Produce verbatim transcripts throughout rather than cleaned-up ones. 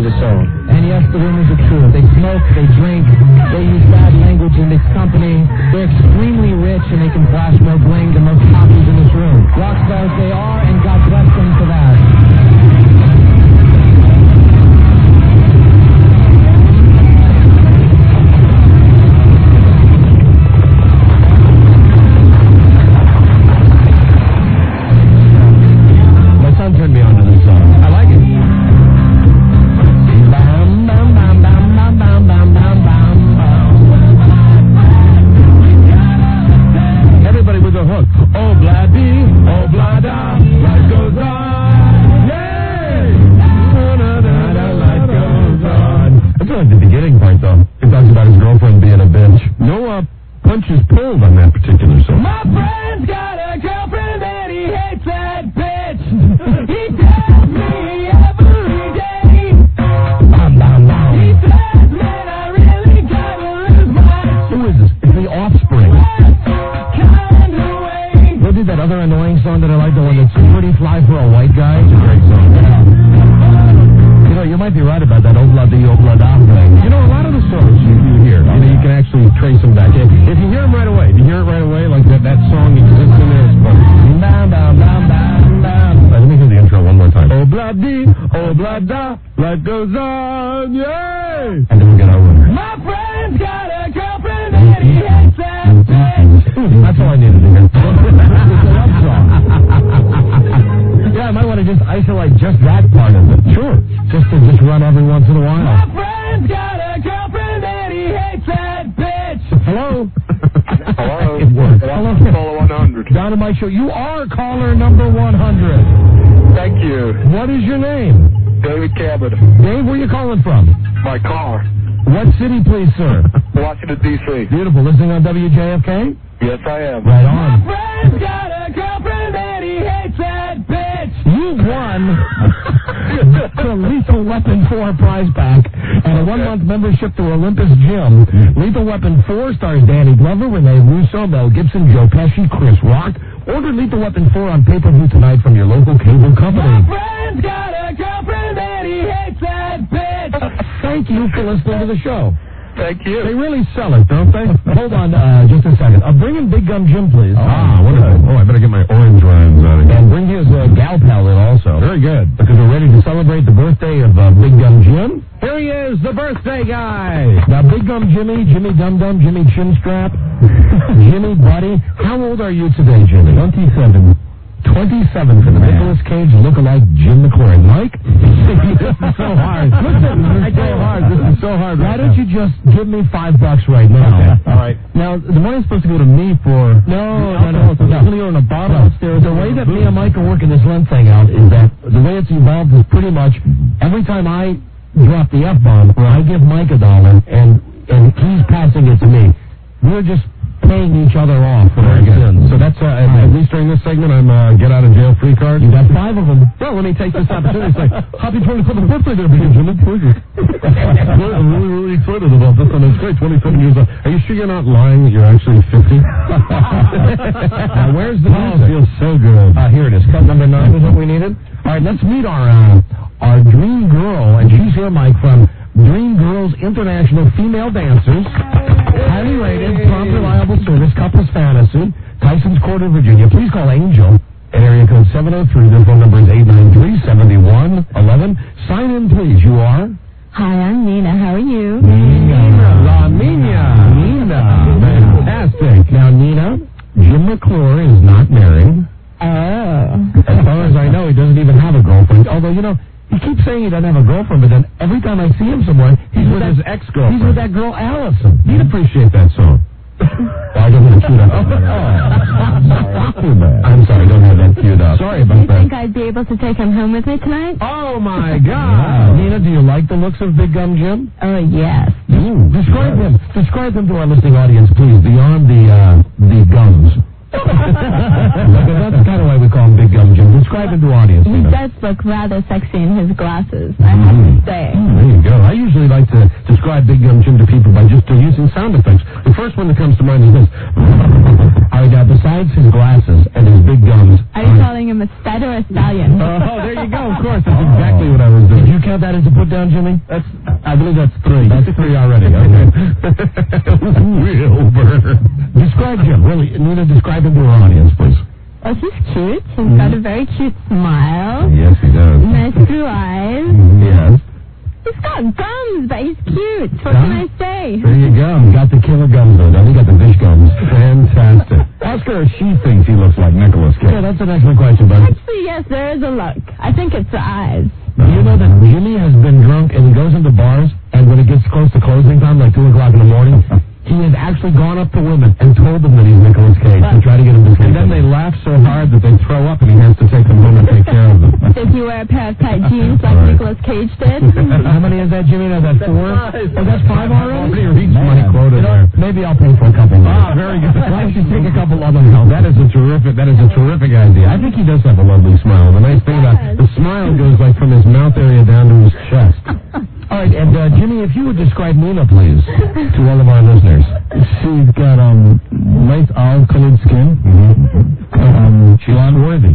the song. And yes, the rumors are true. They smoke, they drink, they use bad language in this company. They're extremely rich and they can flash more bling than most poppies in this room. Rock stars they are, and God bless them for that. You are caller number one hundred. Thank you. What is your name? David Cabot. Dave, where are you calling from? My car. What city, please, sir? Washington, D C Beautiful. Listening on W J F K? Yes, I am. Right on. My friend's got a girlfriend and he hates that bitch. You won the Lethal Weapon four prize pack and a one-month membership to Olympus Gym. Lethal Weapon four stars Danny Glover, Renee Russo, Mel Gibson, Joe Pesci, Chris Rock. Order Lethal Weapon four on pay-per-view tonight from your local cable company. My friend's got a girlfriend and he hates that bitch. Thank you for listening to the show. Thank you. They really sell it, don't they? Hold on uh, just a second. Uh, bring in Big Gum Jim, please. Oh, ah, wonderful. Oh, I better get my orange rinds out of here. And bring his uh, gal pal in also. Very good. Because we're ready to celebrate the birthday of uh, Big Gum Jim. Here he is, the birthday guy. Now, Big Gum Jimmy, Jimmy Dum Dum, Jimmy Chinstrap, Jimmy Buddy. How old are you today, Jimmy? twenty-seven. twenty-seven for the Nicolas Cage look-alike Jim McClure. Mike? This is so hard. Listen, this is so hard. This is so hard. Why don't you just give me five bucks right now? Okay. All right. Now, the money's supposed to go to me for... No, no, no. It's going to go in a bottle upstairs. The way that me and Mike are working this Lent thing out is that the way it's evolved is pretty much every time I drop the F-bomb, I give Mike a dollar, and, and he's passing it to me. We're just paying each other off for our sins. So that's, uh, at, at least during this segment, I'm uh, get out of jail free card. You got five of them. Well, let me take this opportunity to say, happy twenty-seventh birthday there, Big Jimmy. I'm really, really excited about this, and it's great, twenty-seven years old. Are you sure you're not lying that you're actually fifty? Now, where's the music? Oh, it feels so good. Uh, here it is. Cut number nine is what we needed. All right, let's meet our, uh, our dream girl, and she's here, Mike, from Dream Girls International Female Dancers. Highly rated, prompt, reliable service, couples fantasy, Tyson's Court of Virginia. Please call Angel at area code seven oh three. Their phone number is eight nine three, seven one one one. Sign in, please. You are? Hi, I'm Nina. How are you? Nina. La Nina. Nina. Fantastic. Now, Nina, Jim McClure is not married. Oh. As far as I know, he doesn't even have a girlfriend. Although, you know, he keeps saying he doesn't have a girlfriend, but then every time I see him somewhere, he's with, with his ex-girlfriend. He's with that girl, Allison. He'd appreciate that song. Well, I don't have it queued up. Oh, I'm sorry. Too bad. I'm sorry, I don't have that queued up. Sorry about do you that. think I'd be able to take him home with me tonight? Oh, my God. Wow. Nina, do you like the looks of Big Gum Jim? Oh, yes. Mm, describe yes. him. Describe him to our listening audience, please, beyond the, uh, the gums. That's kind of why we call him Big Gum Jim. Describe him to audience. He does look rather sexy in his glasses, I have to say. Mm, there you go. I usually like to describe Big Gum Jim to people by just uh, using sound effects. The first one that comes to mind is this. All right, now, besides his glasses and his big gums... Are you calling calling him a stud or a stallion. Oh, there you go. Of course, that's exactly what I was doing. Did you count that as a put down, Jimmy? That's, I believe that's three. That's three already. Okay. Wilbur. Describe Jim. Really, Nina, describe him to our audience, please. Oh, he's cute. He's mm-hmm. got a very cute smile. Yes, he does. Nice blue eyes. Yes. He's got gums, but he's cute. What huh? can I say? There you go. Got the killer gums, though. Now he got the fish gums. Fantastic. Ask her if she thinks he looks like Nicolas Cage. Yeah, that's an excellent question, buddy. Actually, yes, there is a look. I think it's the eyes. Do you know that Jimmy has been drunk and he goes into bars, and when it gets close to closing time, like two o'clock in the morning, he has actually gone up to women and told them that he's Nicolas Cage to try to get him to sleep. And then they laugh so hard that they throw up, and he has to take them home and take care of them. Did he wear a pair of tight jeans like right. Nicolas Cage did? How many is that, Jimmy? Is that four? Oh, that's five already? Already reached my quota you know, there. Maybe I'll pay for a couple more. Ah, very good. Why don't you take a couple of them? That is a terrific, that is a terrific idea. I think he does have a lovely smile. The nice thing about the smile goes like from his mouth area down to his chest. All right, and uh, Jimmy, if you would describe Nina, please, to all of our listeners. She's got um nice olive-colored skin. Mm-hmm. Um, she's worthy.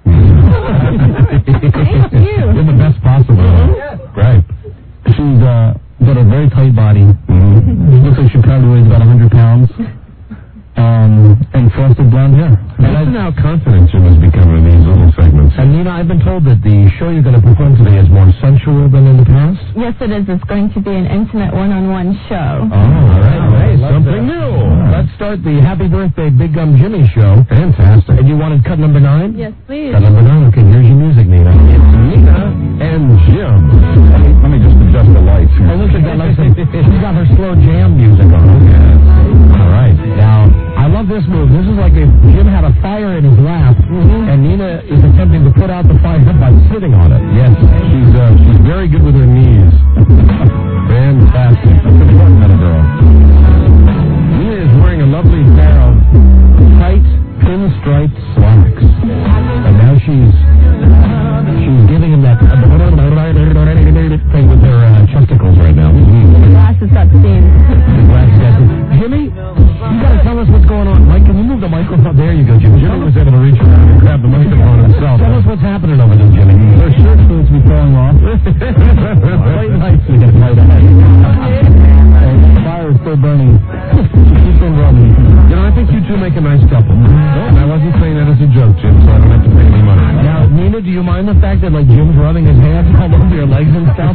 Thank you. You're the best possible. Mm-hmm. Right. She's uh got a very tight body. Mm-hmm. Looks like she probably weighs about one hundred pounds. Um, and frosted blonde hair. Listen how confident Jim has become in these little segments. And Nina, I've been told that the show you're going to perform today is more sensual than in the past? Yes, it is. It's going to be an intimate one-on-one show. Oh, all right. Hey, something that. new. Right. Let's start the Happy Birthday Big Gum Jimmy show. Fantastic. And you wanted cut number nine? Yes, please. Cut number nine. Okay, here's your music, Nina. It's Nina and Jim. Let me, let me just adjust the lights here. Oh, look at that. She's got her slow jam music on. Yes. All right. Now, I love this move. This is like if Jim had a fire in his lap, mm-hmm. and Nina is attempting to put out the fire by sitting on it. Yes, she's uh, she's very good with her knees. Fantastic. That's important, little girl. Nina is wearing a lovely pair of tight pinstripe slacks, and now she's she's giving him that thing with her uh, chesticles right now. The glasses got steamed. The glasses got steamed. Jimmy, you got to tell us what's going on. Mike, can you move the microphone? There you go, Jimmy. Jimmy was able to reach around and grab the microphone himself. Tell us what's happening over there, Jimmy. Her shirt seems to be falling off. Quite nice. We got right ahead. And the fire is still burning. Keep on running. You know, I think you two make a nice couple. And I wasn't saying that as a joke, Jim, so I don't have to pay any money. Now, Nina, do you mind the fact that, like, Jim's rubbing his hands all over your legs and stuff?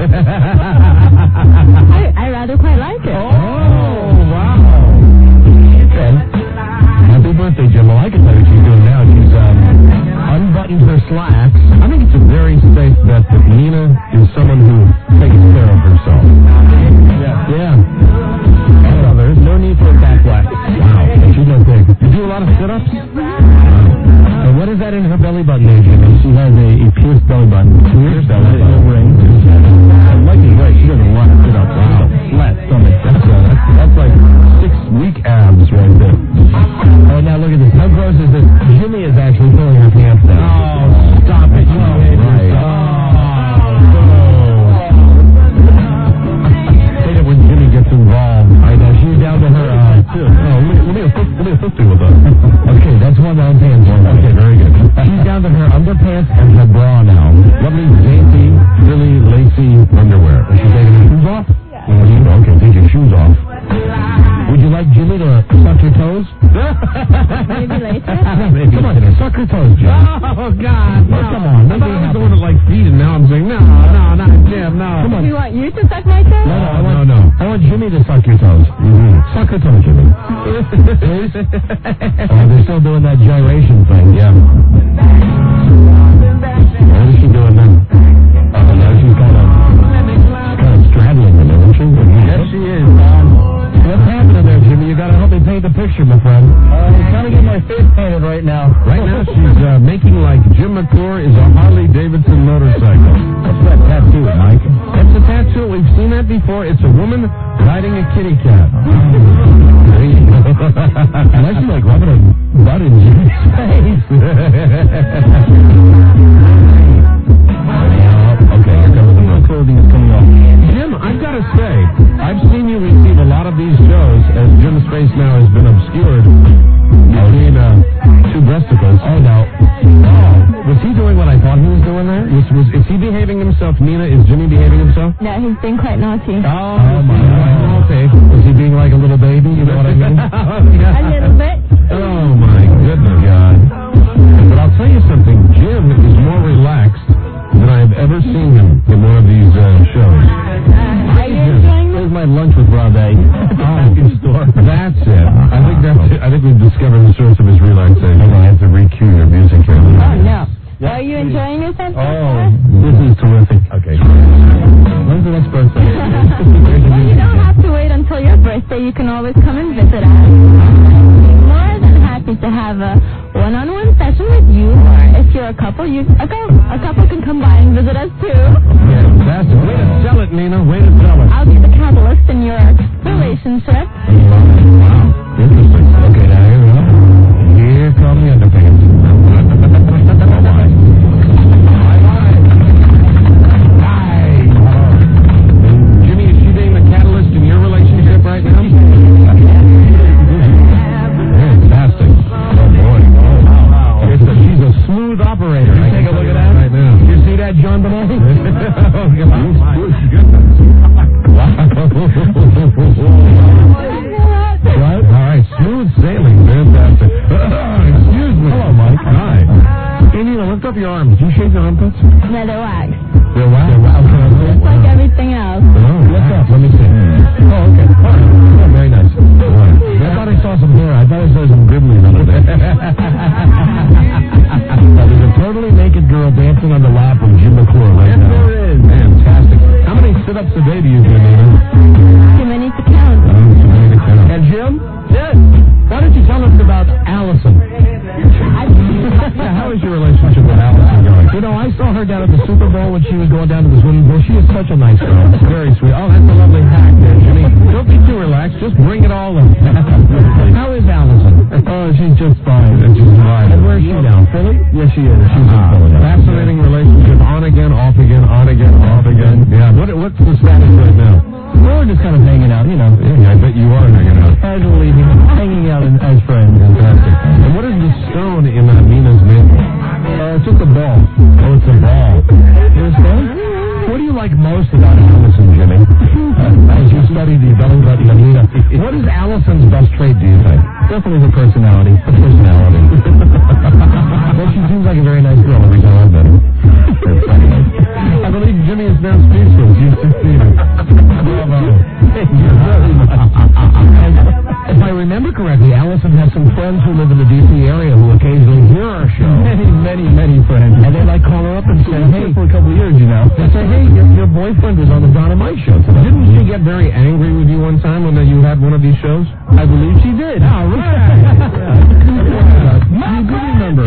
I, I rather quite like it. Oh, wow. Okay. Happy birthday, Jim. Well, I can tell you what she's doing now. She's um, unbuttoned her slacks. I think it's a very safe bet that Nina is someone who takes care of herself. Yeah. Yeah. Oh, there's no need for a back wax. Wow. She's no big. You do a lot of sit-ups? Wow. And what is that in her belly button there, Jimmy? She has a, a pierced belly button. Pierced belly button. No ring. Mike is right. She does a lot of sit-ups. Wow. Flat stomach. That's, uh, that's, that's like six weak abs right there. Oh, now look at this. How gross is this? Jimmy is actually pulling her pants down. Oh, stop it. You oh, made right. Oh, no. Hate it when Jimmy gets involved. All right, now she's down to her, uh, oh, let me, let me, let me assist you with that. Okay, that's one down pants. Okay, very good. She's down to her underpants and her bra now. Lovely, dainty, really lacy underwear. Is she taking her shoes off? Yeah. Okay, take your shoes off. Would you like Jimmy to suck your toes? Maybe later. Maybe come on, later. Suck your toes, Jim. Oh, God, no. Oh, come on. I thought I was the one that liked feet, and now I'm saying, no, no, not Jim, no. Come on. Do you want you to suck my toes? No, no, I want, no, no. I want Jimmy to suck your toes. Mm-hmm. Suck your toes, Jimmy. Please? Oh, they're still doing that gyration thing. Yeah. What is she doing then? Oh, now she's kind of, kind of straddling them, isn't she? Yes, she is. Um, What's happening there, Jimmy? You got to help me paint the picture, my friend. Uh, I'm trying to get my face painted right now. Right now, she's uh, making like Jim McClure is a Harley Davidson motorcycle. What's that tattoo, Mike? That's a tattoo. We've seen that before. It's a woman riding a kitty cat. And I feel like rubbing a butt in Jimmy's face. Okay, here comes the My clothing is coming off. Jim, I've got to say, I've seen you receive a lot of these shows as Jim's face now has been obscured between uh, two breasticles. Oh, no. Oh. Nina, is Jimmy behaving himself? No, he's been quite naughty. Oh, oh my God. Is he being like a little baby? You know what I mean? A little bit. Oh, my goodness, God. But I'll tell you something. Jim is more relaxed than I have ever seen him in one of these uh, shows. Uh, are you enjoying this? Where's my lunch with Rob A? Oh, in store. That's it. I think that's it. I think we've discovered the source of his relaxation. I have to re-cue your music here. Oh, no. Are you enjoying yourself? Oh, this is terrific. Okay. When's the next birthday? Well, you don't have to wait until your birthday. You can always come and visit us. I'm more than happy to have a one-on-one session with you, or if you're a couple, you a, co- a couple can come by and visit us too. Yeah, that's it. Way to sell it, Nina. Way to sell it. I'll be the catalyst in your relationship. Wow. Interesting. Okay, now here we go. Here come the underpants. Oh, my. Jimmy, is she being the catalyst in your relationship right now? Fantastic. Oh, boy. Oh, wow. It's a, she's a smooth operator. You take a look at that right now. You see that, John Bonet? Oh, my goodness. What? All right, smooth sailing. Fantastic. Excuse me. Hello, Mike. Hi. Hey, Nina, lift up your arms. Do you shave your armpits? No, they're waxed. They're waxed. Just like everything else. Oh, lift up. Let me see. Oh, okay. All right. Oh, very nice. I thought I saw some hair. I thought I saw some gribblings under there. There's a totally naked girl dancing on the lap of Jim McClure right now. Yes, there is. Fantastic. How many sit-ups a day do you do, Nina? Too many to count. Oh, too many to count. And Jim? Yes. Why don't you tell us about Allison? Yeah, how is your relationship with Allison going? You know, I saw her down at the Super Bowl when she was going down to the swimming pool. She is such a nice girl. Very sweet. Oh, that's a lovely hack there, Jimmy. Don't be too relaxed. Just bring it all in. How is Allison? Oh, she's just fine. She's fine. And where's she now? Philly? Yes, she is. She's Ah, in Philly. fascinating relationship. On again, off again, on again, off again. Yeah. What, what's the status right now? We're just kind of hanging out, you know. Yeah, I bet you are hanging out. Casually hanging out in, as friends. Fantastic. And what is the stone in uh, Nina's mantle? Uh, it's just a ball. Oh, it's a ball. There's stone? What do you like most about Allison, Jimmy? Uh, as you study the belly button of Nina, what is Allison's best trait, do you think? Definitely her personality. Her personality. Well, she seems like a very nice girl every time I've met her. I believe Jimmy is now speechless. You've succeeded. Bravo. Thank you very much. If I remember correctly, Allison has some friends who live in the D C area who occasionally hear our show. Many, many, many friends. And they like call her up and say, hey, for a couple of years, you know. they say, hey, your, your boyfriend is on the Donna Mike show today. Didn't she get very angry with you one time when you had one of these shows? I believe she did. All right. Yeah. You do remember.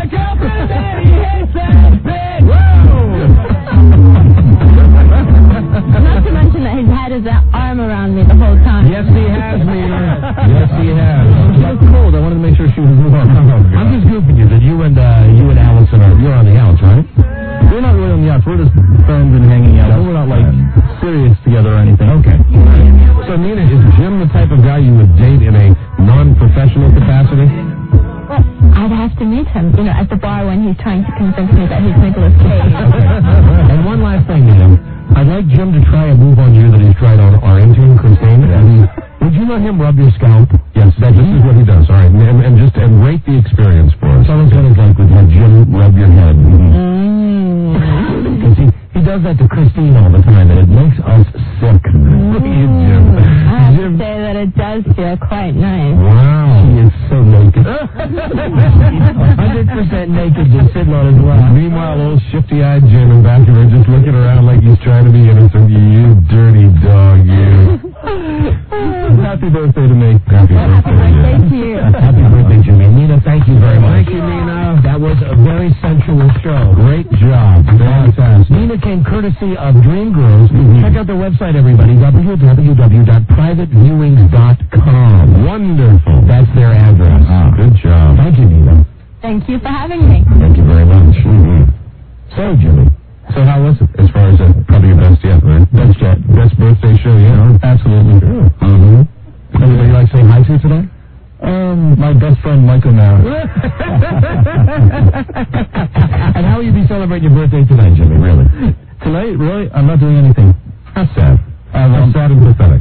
Not to mention that he's had his arm around me the whole time. Yes, he has, Nina. Yes, he has. She was cold. I wanted to make sure she was warm. Oh, I'm just goofing you that you and uh, you and Allison are you're on the outs, right? We're not really on the outs. We're just friends and hanging out. We're not like serious together or anything. Okay. So Nina, is Jim the type of guy you would date in a non-professional capacity? Well, I'd have to meet him, you know, at the bar when he's trying to convince me that he's Nicolas Cage. And one last thing, Nina. I'd like Jim to try a move on you that he's tried on our intern, Christine. Yes. Would you let him rub your scalp? Yes, that this is what he does. All right, and, and just and rate the experience for us. Tell us what it's like with have Jim rub your head. Because he, he does that to Christine all the time, and it makes us sick. Look at you, Jim. I have Jim. to say that it does feel quite nice. Wow. He is so naked. one hundred percent naked, just sitting on his lap. Meanwhile, old shifty-eyed Jim in back of her just looking around like he's trying to be innocent. You dirty dog, you. Happy birthday to me. Happy birthday to you. Thank you. Happy birthday, Jimmy. Nina, thank you very much. Thank you, Nina. That was a very sensual show. Great job. Fantastic. Nina came courtesy of Dream Girls. Mm-hmm. Check out their website, everybody, w w w dot private viewings dot com. Wonderful. That's their address. Ah, good job. Thank you, Nina. Thank you for having me. Thank you very much. Mm-hmm. So, Jimmy, so how was it? As far as uh, probably your best yet, right? Best yet. Best birthday show yet? Absolutely. Sure. Mm-hmm. Anybody like saying hi to today? Um, my best friend, Mike O'Mara. And how will you be celebrating your birthday tonight, Jimmy, really? Tonight late? Really? I'm not doing anything. That's sad. Uh, well, That's sad and pathetic.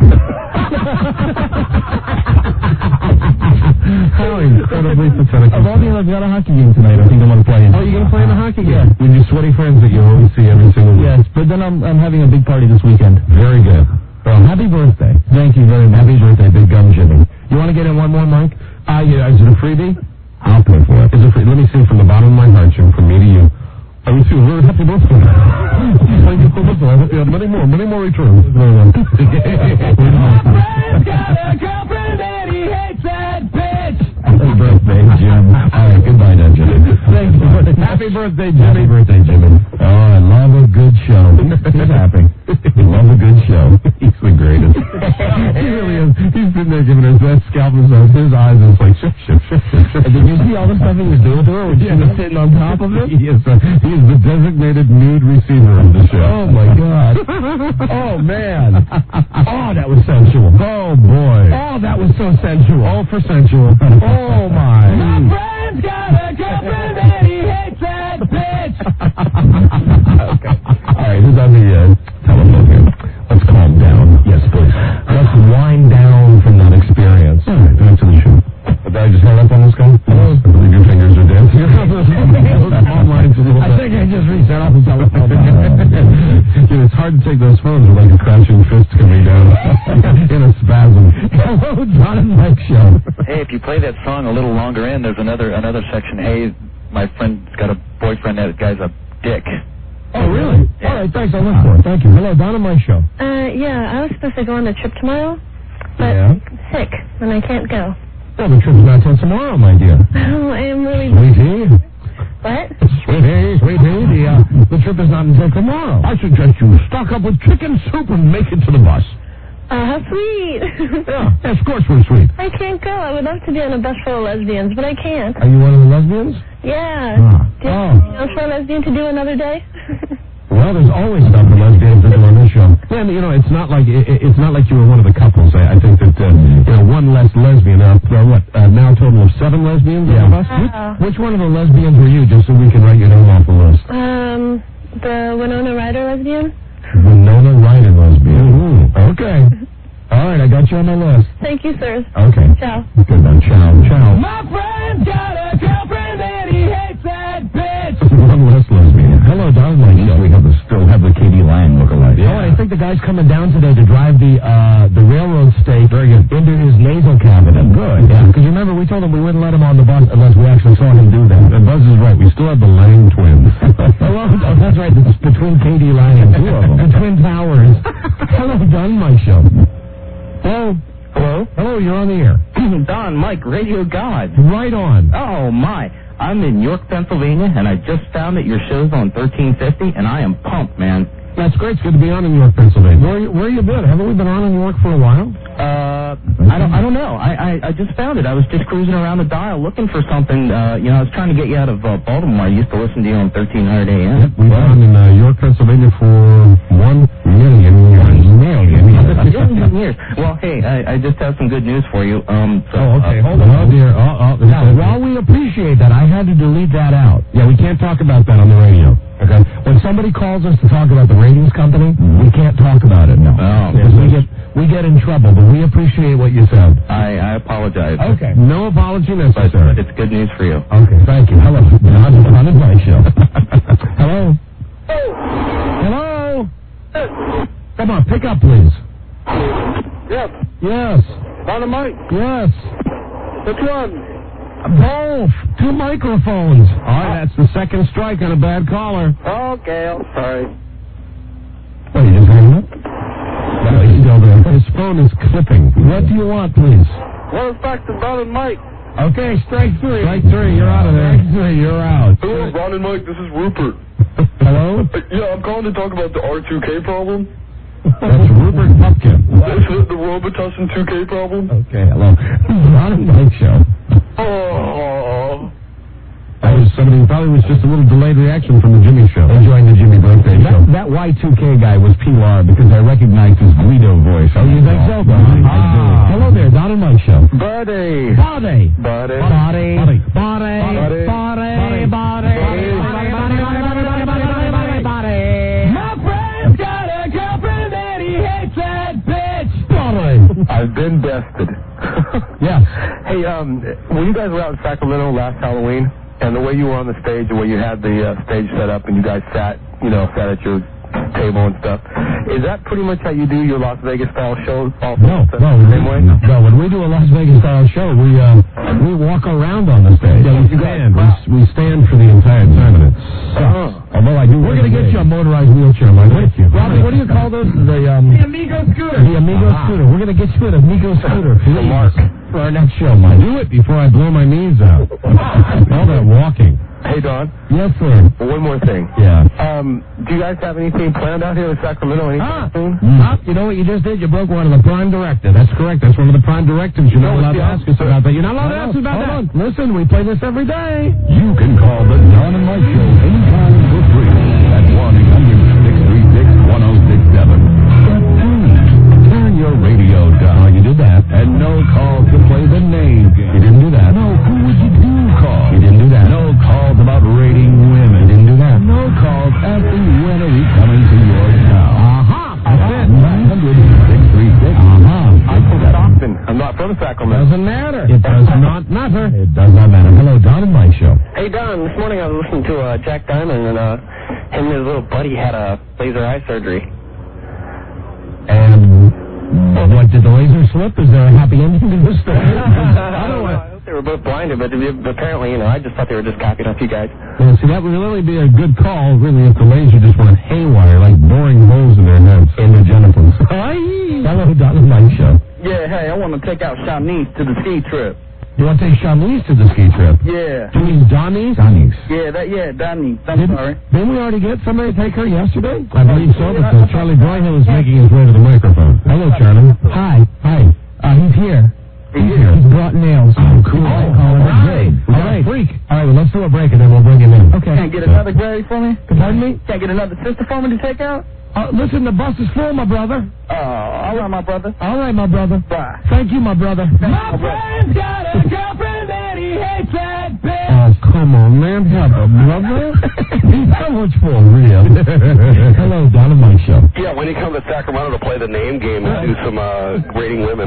How incredibly pathetic. I've already I've got a hockey game tonight. I think I'm going to play. Oh, you're going to play in the hockey game? Yeah. With your sweaty friends that you always see every single week? Yes, but then I'm, I'm having a big party this weekend. Very good. Well, happy birthday. Thank you very much. Happy birthday, Big Gum Jimmy. You want to get in one more, Mike? Uh, yeah, is it a freebie? I'll pay for it. Is it free? Let me see from the bottom of my heart, Jim, from me to you. I wish you a very happy birthday. Thank you so much. Yeah, many more, many more returns. Very well. My friend's got a girlfriend and he hates that bitch. Happy birthday, Jim. All right, goodbye now, Jimmy. Thank you. Happy birthday, Jimmy. Happy birthday, Jimmy. Oh, I love a good show. He's happy. I love a good show. He's the greatest. He really is. He's sitting there giving her that scalp massage. His eyes are like, shift, shift, shift, shift, shift. Did you see all the stuff he was doing to her when she was sitting on top of it? He is, uh, he is the designated nude receiver of the show. Oh, my God. Oh, man. Oh, that was sensual. Oh, boy. Oh, that was so sensual. Oh, for sensual. Oh, my. My friend's got a girlfriend and he hates that bitch. Okay. All right, who's on the uh, telephone here? Let's calm down. Yes, please. Let's wind down from that experience. All right, back to the show. Did I just hang up on this guy? Hello? I believe your fingers are dancing. Phone lines a little bit. I think I just reset off the telephone. You know, it's hard to take those phones with like a crouching fist coming down in a spasm. Hello, John and Mike Show. Hey, if you play that song a little longer in, there's another another section. Hey, my friend's got a boyfriend. That guy's a dick. Oh, really? Yeah. All right, thanks. I'll look for it. Thank you. Hello, Don and Mike Show. Uh, yeah, I was supposed to go on a trip tomorrow, but Yeah? sick, and I can't go. Well, the trip's not till tomorrow, my dear. Oh, I am really... Sweetie. What? Sweetie, sweetie, the, uh, the trip is not until tomorrow. I suggest you stock up with chicken soup and make it to the bus. Oh, how sweet. Yeah, yes, of course we're sweet. I can't go. I would love to be on a bus full of lesbians, but I can't. Are you one of the lesbians? Yeah. Ah. Do you Oh. know for a lesbian to do another day? Well, there's always stuff for lesbians to do on this show. And, you know, it's not like it, it's not like you were one of the couples. I, I think that, uh, you know, one less lesbian. Uh, uh, what, uh, now a total of seven lesbians on the bus? Wow. Which, which one of the lesbians were you, just so we can write your name off the list? Um, the Winona Ryder lesbian? Winona Ryder lesbian. Ooh, okay. All right, I got you on my list. Thank you, sir. Okay. Ciao. Good then. Ciao. Ciao. My friend's got a girlfriend and he hates that bitch. One less lesbian. Hello, Don Mike Show. We have the, still have the Katie Lang lookalike. Oh, I think the guy's coming down today to drive the uh, the railroad stake into his nasal cavity. Good. Yeah, because remember, we told him we wouldn't let him on the bus unless we actually saw him do that. And Buzz is right. We still have the Lang twins. Hello, oh, that's right. It's between Katie Lang and Two of them. the Twin Towers. Hello, Don Mike Show. Hello. Hello? Hello, you're on the air. Don, Mike, Radio God. Right on. Oh, my. I'm in York, Pennsylvania, and I just found that your show's on thirteen fifty, and I am pumped, man. That's great. It's good to be on in York, Pennsylvania. Where, where you been? Haven't we been on in York for a while? Uh, I don't I don't know. I, I, I just found it. I was just cruising around the dial looking for something. Uh, you know, I was trying to get you out of uh, Baltimore. I used to listen to you on thirteen hundred A M. Yep, we've been on in uh, York, Pennsylvania for one million years. Million Million years. Well, hey, I, I just have some good news for you. Um, so, Oh, okay. uh, Hold on. Oh, dear. Oh, oh. Now, while we appreciate that, I had to delete that out. Yeah, we can't talk about that on the radio. Okay. When somebody calls us to talk about the ratings company, we can't talk about it. No. Oh. Because we get we get in trouble, but we appreciate what you said. I, I apologize. Okay. No apology But, necessary. but it's good news for you. Okay. Thank you. Hello. John on the Mike Show. Hello. Hello. Come on, pick up, please. Yep. Yes. On a mic. Yes. Which one? Both. Two microphones. All right, that's the second strike on a bad caller. Okay, I'm sorry. Oh, you just hanging up? No, he's still there. His phone is clipping. What do you want, please? Well, it's back to Don and Mike. Okay, strike three. Strike three, you're out of there. Strike three, you're out. Hello, Ron and Mike. This is Rupert. Hello? Uh, yeah, I'm calling to talk about the R two K problem. That's Rupert Pupkin. That's the, the Robitussin two K problem. Okay, hello. Ron and Mike Show. Oh. That was somebody, probably was just a little delayed reaction from the Jimmy Show. Enjoying the Jimmy birthday show. That, that Y two K guy was P R because I recognized his Guido voice. Oh, you think so? Uh-huh. I do. Hello there, Don and Mike Show. Buddy. Body. Buddy. Body. Body. Body. Body. Body. Body. Body. Body. Body. Body. Body. Body. Body. Body. My friend I've been bested. Yeah. Hey, um, when you guys were out in Sacramento last Halloween, and the way you were on the stage, the way you had the uh, stage set up, and you guys sat, you know, sat at your table and stuff, is that pretty much how you do your Las Vegas style shows? Also No, the no, same way? no. When we do a Las Vegas style show, we uh, we walk around on the stage. Yeah, we you guys- stand. We, we stand for the entire time, and it sucks. Uh-huh. Although I do, we're going to get you a motorized wheelchair, Mike. Thank you. Robbie, what do you call those? The um, the Amigo scooter. The Amigo Uh-huh. scooter. We're going to get you an Amigo scooter. The Mark. For our next show, Mike. Do it before I blow my knees out. All that walking. Hey, Don, Yes, sir. one more thing. Yeah. Um, do you guys have anything planned out here in Sacramento anytime Ah, soon? ah, you know what you just did? You broke one of the prime directive. That's correct. That's one of the prime directives. You're not No, allowed to yeah. ask us about that. You're not allowed to No, ask us about hold that. Listen, we play this every day. You can call the Don and Mike Show anytime for free at one eight hundred six three six one oh six seven. But please, turn your radio down. You did that. And no calls to play the name game. You didn't do that. No, who would you do call? You didn't do that. No calls about rating women. You didn't do that. No calls asking when are we coming to your town. Aha. That's it. one eight hundred six three six. Uh-huh. I'm from Stockton. I'm not from Sacramento. Doesn't matter. It does not matter. It does not matter. Hello, Don and Mike Show. Hey, Don, this morning I was listening to uh, Jack Diamond, and uh, him and his little buddy had a laser eye surgery. And what, did the laser slip? Is there a happy ending to this story? I don't know. I hope they were both blinded, but apparently, you know, I just thought they were just copying off you guys. Well, see, that would really be a good call, really, if the laser just went haywire, like boring holes in their heads. In their genitals. Hello, Don and Mike Show. Yeah, hey, I want to take out Shanice to the ski trip. You want to take Shanice to the ski trip? Yeah. You mean Donnie's? Donnie's. Yeah, that, yeah, Donnie. I'm Didn't, sorry. didn't we already get somebody to take her yesterday? I believe so, but uh, Charlie Broyhill is making his way to the microphone. Hello, Charlie. Hi. Hi. Uh, he's here. He's here. He's brought nails. Oh, cool. Oh, all right. All right. Freak. All right, well, let's do a break and then we'll bring him in. Okay. Can't get another Gary for me? Pardon me? Can't get another sister for me to take out? Uh, listen, the bus is full, my brother. Oh, all right, my brother. All right, my brother. Bye. Thank you, my brother. My friend's got a girlfriend and he hates that bitch. Oh, come on, man. Have a brother? He's so much for real. Hello, Don and Mike Show. Yeah, when you come to Sacramento to play the name game and do some uh, rating women.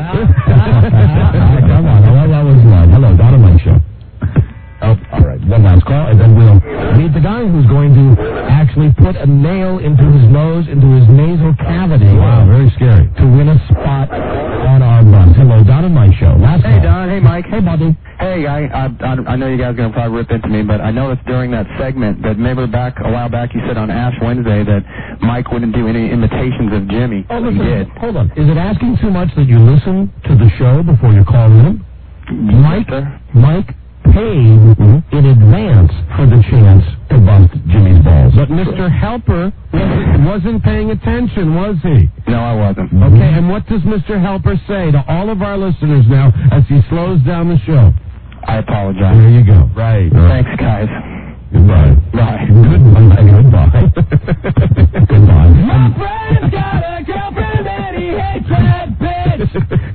Come on, hello, that was live. Hello, Don and Mike Show. Oh, all right. One last call, and then we'll meet the guy who's going to actually put a nail into his nose, into his nasal cavity. Wow, very scary. To win a spot on our bus. Hello, Don and Mike Show. Last Hey, call. Don. Hey, Mike. Hey, buddy. Hey, I, I, I, I know you guys are going to probably rip into me, but I noticed during that segment that maybe back a while back you said on Ash Wednesday that Mike wouldn't do any imitations of Jimmy. Oh, he listen, did. hold on. Is it asking too much that you listen to the show before you call in? Mike, sir. Mike paid in advance for the chance to bust Jimmy's balls. But Mister Helper wasn't, wasn't paying attention, was he? No, I wasn't. Okay, and what does Mister Helper say to all of our listeners now as he slows down the show? I apologize. There you go. Right. Thanks, guys. Goodbye. Bye. Goodbye. Goodbye. Goodbye. My friend's got a girlfriend and he hates that bitch.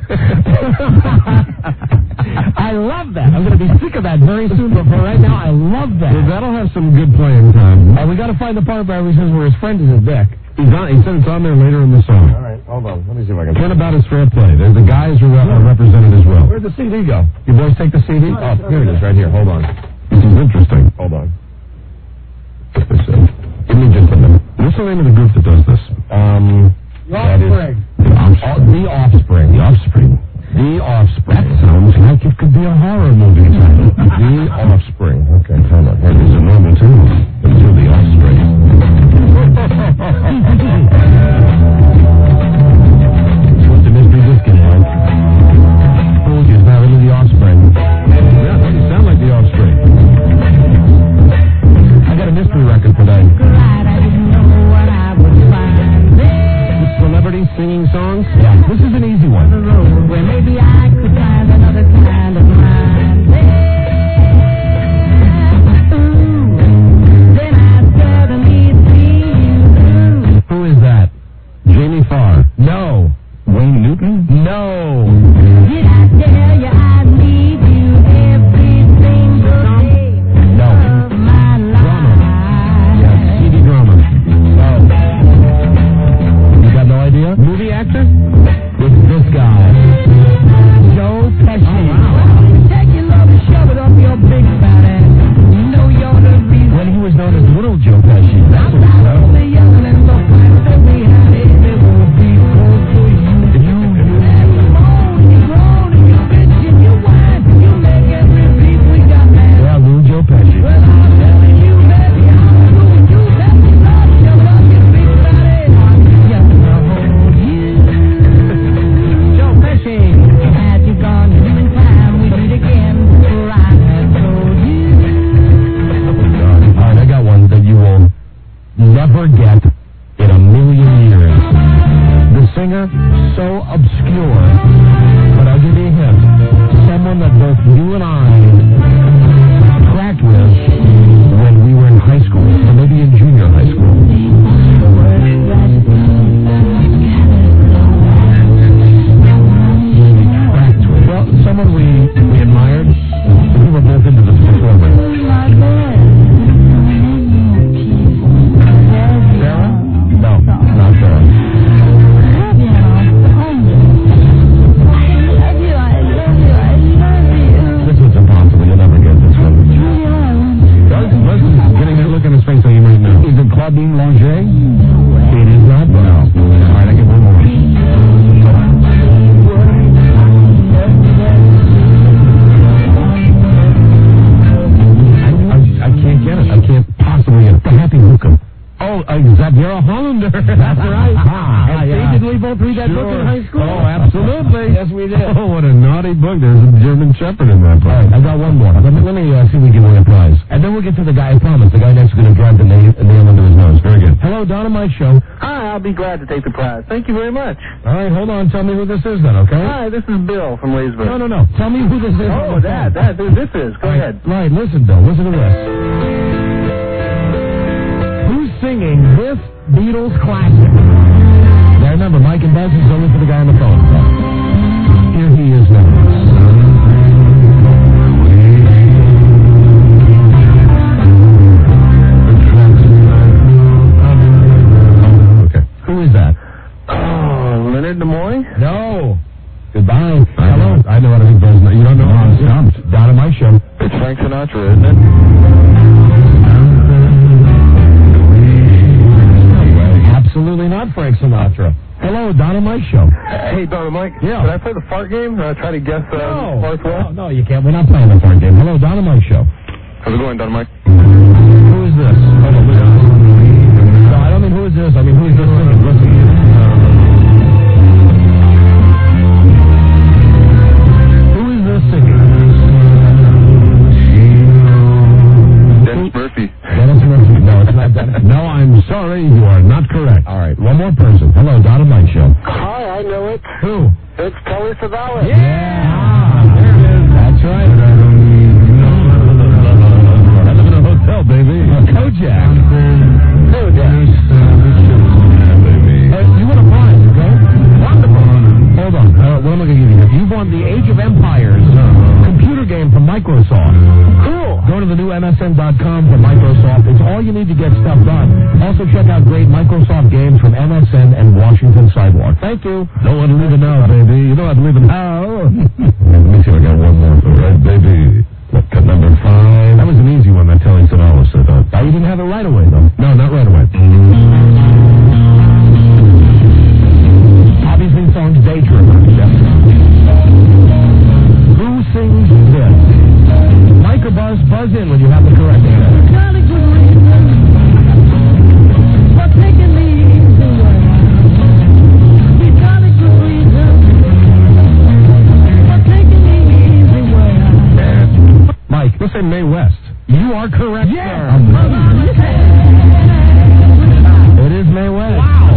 I love that. I'm going to be sick of that very soon, but for right now, I love that. Well, that'll have some good playing time. Uh, we got to find the part where he says where his friend is his dick. He's on, he said it's on there later in the song. All right, hold on. Let me see if I can. Turnabout is fair play. There's the guys who are uh, represented as well. Where'd the C D go? You boys take the C D? Oh, here it is, right here. Hold on. This is interesting. Hold on. Get this in. Give me just a minute. What's the name of the group that does this? Um, The Offspring. The Offspring. The Offspring. The Offspring. The Offspring. That sounds like it could be a horror movie title. The Offspring. Okay, hold on. Here, there's a normal too. Let's do The Offspring. What's the mystery biscuit had? Told you it's not really The Offspring. Yeah, you sound like The Offspring. I got a mystery record today. Celebrity singing songs? Yeah. This is an easy one. Where maybe I could find another kind of mind. Then I suddenly see you. Who is that? Jamie Farr. No. Wayne Newton? No. Did I tell you I need you every single day No. of my life? Yeah, C D drummer. No. You got no idea? Movie actor? It's this guy. singer so obscure, but I'll give you a hint. Someone that both you and I cracked with when we were in high school, or maybe in junior high school. Cracked with. Well, someone we, we admired. We were both into this performer. Sarah? No, not Sarah. This was impossible. You'll never get this one. Let's getting that look on his face so you might know. Is it Claudine Langer? It is not. No. All right, I get one more. I, I, I can't get it. I can't possibly get it. The Happy Hook'em. Oh, uh, Xavier Hollander. That's right. Ah, and yeah. Did we both read that sure. book in high school? Oh, absolutely. Yes, we did. Oh, what a naughty book. There's a German Shepherd in that book. All right, I got one more. Let me, let me uh, see if we can win a prize. And then we'll get to the guy, I promise. The guy next is going to drive the nail, nail into his nose. Very good. Hello, Don and Mike Show. Hi, I'll be glad to take the prize. Thank you very much. All right, hold on. Tell me who this is then, okay? Hi, this is Bill from Leesburg. No, no, no. Tell me who this is. Oh, that, that, who this is. Go right, ahead. Right, listen, Bill. Listen to this. Who's singing this Beatles classic? Now remember, Mike and Buzz is only for the guy on the phone. Here he is now. Okay. Who is that? Oh, Leonard Nimoy? No. Goodbye. I Hello. Know, I know what I think Buzz knows. You don't know how I'm stumped. Down at my show. It's Frank Sinatra, isn't it? Absolutely not Frank Sinatra. Hello, Don and Mike Show. Hey, Don and Mike. Yeah. Can I play the fart game? Uh, try to guess uh, no. fart well? No, no, you can't. We're not playing the fart game. Hello, Don and Mike Show. How's it going, Don and Mike? Who is this? Hold on, listen. No, I don't mean who is this. I mean who is this singing? Listen. Who is this singing? Dennis Murphy. Dennis Murphy. No, it's not Dennis. No, I'm sorry. You are not correct. All right, one more person. Hello, Don and Mike Show. Hi, I know it. Who? It's Telly Savalas. Yeah. Ah, there it is. That's right. I live in a hotel, baby. Uh, Kojak. Kojak. Uh, you won a prize, okay? Wonderful. Hold on. Uh, what am I going to give you here? You won the Age of Empires uh, computer game from Microsoft. Cool. Go to the new M S N dot com for Microsoft. It's all you need to get stuff done. Also, check out great Microsoft games from M S N and Washington Sidewalk. Thank you. Don't want to leave it now, baby. You don't have to leave it now. Let me see if I got one more. All right, baby. Cut number five. That was an easy one, that Telly Savalas, I thought. Oh, you didn't have it right away, though. No, not right away. Obviously, the song's Daydreamer. Yes. Who sings this? Mike or Buzz? Buzz in when you have the correct answer. Jolly good reason for taking me easy way. Jolly good reason for taking me easy way. Mike, let's say Mae West. You are correct, yeah. sir. It is Mae West. Wow.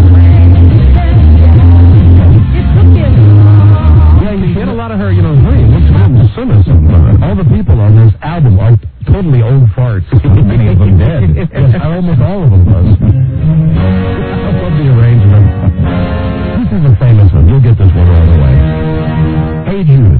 Yeah, you get a lot of her, you know, hey, what's wrong with Simmons? All the people on this album are totally old farts. Many of them dead. Yes, almost all of them does. I love the arrangement. This is a famous one. You'll get this one right away. Hey Jude.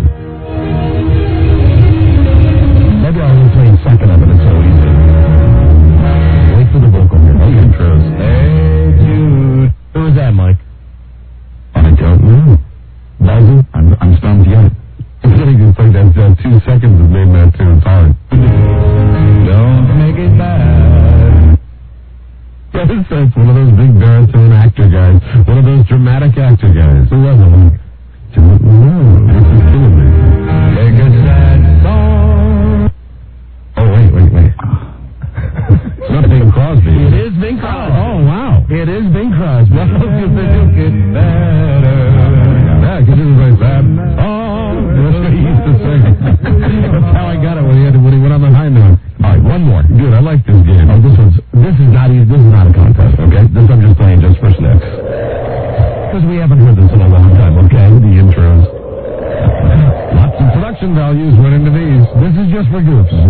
Maybe I'll only play a second of it. It's so easy. Wait for the vocal here. Okay, intros. Hey Jude. Who is that, Mike? I don't know. Buzzy? I'm, I'm stumped yet. It's really good thing that uh, two seconds of name that tune. It's hard. Don't make it bad. Yes, that's one of those big baritone actor guys. One of those dramatic actor guys. Who was it? Like, don't know. This is killing me. Make a sad song. Oh, wait, wait, wait. It's not Bing Crosby. It is Bing Crosby. Oh, wow. It is Bing Crosby. Well, look it better. Yeah, because it was like that. Oh, that's what he used to sing. That's how I got it when he, had, when he went on the high note. All right, one more. Good, I like this game. Oh, this one's, this is not easy. This is not a contest, okay? This I'm just playing just for sniffs. because we haven't heard this in a long time, okay? The intros. Lots of production values went into these. This is just for goofs. You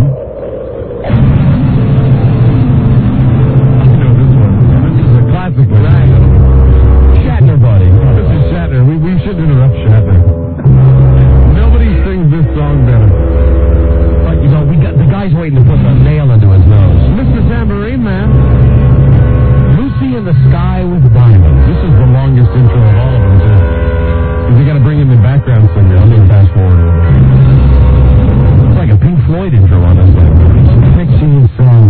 know this one. This is a classic one. Right. Shatner, buddy. This is Shatner. We, we should interrupt Shatner. Nobody sings this song better. But, you know, we got the guy's waiting to put a nail into his nose. Mister Tambourine Man. Lucy in the Sky with Diamonds. This is the longest intro of all of them, too. Because you got to bring in the background singer. I'll need to fast forward a little bit. It's like a Pink Floyd intro on this thing. Pixies song.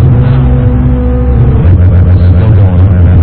Still going.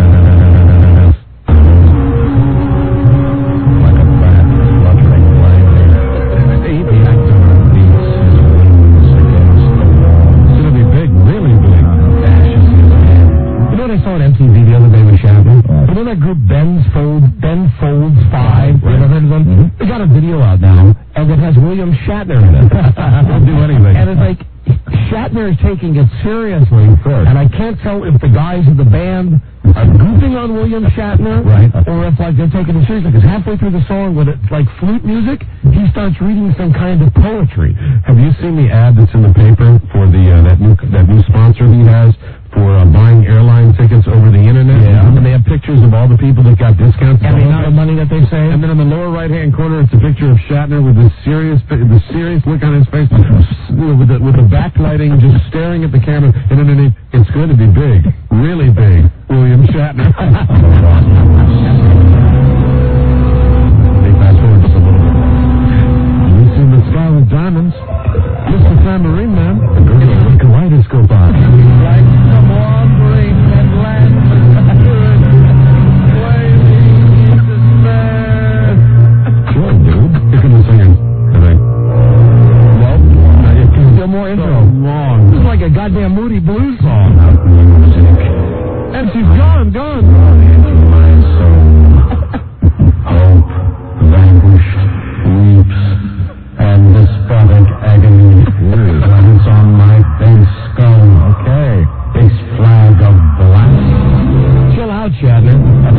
Like a bat fluttering blindly. The actor beats his wings against the wall. It's going to be big, really big. Dashes his head. You know what I saw on M T V the other day with Shatner? You know that group Ben's Fold, Ben Folds Five? You ever heard of them? Mm-hmm. They got a video out now, and it has William Shatner in it. Don't do anything. And it's like, Shatner is taking it seriously, and I can't tell if the guys in the band are goofing on William Shatner, right, or if like they're taking it seriously. Because halfway through the song, with it like flute music, he starts reading some kind of poetry. Have you seen the ad that's in the paper for the uh, that new that new sponsor he has for uh, buying airline tickets over the internet? Yeah. And they have pictures of all the people that got discounts and the amount of money that they saved. And then in the lower right-hand corner, it's a picture of Shatner with this serious, the serious look on his face, with the, with the backlighting, just staring at the camera. And underneath, it's going to be big, really big. William Shatner. Let me fast forward just a little bit. You see the Sky with Diamonds. Mister Tambourine Man. The kaleidoscope on. Right, come on, bring and land the good. Play me despair. Sure, dude. Here comes the singer. I think. Well, not yet. Still more intro. So long. This is like a goddamn Moody Blues song. Music. And she's gone, gone. Into my soul. Hope, vanquished, weeps, and despotic agony runs on my thin skull. Okay. This flag of black. Chill out, Shatner.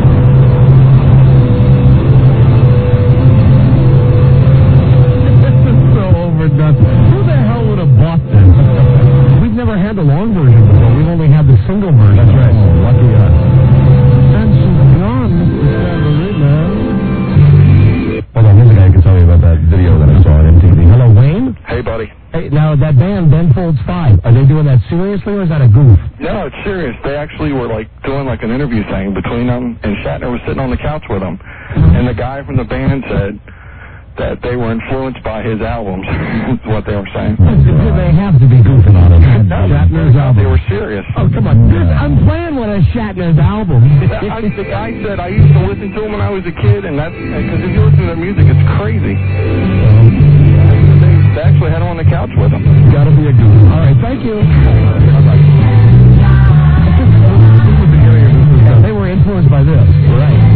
This is so overdone. Who the hell would have bought this? We've never had the long version before. We've only had the single version. That's right. Oh, lucky us. And she's gone, Mister Tambourine Man. Hold on, here's a guy who can tell you about that video that I saw on M T V. Hello, Wayne? Hey, buddy. Hey, now, that band, Ben Folds Five, are they doing that seriously, or is that a goof? No, it's serious. They actually were, like, doing, like, an interview thing between them, and Shatner was sitting on the couch with them. And the guy from the band said that they were influenced by his albums, is what they were saying. They have to be goofing on it. No, Shatner's album. They were serious. Oh, come on. This, I'm playing one of Shatner's albums. I, the guy said, I used to listen to him when I was a kid, and that's, because if you listen to their music, it's crazy. They, they actually had him on the couch with them. Gotta be a goof. All right, thank you. Bye-bye. They were influenced by this. Right.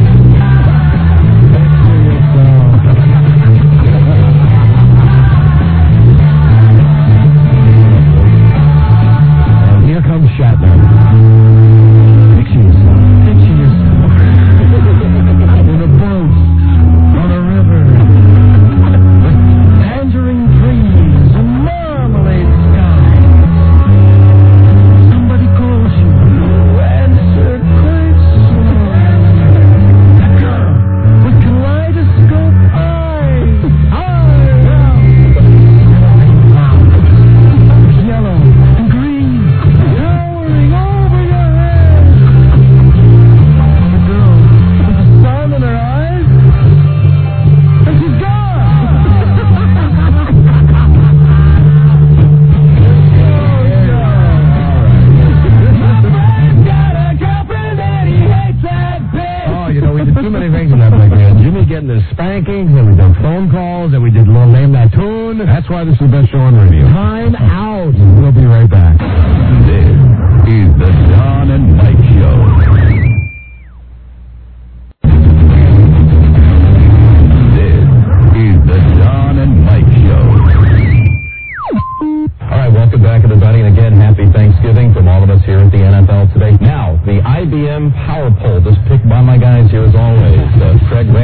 Here comes Shatner. Pixies. Pixies. In a boat. On a river. With tangerine trees and marmalade skies. Somebody calls you. Answer quite slow. Girl with kaleidoscope eyes. Eyes. Yellow and green. Towering over your head. The girl with the sun in her eyes. And she's gone. Oh, you know, we did too many things in that break. We had Jimmy getting his spankings, and we did phone calls, and we did Little Name That Tune. That's why this is the best show on radio. Time out. We'll be right back. This is the John and Mike Show. This is the John and Mike Show. All right, welcome back, everybody, and again, happy Thanksgiving from all of us here at the N F L today. Now, the I B M Power Poll, just picked by my guys here as always. Uh, Craig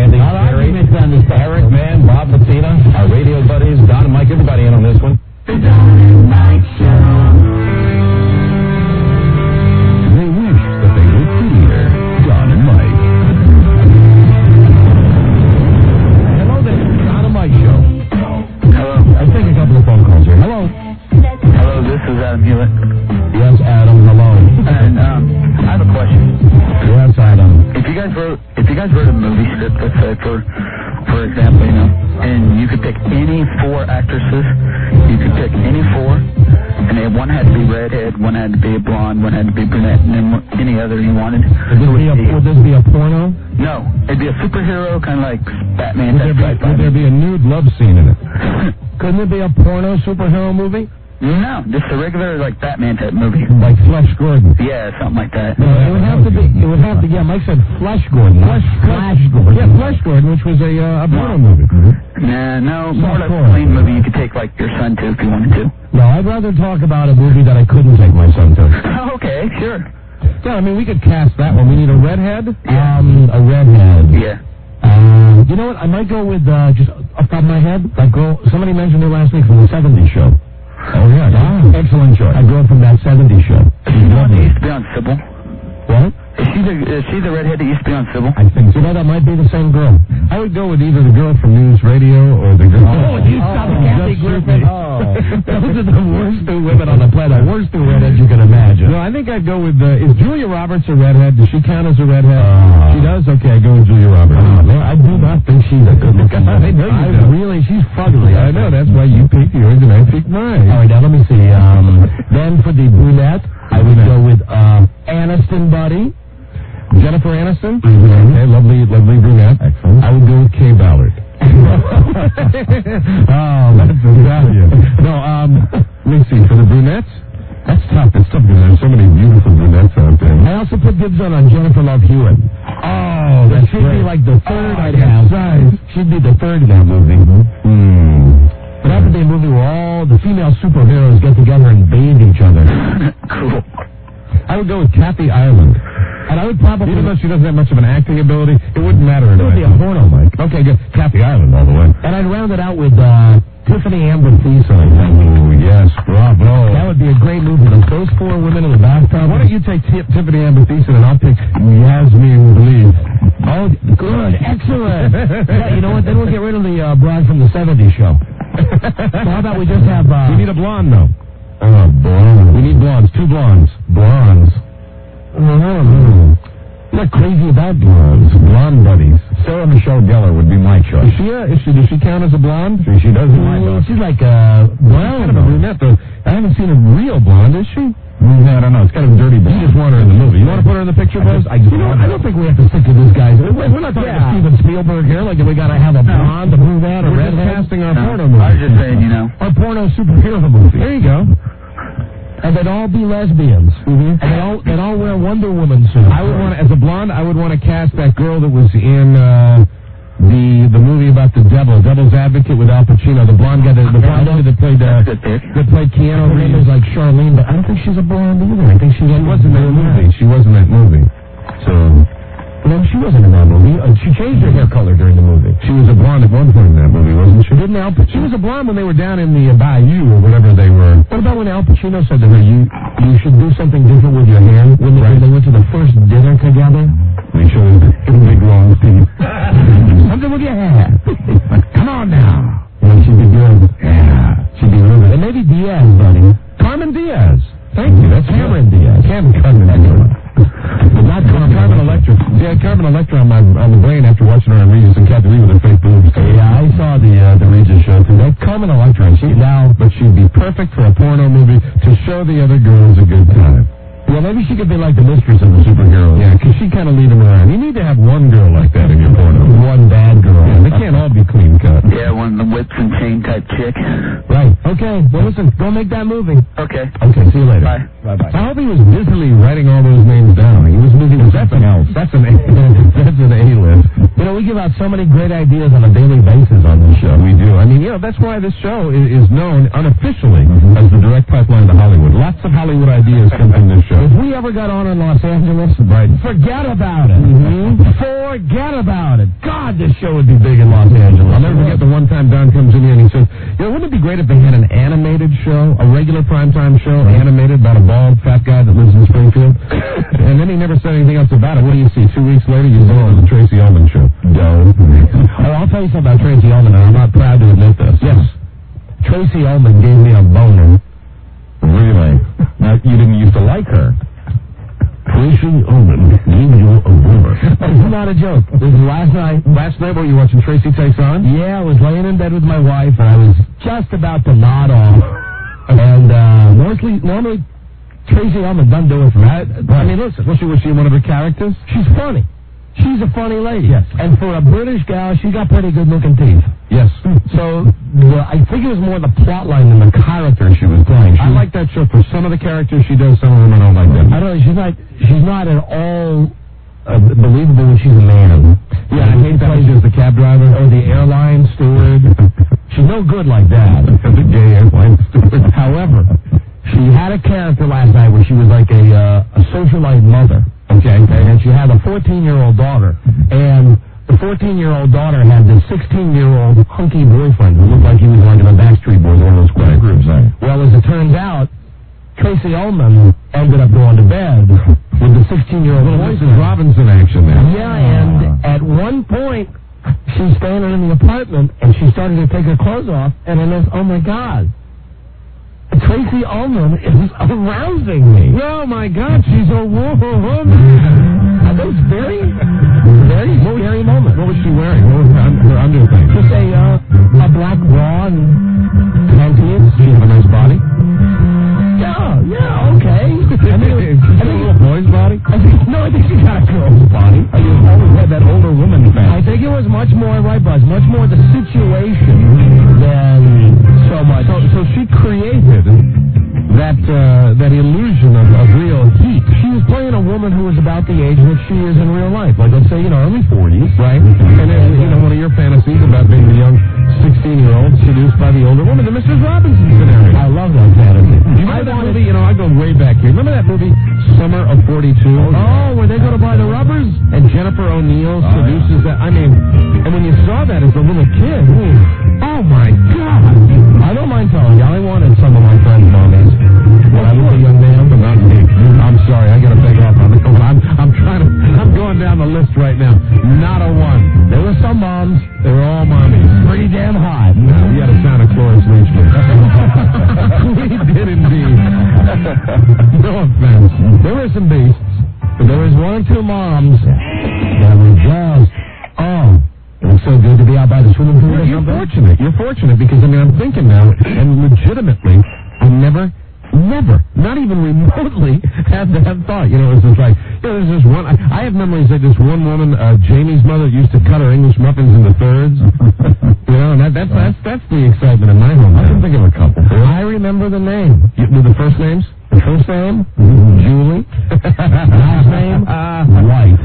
movie script, let's say, for for example, you know, and you could pick any four actresses, you could pick any four, and they, one had to be redhead, one had to be a blonde, one had to be brunette, and then any other you wanted. Would this be a, would this be a porno? No, it'd be a superhero, kind of like Batman. Would there, be, would there be a nude love scene in it? Couldn't it be a porno superhero movie? No, just a regular, like, Batman type movie. Like Flash Gordon? Yeah, something like that. No, it would have to be, it would have to, yeah, Mike said Flash Gordon. Flash, Flash Gordon. Yeah, Flash Gordon, which was a, uh, a porno movie. Mm-hmm. Nah, no, more like a plain movie you could take, like, your son to if you wanted to. No, I'd rather talk about a movie that I couldn't take my son to. Oh, okay, sure. Yeah, I mean, we could cast that one. We need a redhead? Yeah. Um, a redhead. Yeah. Um, you know what? I might go with, uh, just off the top of my head, that girl, somebody mentioned her last week from the seventies show. Oh, yeah. yeah. Excellent choice. I grew up from that seventies show. She's the one that used to be on Sybil. What? Is she the, is she the redhead that used to be on Sybil? I think so. You know, that might be the same girl. I would go with either the girl from News Radio or the girl... Oh, you saw the Kathy Griffin. Oh. Those are the worst two women on the planet. The worst two redheads you can imagine. No, I think I'd go with... Uh, is Julia Roberts a redhead? Does she count as a redhead? Uh, she does? Okay, I'd go with Julia Roberts. Uh, no, I do not think she's a good looking woman. I know you I do. Really, she's fugly. I know, that's why you picked yours and I picked mine. All right, now let me see. Um, then for the brunette, I would go with uh, Aniston Buddy. Jennifer Aniston. Mm-hmm. Okay, lovely, lovely brunette. Excellent. I would go with Kay Ballard. Oh, that's Italian. No, um, let me see. For the brunettes, that's tough. That's tough because there's so many beautiful brunettes out there. I also put dibs on on Jennifer Love Hewitt. Oh, that should be like the third oh, I'd have. Size. She'd be the third in that movie. Hmm. But that would be a movie where all the female superheroes get together and bathe each other. Cool. I would go with Kathy Ireland. And I would probably... Even though she doesn't have much of an acting ability, it wouldn't matter. It would be a porno, Mike. Okay, good. Kathy Ireland, all the way. And I'd round it out with uh, Tiffany Amber Thiessen. Oh, yes. Bravo. That would be a great movie. Those four women in the bathtub. Why don't you take T- Tiffany Amber Thiessen and I'll pick Yasmin Believe. Oh, good. Excellent. Yeah, you know what? Then we'll get rid of the uh, bride from the seventies show. So how about we just have... Uh, we need a blonde, though. Oh, blonde. We need blondes. Two blondes. Blondes. Mm-hmm. I'm not crazy about blondes. Blonde buddies. Sarah Michelle Gellar would be my choice. Is she, a, is she, does she count as a blonde? She, she does in my book. She's like a brown. Kind of a brunette, though. I haven't seen a real blonde, is she? Mm, I don't know. It's kind of dirty blonde. You just want her in the movie. You want to put her in the picture, Buzz? I, just, I, just you know, I don't think we have to stick to this, guys. We're not talking yeah. Steven Spielberg here, like we got to have a blonde, a brunette, a redhead. We're just casting our no. porno movie. I was just saying, you know. Our porno superhero movie. There you go. And they'd all be lesbians. Mm-hmm. And they all they'd all wear Wonder Woman suits. I would want to, as a blonde, I would want to cast that girl that was in uh, the the movie about the devil, Devil's Advocate with Al Pacino. The blonde guy, the, the blonde lady that played uh, that played Keanu Reeves, like Charlene. But I don't think she's a blonde either. I think she, she was in that movie. She was in that movie. So. No, she wasn't in that movie. Uh, she changed her hair color during the movie. She was a blonde at one point in that movie, wasn't she? Didn't Al Pacino? She was a blonde when they were down in the uh, Bayou or whatever they were. What about when Al Pacino said to her, you you should do something different with your hair? When, right. when they went to the first dinner together? They showed him big long teeth. Something with your hair. Come on now. Yeah, she'd be good. Yeah, she'd be really good. And maybe Diaz, buddy. Carmen Diaz. Thank you. That's Cameron Diaz. Cameron, Carmen Diaz. But not Carmen, Carmen Electra. See, I had Carmen Electra on my on the brain after watching her on Regis and Kathy Lee with her fake boobs. Yeah, I saw the uh, the Regis show too. That Carmen Electra, she now, but she'd be perfect for a porno movie to show the other girls a good time. Well, maybe she could be like the mistress of the superheroes. Yeah, because she kind of lead them around. You need to have one girl like that in your porno. One bad girl. Yeah, they can't all be clean cut. Yeah, one of the whips and chain type chick. Right. Okay. Well, listen, go make that movie. Okay. Okay. See you later. Bye. Bye. Bye. I hope he was busily writing all those names down. He was busy with something else. That's an A. That's an A list. You know, we give out so many great ideas on a daily basis on this show. We do. I mean, you know, that's why this show is, is known unofficially mm-hmm. as the direct pipeline to Hollywood. Lots of Hollywood ideas come from this show. If we ever got on in Los Angeles, right, forget about it. Mm-hmm. Forget about it. God, this show would be big in Los Angeles. I'll never forget the one time Don comes in here and he says, you know, wouldn't it be great if they had an animated show, a regular primetime show, animated about a bald, fat guy that lives in Springfield? And then he never said anything else about it. What do you see? Two weeks later, you see it on the Tracy Ullman show. No. Oh, I'll tell you something about Tracy Ullman, and I'm not proud to admit this. Yes. Tracy Ullman gave me a boner. Really? Now, you didn't used to like her. Tracy Ullman gave you a rumor. It's not a joke. This is last night. Last night, were you watching Tracy Takes On? Yeah, I was laying in bed with my wife, and I was just about to nod off. And uh, mostly, normally, Tracy Ullman doesn't do it for me. I, I mean, listen. Was she, was she one of her characters? She's funny. She's a funny lady. Yes. And for a British gal, she's got pretty good-looking teeth. Yes. So the, I think it was more the plot line than the character she was playing. She I like that show. For some of the characters she does, some of them I don't like them. I don't know. She's not. She's not at all uh, believable when she's a man. Yeah, I hate that when she's the cab driver or the airline steward. She's no good like that. The gay airline steward. However, she had a character last night where she was like a uh, a socialite mother. Okay, and she had a fourteen-year-old daughter, and the fourteen-year-old daughter had this sixteen-year-old hunky boyfriend who looked like he was like in a Backstreet Boys, one of those choir groups. Right. Well, as it turns out, Tracy Ullman ended up going to bed with the sixteen-year-old little boyfriend. Missus Robinson action there. Yeah, and at one point, she's standing in the apartment, and she started to take her clothes off, and I noticed, oh my God, Tracy Ullman is arousing me. Oh my God, she's a woman. Are those very, very scary moments? What was she wearing? What was her, her underthing? Just a, uh, a black bra and panties. Did she have a nice body? Yeah, yeah, okay. I mean, Is she I a think, little boy's body? I think, no, I think she got a girl's body. I just always had that older woman fan. I think it was much more, right, Buzz, much more the situation than so much. So, so she created that uh, that illusion of, of real heat. She was playing a woman who was about the age that she is in real life. Like, let's say, you know, early forties, right? And then, you know, one of your fantasies about being the young sixteen-year-old seduced by the older woman, the Missus Robinson scenario. I love that fantasy. Do you remember that movie? You know, I go way back here. Remember that movie, Summer of forty-two? Oh, where they go to buy the rubbers? And Jennifer O'Neill oh, seduces yeah. that. I mean, and when you saw that as a little kid, ooh, oh my God. I don't mind telling you, I wanted some of my friends' mommies when I was a young man. But not me. I'm sorry, I got to beg off on this one. I'm, I'm trying to, I'm going down the list right now. Not a one. There were some moms. They were all mommies. Pretty damn hot. No, we had a sound of Cloris Leachman. We did indeed. No offense. There were some beasts, but there was one or two moms that were just, oh, it was so good to be out by the swimming pool. You're, you're fortunate. You're fortunate because, I mean, I'm thinking now, and legitimately, I never, never, not even remotely had that thought. You know, it was just like, you know, there's this one, I, I have memories of this one woman, uh, Jamie's mother, used to cut her English muffins into thirds. You know, and that, that's, that's, that's the excitement in my home. I can think of a couple. I remember the name. You, with the first names? The first name? Mm-hmm. Julie. Last name? Uh, White.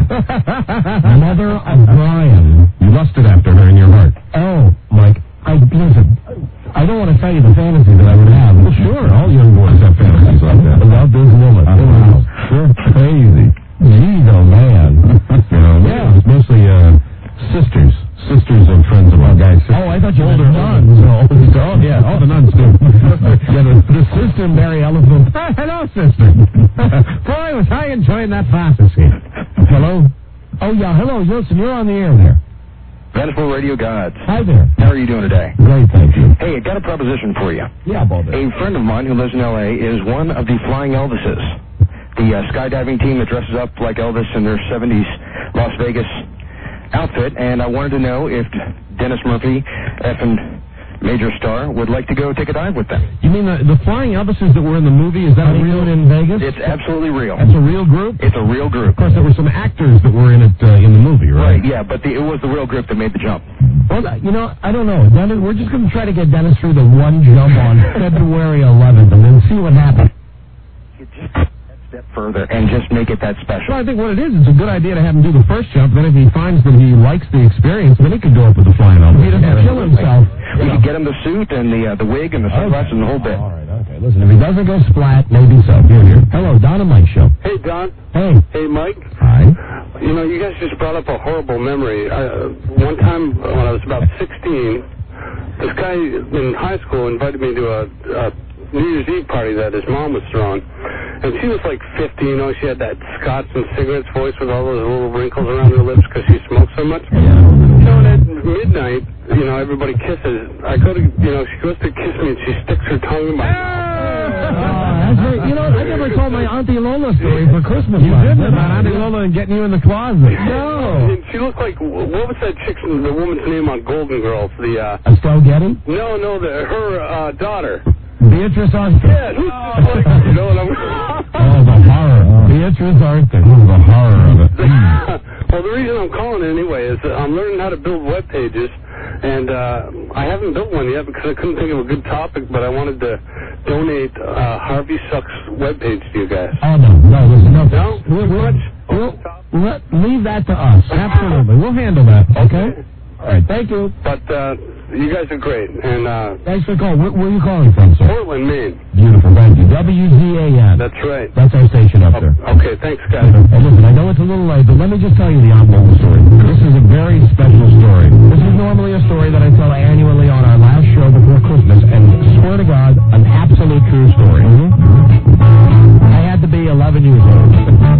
Mother of Brian. You lusted after her in your heart. Oh, Mike, I, listen, I don't want to tell you the fantasy that I would have. Well, sure, all young boys have fantasies like that. About this woman. Oh, wow. Sure. Crazy. Geez, oh, man. You know, yeah. It's mostly uh, sisters. Sisters and friends of our guys. Oh, I thought you older meant nuns. Oh, oh, yeah, all the nuns do. Yeah, the, the sister Mary Elephant. Ah, hello, sister. Boy, was I enjoying that fantasy. Hello? Oh, yeah, hello. Listen, you're on the air there. Vanderbilt Radio Gods. Hi there. How are you doing today? Great, thank you. Hey, I got a proposition for you. Yeah, Bob. A friend of mine who lives in L A is one of the Flying Elvises, the uh, skydiving team that dresses up like Elvis in their seventies Las Vegas outfit, and I wanted to know if Dennis Murphy, effing major star, would like to go take a dive with them. You mean the, the Flying Elvises that were in the movie? Is that a real in Vegas? It's absolutely real. That's a real group? It's a real group. Of course, there were some actors that were in it uh, in the movie, right? Right, yeah, but the, it was the real group that made the jump. Well, you know, I don't know. Dennis, we're just going to try to get Dennis through the one jump on February eleventh and then see what happens. Just that step further and just make it that special. Well, I think what it is, it's a good idea to have him do the first jump. Then if he finds that he likes the experience, then he could go up with the Flying Elvis. He doesn't kill himself. We could get him the suit and the uh, the wig and the sunglasses and the whole bit. All right, okay. Listen, if he doesn't go splat, maybe so. Here, here. Hello, Don and Mike Show. Hey, Don. Hey. Hey, Mike. Hi. You know, you guys just brought up a horrible memory. Uh, one time when I was about sixteen, this guy in high school invited me to a, a New Year's Eve party that his mom was throwing. And she was like fifty, you know, she had that Scotch and cigarettes voice with all those little wrinkles around her lips because she smoked so much. So at midnight, you know, everybody kisses. I go to, you know, she goes to kiss me and she sticks her tongue in my mouth. Oh, That's very, you know, I never told my Auntie Lola story for Christmas. You time. didn't about Auntie Lola and getting you in the closet. No. And she looked like, what was that chick's, the woman's name on Golden Girls? The, uh... Estelle Getty? No, no, the, her, uh, daughter. Beatrice Arthur. Yeah, who's just like, you know what I'm... Oh, the horror. Beatrice Arthur. Oh, the horror of it. Well, the reason I'm calling anyway is that I'm learning how to build web pages, and uh, I haven't built one yet because I couldn't think of a good topic, but I wanted to donate uh, Harvey Sucks web page to you guys. Oh, no, no, listen, no. No? We'll, we'll, we'll, let, leave that to us. Absolutely. We'll handle that, okay? All right, thank you. But uh, you guys are great, and uh, thanks for calling. Where, where are you calling from, sir? Portland, Maine. Beautiful, thank you. W Z A N. That's right. That's our station up there. Okay, thanks, guys. Hey, listen, I know it's a little late, but let me just tell you the Aunt Lola story. This is a very special story. This is normally a story that I tell annually on our last show before Christmas, and swear to God, an absolute true story. Mm-hmm. I had to be eleven years old.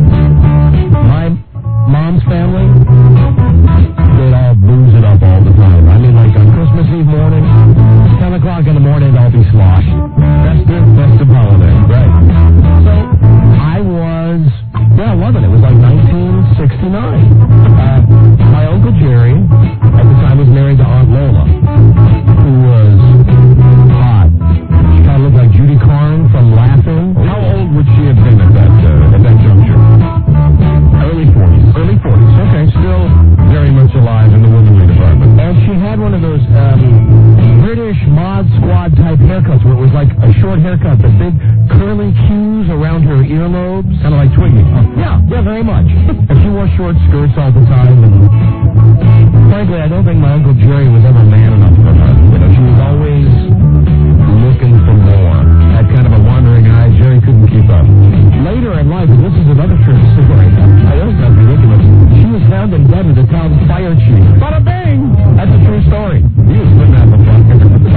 My mom's family, they'd all booze it up all the time. I mean, like on Christmas Eve morning, ten o'clock in the morning, they'll be sloshed. Festive, festive holiday. Right. So, I was, yeah, eleven. It was like nineteen sixty-nine. Uh, my Uncle Jerry, at the time, was married to Aunt Lola, who was hot. She kind of looked like Judy Carn from Laughing. How old would she have been at that, uh, at that juncture? Early forties. Early forties. Okay, still very much alive in the womanly department. And she had one of those um, British Mod Squad type haircuts where it was like a short haircut, but big curly cues around her earlobes. Kind of like Twiggy. Huh? Yeah, yeah, very much. And she wore short skirts all the time. And frankly, I don't think my Uncle Jerry was ever man enough for her. You know, she was always looking for more. Had kind of a wandering eye. Jerry couldn't keep up. Later in life, and this is another true story. I know it's not ridiculous. She was found in bed with the town fire chief. Bada bing! That's a true story. He was putting out the fuck.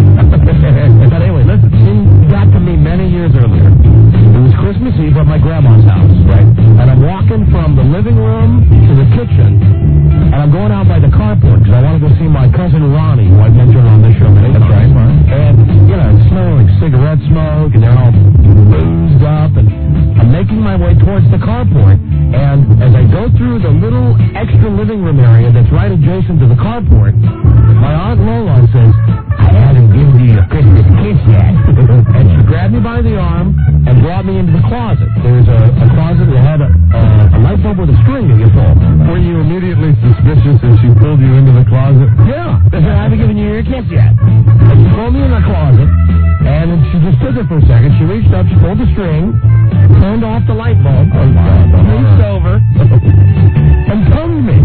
But anyway, listen, she got to me many years earlier. It was Christmas Eve at my grandma's house, right? And I'm walking from the living room to the kitchen, and I'm going out by the carport because I want to go see my cousin Ronnie, who I've mentioned on this show many times. That's right. And, you know, it's smelling like cigarette smoke, and they're all boozed up, and I'm making my way towards the carport, and as I go through the little extra living room area that's right adjacent to the carport, my Aunt Lola says, I haven't given you your Christmas kiss yet. And she grabbed me by the arm and brought me into the closet. There's a, a closet that had a, a, a light bulb with a string that you pull. Were you immediately suspicious as she pulled you into the closet? Yeah. They said, I haven't given you your kiss yet. And she pulled me in the closet, and she just stood there for a second. She reached up, she pulled the string, turned off the light bulb, reached over, and tongued me.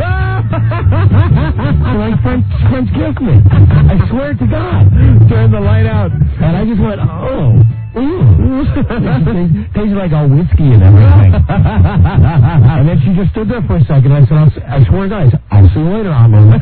Like French, French kissed me. I swear to God. Turned the light out, and I just went, oh. Ooh. Tastes like all whiskey and everything. And then she just stood there for a second, and I said, I'll, I swear to God, I said, I'll see you later, Aunt Lola.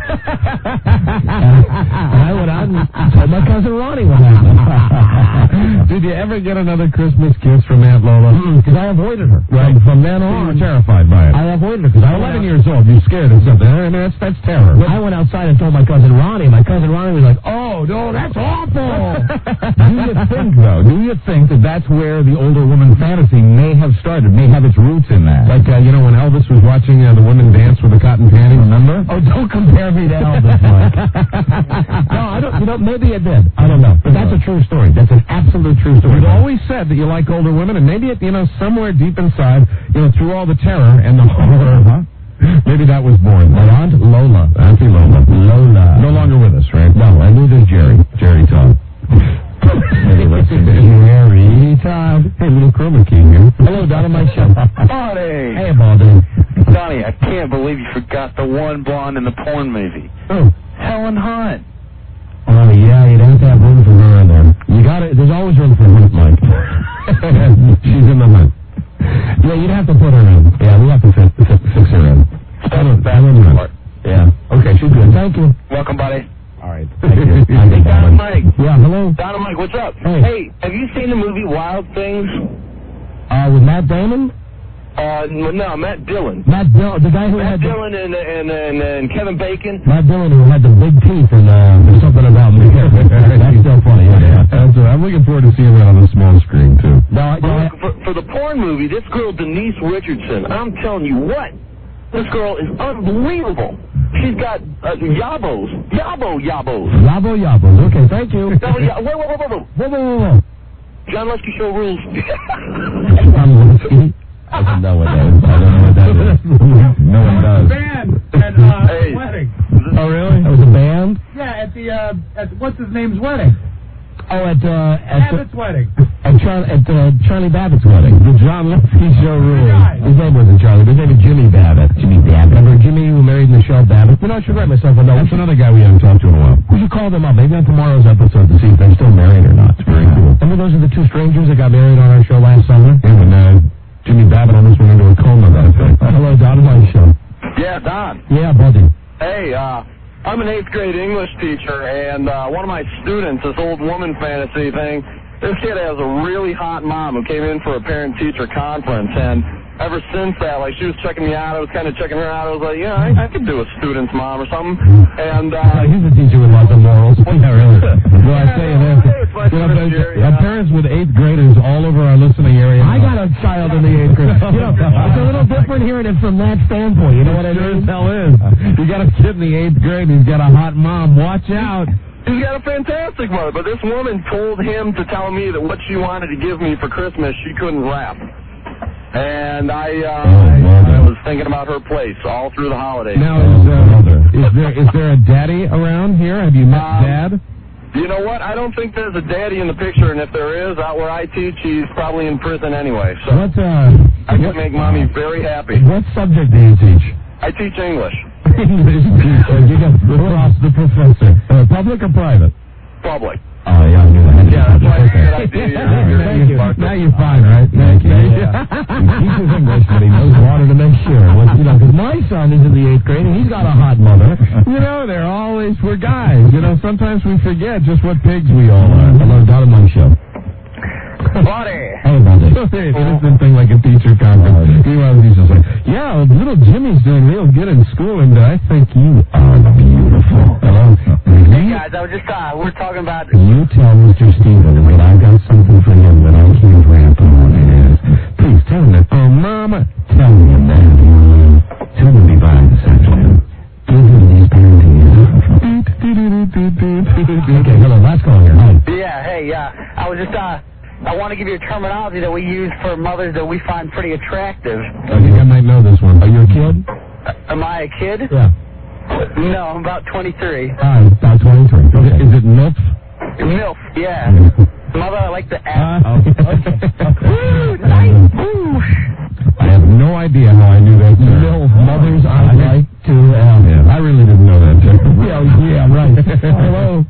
And I went out and told my cousin Ronnie what happened. Did you ever get another Christmas kiss from Aunt Lola? Because I avoided her. Right. From then You on. were terrified by it. I avoided her because I eleven went out, years old, you're scared of something. I mean, that's, that's terror. I went outside and told my cousin Ronnie. My cousin Ronnie was like, oh, no, that's awful. Do you think, though, do you think that that's where the older woman fantasy may have started, may have its roots in that? Like, uh, you know, when Elvis was watching uh, the women dance with the cotton panties, remember? Oh, don't compare me to Elvis, Mike. No, I don't, you know, maybe it did. I don't know. But that's a true story. That's an absolute true story. You've always said that you like older women, and maybe, it, you know, somewhere deep inside, you know, through all the terror and the horror, huh? Maybe that was born. My Aunt Lola. Auntie Lola. Lola. No longer with us, right? No, I knew this Jerry. Jerry Todd. Maybe let's see. Jerry Todd. Hey, little chroma key here. Hello, Don, on my show. Bonnie! Hey, Baldy. Donnie, I can't believe you forgot the one blonde in the porn movie. Oh. Helen Hunt. Oh, yeah, you'd have to have room for her in there. You got it. There's always room for Hunt, Mike. She's in the hunt. Yeah, you'd have to put her in. Yeah, we have to fit, fit, fix her in. That's I don't know. Yeah. Okay, she's good. Thank you. Welcome, buddy. All right. Thank you. I think that Don one. Mike. Yeah, hello. Don Mike, what's up? Hey. Hey, have you seen the movie Wild Things? Uh, with Matt Damon? Uh, no, Matt Dillon. Matt Dillon, the guy who Matt had the, Dillon and, and, and, and Kevin Bacon. Matt Dillon who had the big teeth and uh, there's something about me. That's still funny. Yeah, yeah. That's, uh, I'm looking forward to seeing that on the small screen, too. No, I, no, I, for the porn movie, this girl, Denise Richardson, I'm telling you what, this girl is unbelievable. She's got uh, yabos. Yabo yabos. Yabo yabos. Okay, thank you. No, yeah, whoa, whoa, whoa, whoa, whoa. Whoa, whoa, whoa, whoa. John Lusky Show rules. John Lusky? I don't know what that is. I don't know what that is. No one does. Band at uh, Hey. wedding. Oh, really? That was a band? Yeah, at the uh, at what's his name's wedding? Oh, at, uh, at, Abbott's wedding. at, Char- at uh, Charlie Babbitt's wedding. The John Lusky Show rules. guy. His name wasn't Charlie, but his name was Jimmy Babbitt. Jimmy Babbitt. Remember Jimmy who married Michelle Babbitt? You know, I should write myself a note. That's another guy we haven't talked to in a while. We should call them up, maybe on tomorrow's episode to see if they're still married or not. It's very cool. Remember those are the two strangers that got married on our show last summer? Yeah, when uh, Jimmy Babbitt almost went into a coma that day. Hello, Don, my show. Yeah, Don. Yeah, buddy. Hey, uh, I'm an eighth grade English teacher, and uh, one of my students, this old woman fantasy thing, this kid has a really hot mom who came in for a parent-teacher conference, and ever since that, like, she was checking me out, I was kind of checking her out, I was like, yeah, I, I could do a student's mom or something, and, uh... He's a teacher with lots of morals. Yeah, really. Well, I tell you this. It's my You know, first year, uh, yeah. parents with eighth graders all over our listening area. I got a child in the eighth grade. You know, it's a little different hearing it from that standpoint. You know what I mean? Sure as hell is. You got a kid in the eighth grade and he's got a hot mom. Watch out. He's got a fantastic mother, but this woman told him to tell me that what she wanted to give me for Christmas, she couldn't wrap. And I, uh, I, I was thinking about her place all through the holidays. Now, is, uh, is there is there a daddy around here? Have you met Um, Dad? You know what? I don't think there's a daddy in the picture, and if there is, out where I teach, he's probably in prison anyway. So What, uh, I can make mommy very happy. what subject do you teach? I teach English. English. Uh, you got across the professor. Uh, public or private? Public. Oh, yeah, I knew that. Yeah, that's why I Okay. figured I'd do it. Thank you. Now you're fine, right? Thank you. He teaches English, but he knows water to make sure. Well, you know, because my son is in the eighth grade, and he's got a hot mother. You know, they're always, we're guys. You know, sometimes we forget just what pigs we all are. Hello, Don and Mike Show. Buddy. Hey, buddy. Hey, innocent thing like a teacher conference. Meanwhile, he's just like, yeah, little Jimmy's doing real good in school, and I think you are beautiful. Hello? Hey guys, I was just, uh, we're talking about... You tell Mister Stevens that I've got something for him that I can't rap on. Yes. Please tell him that. Oh, Mama, tell him that. Tell him to be by this afternoon. Give him these parenting. Okay, hello, last call here. Hi. Yeah, hey, uh, I was just, uh, I want to give you a terminology that we use for mothers that we find pretty attractive. I think I might know this one. Are you a kid? Uh, am I a kid? Yeah. No, I'm about twenty-three. Hi, about twenty-three. Okay. Is it MILF? MILF, yeah. Mother, I like the ass. Uh, okay. Woo, nice. Woo. I have no idea how I knew that. MILF, mothers I like to have. Yeah, I really didn't know that. Yeah, yeah, right. Hello.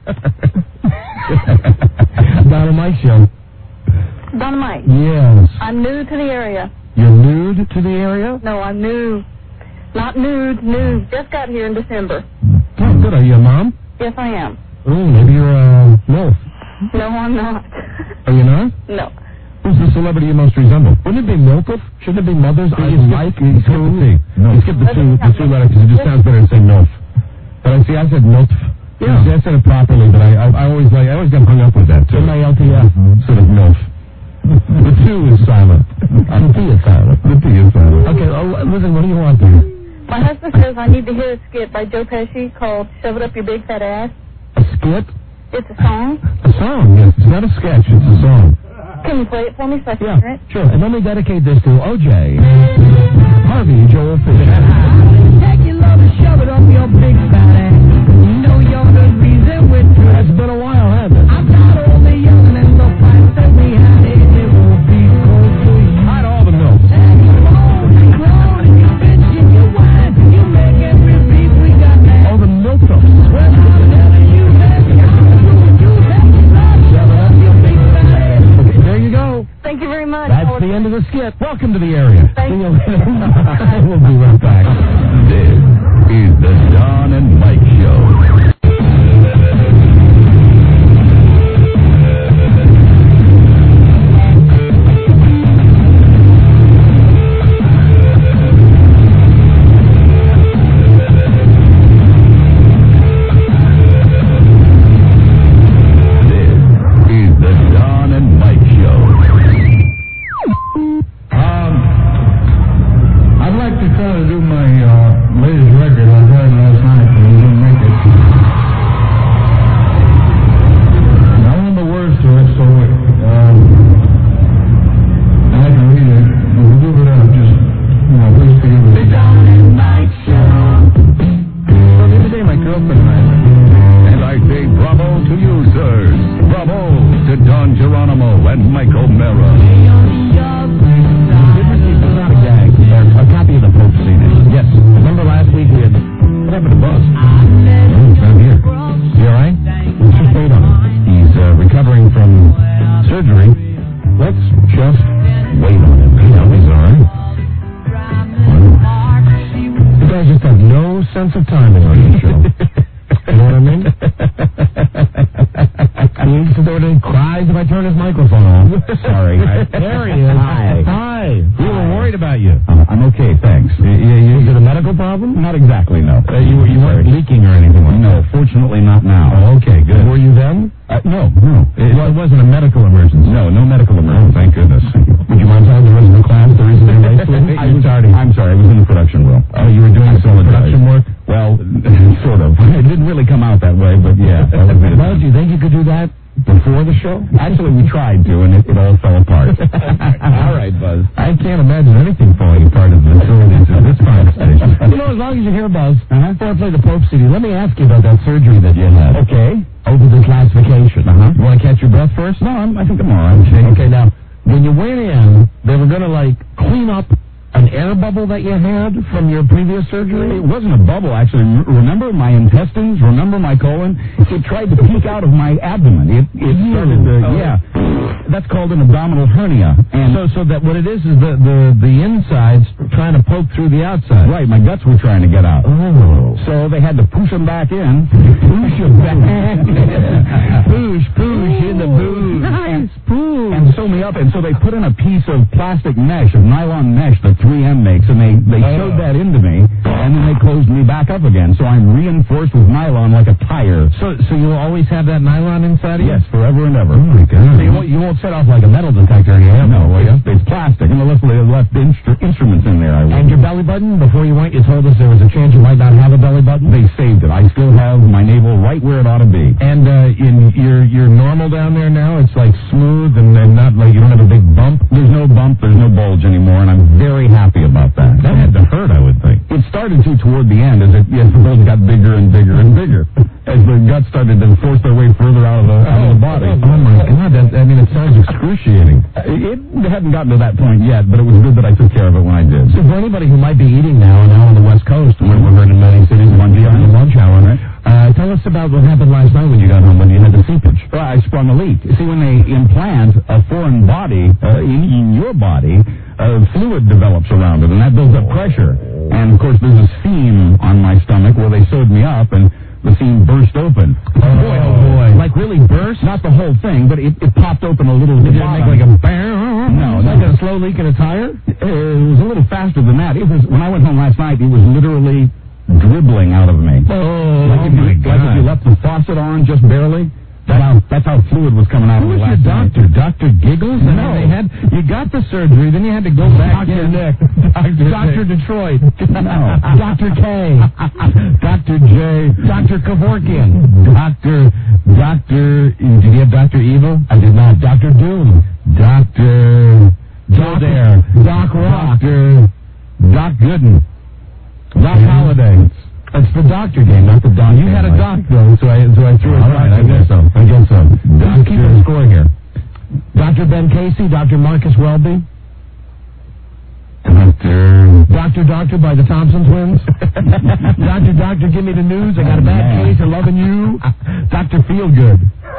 Donna Mike Show. Dynamite. Yes. I'm new to the area. You're nude to the area? No, I'm new. Not nude, new. Just got here in December. Oh, good. Are you a mom? Yes, I am. Oh, maybe you're a MILF. No, I'm not. Are you not? No. Who's the celebrity you most resemble? Wouldn't it be MILF? Shouldn't it be mothers I like? You skip the T. You skip the two, the two letters because it just sounds better to say MILF. But I see, I said MILF. Yeah. See, I said it properly, but I, I, I always like, I always get hung up with that too. M I L T F instead of MILF. The two is silent. The T is silent. The T is silent. Okay, oh, listen, what do you want there? My husband says I need to hear a skit by Joe Pesci called Shove It Up Your Big Fat Ass. A skit? It's a song. A song, yes. It's not a sketch, it's a song. Can you play it for me so I can Yeah, hear it? sure. And let me dedicate this to O J. Harvey Joel Fisher. Take your love and shove it up your big fat ass. You know you're the reason we're through. It's been a while, hasn't it? I've got all the young and the fights that we had. It will be cold for you. Hi to all the milks. And you moan and groan and you bitch and you whine. You make every beat we got mad. All the milk folks. Well, I'm telling you, baby, I'm through. You take your love, shove it up your big fat ass. Okay, there you go. Thank you very much. That's the end of the skit. Welcome to the area. Thank See you. later. We'll be right back. This is the Don and Mike Show. This is the Don and Mike Show. and Mike O'Mara. Not a gag. A copy of the Pope C D. Yes. Remember last week we had... What happened to Buzz? Oh, he's not here. Is he all right? Let's just wait on him. He's uh, recovering from surgery. Let's just wait on him. You know, he's all right. You guys just have no sense of timing on this show. You know what I mean? He used to do it and cries if I turn his microphone on. Sorry. There he is. Hi. Hi. We were worried about you. Uh, I'm okay, thanks. Y- y- Is it a medical problem? Not exactly, no. Uh, you you weren't leaking or anything like No, that? fortunately not now. Oh, okay, good. Were you then? Uh, no, no. It, well, it wasn't a medical emergency. No, no medical emergency. Oh, thank goodness. Would you mind telling the rest of the class the reason you're late? I'm sorry. I'm sorry. I was in the production room. Oh, you were doing some production work? Well, sort of. It didn't really come out that way, but yeah. That was it. Well, do you think you could do that before the show? Actually, we tried to, and it, it all fell apart. All right, Buzz. I can't imagine anything falling apart as the facilities at this fine station. You know, as long as you're here, Buzz, uh-huh. before I play the Pope C D, let me ask you about that surgery that you had. Okay. Over this last vacation. Uh-huh. You want to catch your breath first? No, I'm, I think I'm all right. Okay, now, when you went in, they were going to, like, clean up an air bubble that you had from your previous surgery? It wasn't a bubble, actually. Remember my intestines? Remember my colon? It tried to peek out of my abdomen. It, it started to, Oh. yeah. That's called an abdominal hernia. And So, so that what it is is the, the, the inside's trying to poke through the outside. right, my guts were trying to get out. Oh. So they had to push them back in. Push them back. Push, push in the booze. and, and sew me up. And so they put in a piece of plastic mesh, of nylon mesh that three M makes, and they, they Oh. sewed that into me, and then they closed me back up again. So I'm reinforced with nylon like a tire. So, so you'll always have that nylon inside of you? Yes, forever and ever. Oh, my God. So you won't, you won't set off like a metal detector in your hand. No, it's, it's plastic, and they left, they left instru- instruments in there. I And your belly button, before you went, you told us there was a chance you might not have a belly button? They saved it. I still have my navel right where it ought to be. And uh, in you're you're normal down there now. It's like smooth and, and not like you don't have a big bump. There's no bump. There's no bulge anymore, and I'm very happy about that. That had to hurt, I would think. It started to toward the end as it as the bulge got bigger and bigger and bigger as the guts started to force their way further out of the out of the body. Oh my God! That, I mean, it sounds excruciating. It hadn't gotten to that point yet, but it was good that I took care of it when I did. So for anybody who might be eating now and now on the West Coast, where we're heard in many cities, lunch hour, lunch hour, right? Uh, tell us about what happened last night when you got home when you had the seepage. Well, I sprung a leak. See, when they implant a foreign body uh, in, in your body, uh, fluid develops around it, and that builds up pressure. And, of course, there's a seam on my stomach where they sewed me up, and the seam burst open. Oh, boy, oh, boy. Like really burst? Not the whole thing, but it, it popped open a little. Did it make like a bang? No, like no. a slow leak in a tire? It was a little faster than that. It was, when I went home last night, it was literally dribbling out of me. Oh, like, if you, my like if you God. left the faucet on just barely. That's how, that's how fluid was coming out Who of me was your last night. doctor? Doctor Giggles? I mean, No. they had, you got the surgery, then you had to go back Doctor in. Nick. Doctor Detroit. No. Doctor K. Doctor J. Doctor Kevorkian. Doctor, Doctor, did you have Doctor Evil? I did not. Doctor Doom. Doctor Doc Dare. Doc Rock. Doctor Doc Gooden. Doc Holliday. It's the doctor game, not the doc. You had a doc, though, so I, so I threw it. All right, I guess so. I guess so. Doctor, keep the score here. Doctor Ben Casey, Doctor Marcus Welby. Doctor... Doctor Doctor by the Thompson Twins. Doctor Doctor, give me the news. I got a bad man. case of loving you. Doctor Feelgood.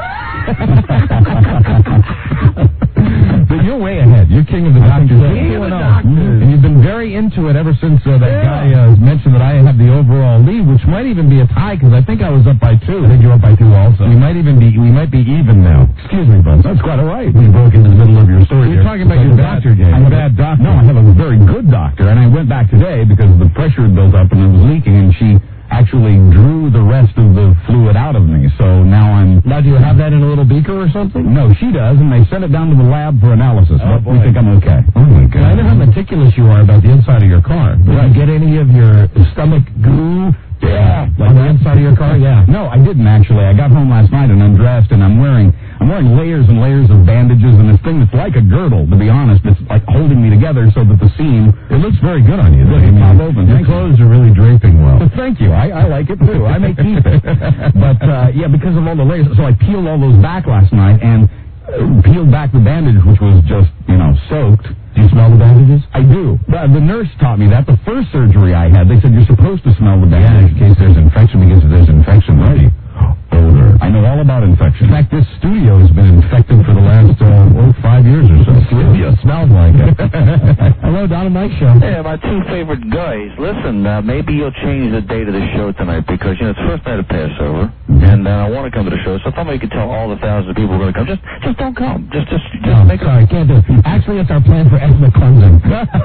But you're way ahead. You're king of the doctors. King of the doctors. And you've been very into it ever since uh, that Yeah. guy uh, mentioned that I have the overall lead, which might even be a tie because I think I was up by two. I think you're up by two also. We might even be we might be even now. Excuse me, Buzz. That's quite all right. We broke into the middle of your story. You're here. talking about It's your like a doctor bad- game. I have a bad doctor. No, I have a very good doctor, and I went back today because the pressure had built up and it was leaking, and she actually drew the rest of the fluid out of me. So now I'm... Now, do you have that in a little beaker or something? No, she does, and they sent it down to the lab for analysis. Oh, but boy. we think I'm okay. Oh, my God. I know how meticulous you are about the inside of your car. Did Right. you get any of your stomach goo? Yeah. Like the inside of your car? Yeah. No, I didn't actually. I got home last night and undressed, and I'm wearing I'm wearing layers and layers of bandages and this thing that's like a girdle, to be honest. It's like holding me together so that the seam... It looks very good on you. Doesn't pop open. Your Thank you. clothes are really draping well. Well, thank you. I, I like it, too. I may keep it. But, uh, yeah, because of all the layers. So I peeled all those back last night, and peeled back the bandage, which was just, you know, soaked. Do you smell the bandages? I do. The, the nurse taught me that. The first surgery I had, they said you're supposed to smell the bandage. Yeah, in case there's infection, because if there's infection, right? Odor. I know all about infection. In fact, this studio has been infected for the last, uh, oh, five years or so. Studio smells like it. Hello, Don and Mike Show. Hey, my two favorite guys. Listen, uh, maybe you'll change the date of the show tonight because, you know, it's the first night of Passover, and uh, I want to come to the show, so if somebody could tell all the thousands of people who are going to come, just just don't come. Just, just, just No, make sorry, can't do it. Actually, it's our plan for ethnic cleansing.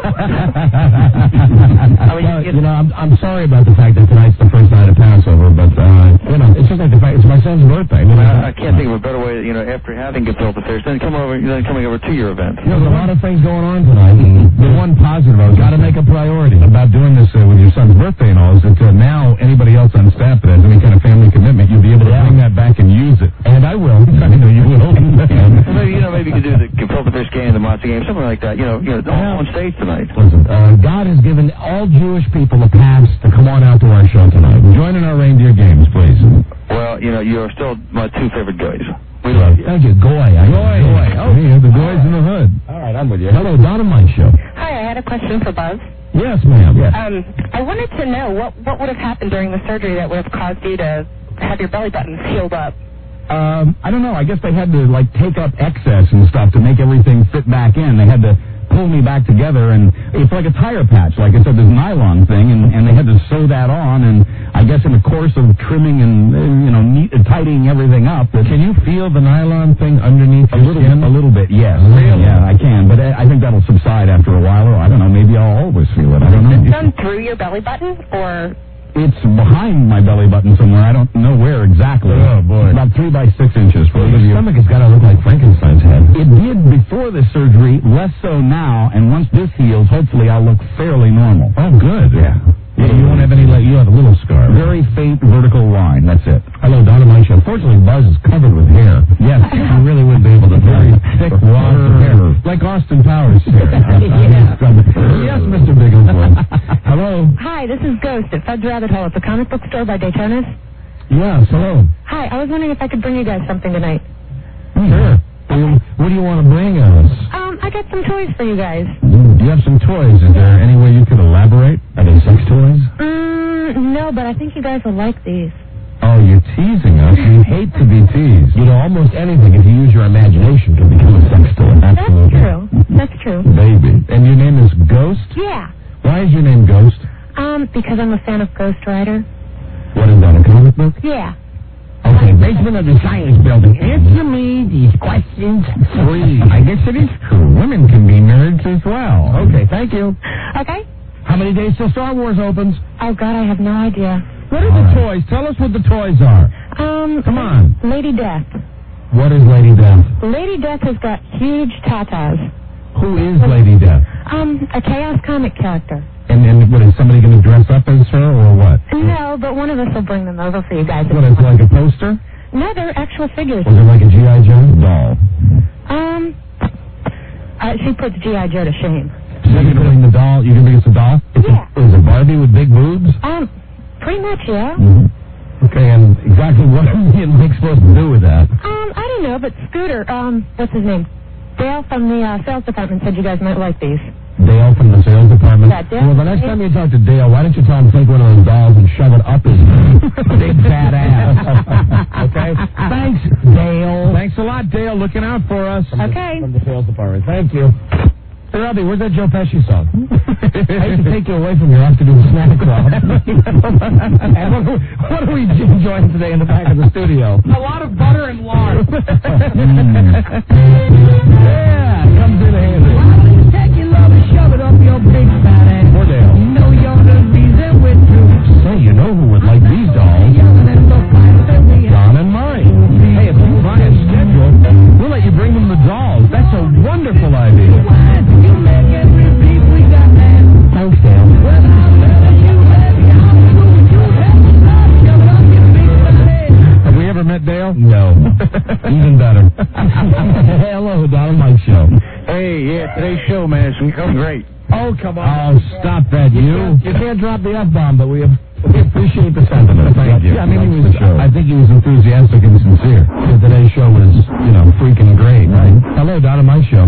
I mean, Well, you, you know, I'm, I'm sorry about the fact that tonight's the first night of Passover, but, uh, you know, it's just like the fact it's my son's birthday. I mean, I, I can't think of a better way, you know, after having gefilte fish, then come over, then coming over to your event. You know, there's a lot of things going on tonight. And the one positive I was got to make a priority about doing this uh, with your son's birthday and all is that uh, now anybody else on staff that has any kind of family commitment, you'll be able to bring that back and use it. And I will. I know you will. Well, maybe, you know, maybe you could do the gefilte fish game, the matzah game, something like that. You know, you know, all on stage tonight. Listen, uh, God has given all Jewish people a pass to come on out to our show tonight. Join in our reindeer games, please. Well, you know, you're still my two favorite guys. We love you. Thank you. Goy. I Goy. Goy. Oh, yeah, the Goy's in the hood. All right, I'm with you. Hello, Don and Mike Show. Hi, I had a question for Buzz. Yes, ma'am. Yes. Um, I wanted to know what what would have happened during the surgery that would have caused you to have your belly button sealed up. Um, I don't know. I guess they had to, like, take up excess and stuff to make everything fit back in. They had to pull me back together, and it's like a tire patch. Like I said, this nylon thing, and, and they had to sew that on, and I guess in the course of trimming and, uh, you know, neat, tidying everything up. That Can you feel the nylon thing underneath a your little, skin? A little bit, yes. Really? Yeah, I can, but I, I think that'll subside after a while, or I don't know, maybe I'll always feel it. I don't know. Is it done through your belly button, or... It's behind my belly button somewhere. I don't know where exactly. Oh, boy. About three by six inches. For Well, your stomach has got to look like Frankenstein's head. It did before the surgery, less so now, and once this heals, hopefully I'll look fairly normal. Oh, good. Yeah. You, you won't have any, like, you have a little scar. Very faint vertical line, that's it. Hello, Don and Mike Show. Fortunately, Buzz is covered with hair. Yes. You really wouldn't be able to very thick wads of hair. Like Austin Powers hair. Yeah. Yes, Mister Bigglesworth. Hello. Hi, this is Ghost at Fudge Rabbit Hole at the comic book store by Daytona's. Yes, hello. Hi, I was wondering if I could bring you guys something tonight. Sure. What do you, what do you want to bring us? Um, I got some toys for you guys. You have some toys. Is there any way you could elaborate? Are they sex toys? Mm, no, but I think you guys will like these. Oh, you're teasing us. You hate to be teased. You know, almost anything, if you use your imagination, can become a sex toy. Absolutely. That's true. That's true. Baby. And your name is Ghost? Yeah. Why is your name Ghost? Um, because I'm a fan of Ghost Rider. What is that, a comic book? Yeah. Okay, basement of the science building. Answer me these questions free. I guess it is true. Women can be nerds as well. Okay, thank you. Okay. How many days till Star Wars opens? Oh, God, I have no idea. What are the toys? Tell us what the toys are. Um, Come on. Lady Death. What is Lady Death? Lady Death has got huge tatas. Who is Lady Death? Um, a Chaos comic character. And, and what, is somebody going to dress up as her or what? No, but one of us will bring them over for you guys. What, is it like a poster? No, they're actual figures. Was it like a G I. Joe doll? Um, uh, she puts G I. Joe to shame. So you're going to bring the doll? You can bring us a doll? It's Yeah. A, is it Barbie with big boobs? Um, pretty much, yeah. Mm-hmm. Okay, and exactly what are me and Mike supposed to do with that? Um, I don't know, but Scooter, um, what's his name? Dale from the uh, sales department said you guys might like these. Dale from the sales department? Yeah, Dale. Well, the next time you talk to Dale, why don't you tell him to take one of those dolls and shove it up his big fat ass? Okay? Thanks, Dale. Thanks a lot, Dale. Looking out for us. Okay. From the sales department. Thank you. Hey, Robbie, where's that Joe Pesci song? I hate to take you away from your afternoon snack club. And what, are we, what are we enjoying today in the back of the studio? A lot of butter and lard. Yeah, come through the handy. Take your love and shove it up your big fat ass. Poor Dale. You know you're the reason we're through. Say, you know who would like these dolls? Don and Mike. Hey, if you buy a schedule, we'll let you bring them the dolls. That's a wonderful idea. You make every beat we got, man. Thanks, Dale. Well, I'm better you, baby. I'm doing you, baby. Shove it up your big fat ass. Have we ever met Dale? No. Even better. Hello, Don and Mike Show. Hey, yeah, today's show, man, it's become great. Oh, come on. Oh, stop that, you. You can't drop the F-bomb, but we have We appreciate the sentiment. Thank you. Yeah, I mean, he was, I think he was enthusiastic and sincere. Today's show was, you know, freaking great. Right? Hello, Don and Mike show.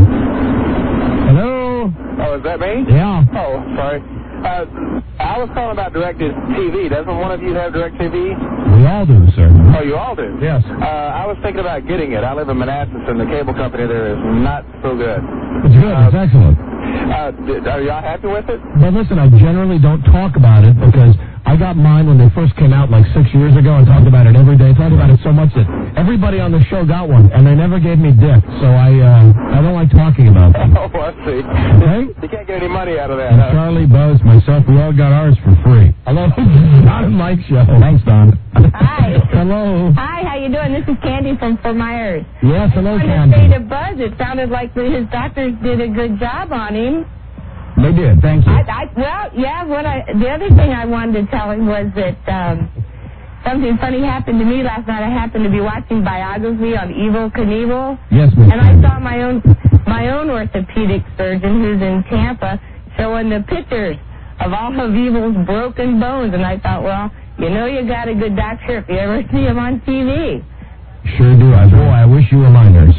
Hello. Oh, is that me? Yeah. Oh, sorry. Uh, I was calling about Directed T V. Doesn't one of you have Direct T V? We all do, sir. Oh, you all do? Yes. Uh, I was thinking about getting it. I live in Manassas, and the cable company there is not so good. It's good. It's excellent. Uh, d- are y'all happy with it? But listen, I generally don't talk about it because I got mine when they first came out like six years ago and talked about it every day. Talked about it so much that everybody on the show got one, and they never gave me dick. So I uh, I don't like talking about them. Oh, I see. Okay? You can't get any money out of that, And huh? Charlie, Buzz, myself, we all got ours for free. Hello, Don and Mike show. Thanks, Don. Hi. Hello. Hi, how you doing? This is Candy from Fort Myers. Yes, hello, I Candy. wanted to say to Buzz, it sounded like his doctors did a good job on him. They did. Thank you. I, I, well, yeah. What I, the other thing I wanted to tell him was that um, something funny happened to me last night. I happened to be watching biography on Evel Knievel. Yes, Miss And I Candy. saw my own my own orthopedic surgeon who's in Tampa showing the pictures of all of Evel's broken bones, and I thought, well, you know, you got a good doctor if you ever see him on T V. Sure do. I, boy, I wish you were minors.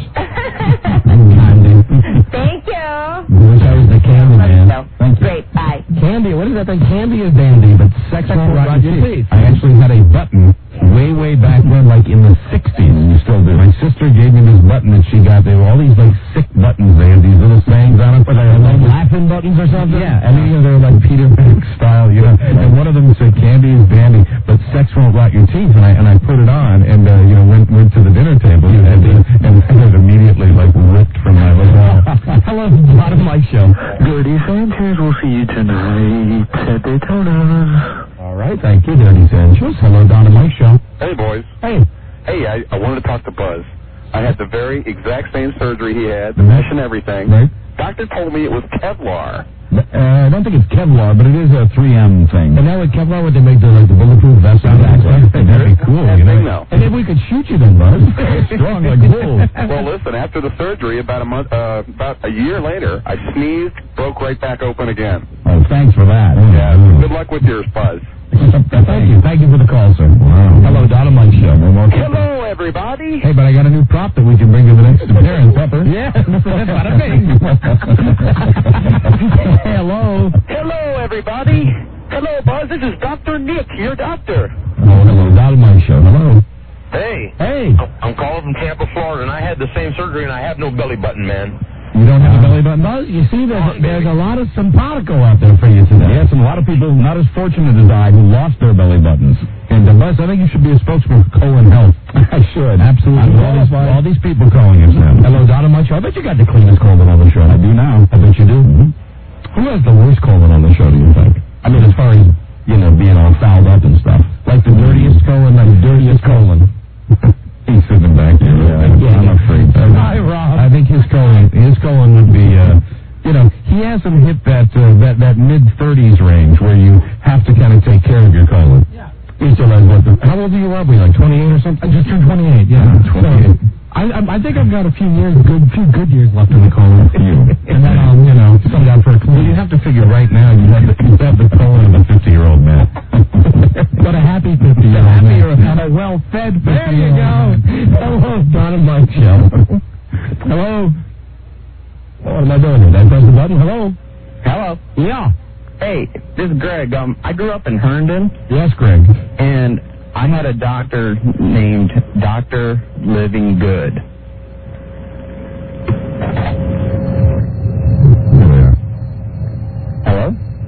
Candy. Thank you. I wish I was the Candy man. Thank you. Great. Bye. Candy, what is that thing? Candy is dandy, but sex won't rot your teeth. I actually had a button way, way back when, like in the sixties, and you still do. My sister gave me this button that she got. They were all these, like, sick buttons. They had these little sayings on it. But they were like laughing buttons or something? Yeah. And you know, they were like Peter Pan style, you know. And one of them said, Candy is dandy, but sex won't rot your teeth. And I and I put it on and, uh, you know, went went to the dinner table and, and, and it was immediately, like, ripped from my little Hello, Don and Mike show. Dirty Sanchez, we'll see you tonight at Daytona. All right, thank you, Dirty Sanchez. Hello, Don and Mike show. Hey, boys. Hey. Hey, I, I wanted to talk to Buzz. I had the very exact same surgery he had, the mesh and everything. Right. Doctor told me it was Kevlar. Uh, I don't think it's Kevlar, but it is a three M thing. And now with Kevlar, would they make the like the bulletproof vest? Exactly. That'd be cool, you know. No. And if we could shoot you then, Buzz. Strong like bull. Well, listen, after the surgery, about a month, uh, about a year later, I sneezed, broke right back open again. Oh, thanks for that. Yeah, good luck with yours, Buzz. Thank you. Thank you for the call, sir. Wow. Hello, Don and Mike show. Hello, everybody. Hey, but I got a new prop that we can bring to the next appearance. Pepper. Yeah, that's bada bing. Hello. Hello, everybody. Hello, Buzz. This is Doctor Nick, your doctor. Oh, hello, Don and Mike show. Hello. Hey. Hey. I'm calling from Tampa, Florida, and I had the same surgery, and I have no belly button, man. You don't have a belly button, Buzz? You see, there's, there's a lot of simpatico out there for you today. Yes, and a lot of people not as fortunate as I who lost their belly buttons. And uh, Buzz, I think you should be a spokesman for colon health. I should. Absolutely. All these, all these people calling us now. Hello, Don and Mike show. I bet you got the cleanest colon on the show. I do now. I bet you do. Mm-hmm. Who has the worst colon on the show, do you think? I mean, as far as, you know, being all fouled up and stuff. Like the dirtiest colon, the dirtiest colon. He's sitting back here. Yeah, I'm afraid. Hi, Rob. I think his colon, his colon would be, uh, you know, he hasn't hit that uh, that that mid thirties range where you have to kind of take care of your colon. Yeah. He still has what? The, how old are you, Rob? Are you like twenty-eight or something? I just turned twenty-eight. Yeah, twenty-eight. So, I, I think I've got a few years, good, few good years left in the colon. And then I'll, you know, come down for a clean. Well, you have to figure right now you have the, you have the colon of a fifty-year-old man. But a happy fifty-year-old man. A well-fed fifty-year-old man. There you go. Hello, Don and Mike show. Hello. What am I doing here? Did I press the button? Hello. Hello. Yeah. Hey, this is Greg. Um, I grew up in Herndon. Yes, Greg. And I had a doctor named Doctor Living Good. Here we are. Hello?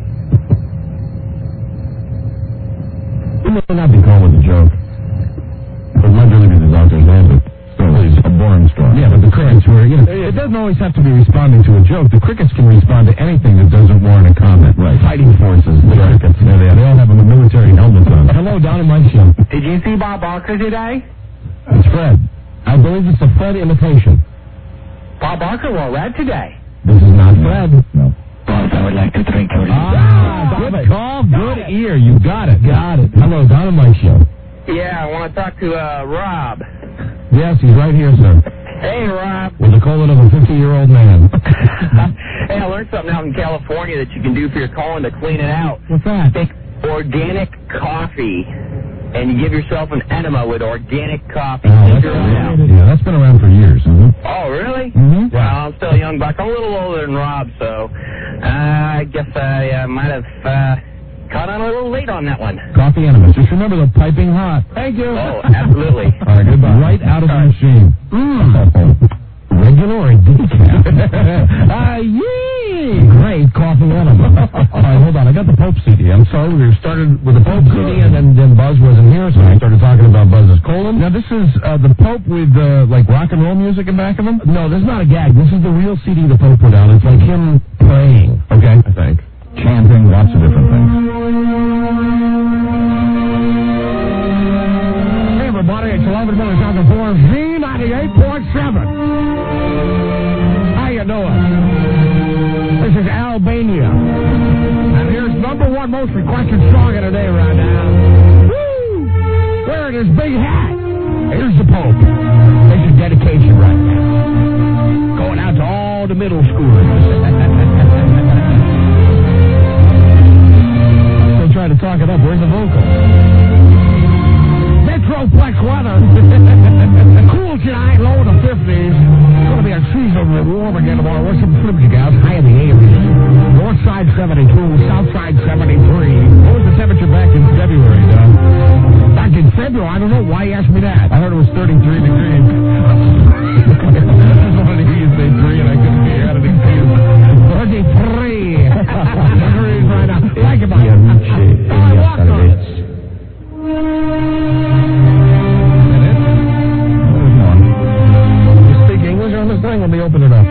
You may not be calling with a joke. It might really be the doctor's name, but still, it's a boring story. Yeah, but the crickets were, you know, it doesn't always have to be responding to a joke. The crickets can respond to anything that doesn't warrant a comment. Right. Fighting forces, the crickets. There they are. They all have a military helmets on. Hello, Don and Mike show. Did you see Bob Barker today? It's Fred. I believe it's a Fred imitation. Bob Barker wore red today. This is not Fred. No. Boss, I would like to drink your Ah, good call, good ear. You got it. Got it. Hello, Don and Mike show. Yeah, I want to talk to uh, Rob. Yes, he's right here, sir. Hey, Rob. With the colon of a fifty-year-old man. Hey, I learned something out in California that you can do for your colon to clean it out. What's that? Take organic coffee, and you give yourself an enema with organic coffee. Oh, that's, yeah. yeah, that's been around for years. Mm-hmm. Oh, really? Mm-hmm. Well, I'm still a young buck. I'm a little older than Rob, so uh, I guess I uh, might have uh, caught on a little late on that one. Coffee enemas. Just remember the piping hot. Thank you. Oh, absolutely. All right, goodbye. Right out of the machine. Mm. Regular or decaf? Ah, yee! Great coffee enema. All right, hold on. I got the Pope C D. I'm sorry. We started with the Pope C D, and then, then Buzz wasn't here, so I started talking about Buzz's colon. Now, this is uh, the Pope with, uh, like, rock and roll music in back of him? No, this is not a gag. This is the real C D the Pope put out. It's like him praying. Okay. I think. Chanting, lots of different things. Hey, everybody. It's eleven minutes after four. Z ninety-eight point seven. How you doing? This is Albania. And here's number one most requested song of the day right now. Woo! Wearing his big hat. Here's the Pope. This is dedication right now. Going out to all the middle schoolers. Still trying to talk it up. Where's the vocal? Metroplex weather. Cool tonight, low in the fifties. It's going to be a seasonably warm again tomorrow. What's some flimsy guys? High in the eighties. North side seventy-two, south side seventy-three. What was the temperature back in February, Doug? Back in February? I don't know. Why you asked me that? I heard it was thirty-three degrees. I just wanted to hear you say three, and I couldn't hear out of the excuse. thirty-three degrees right now. Think about it. All right, walk on it. On this thing, let me open it up.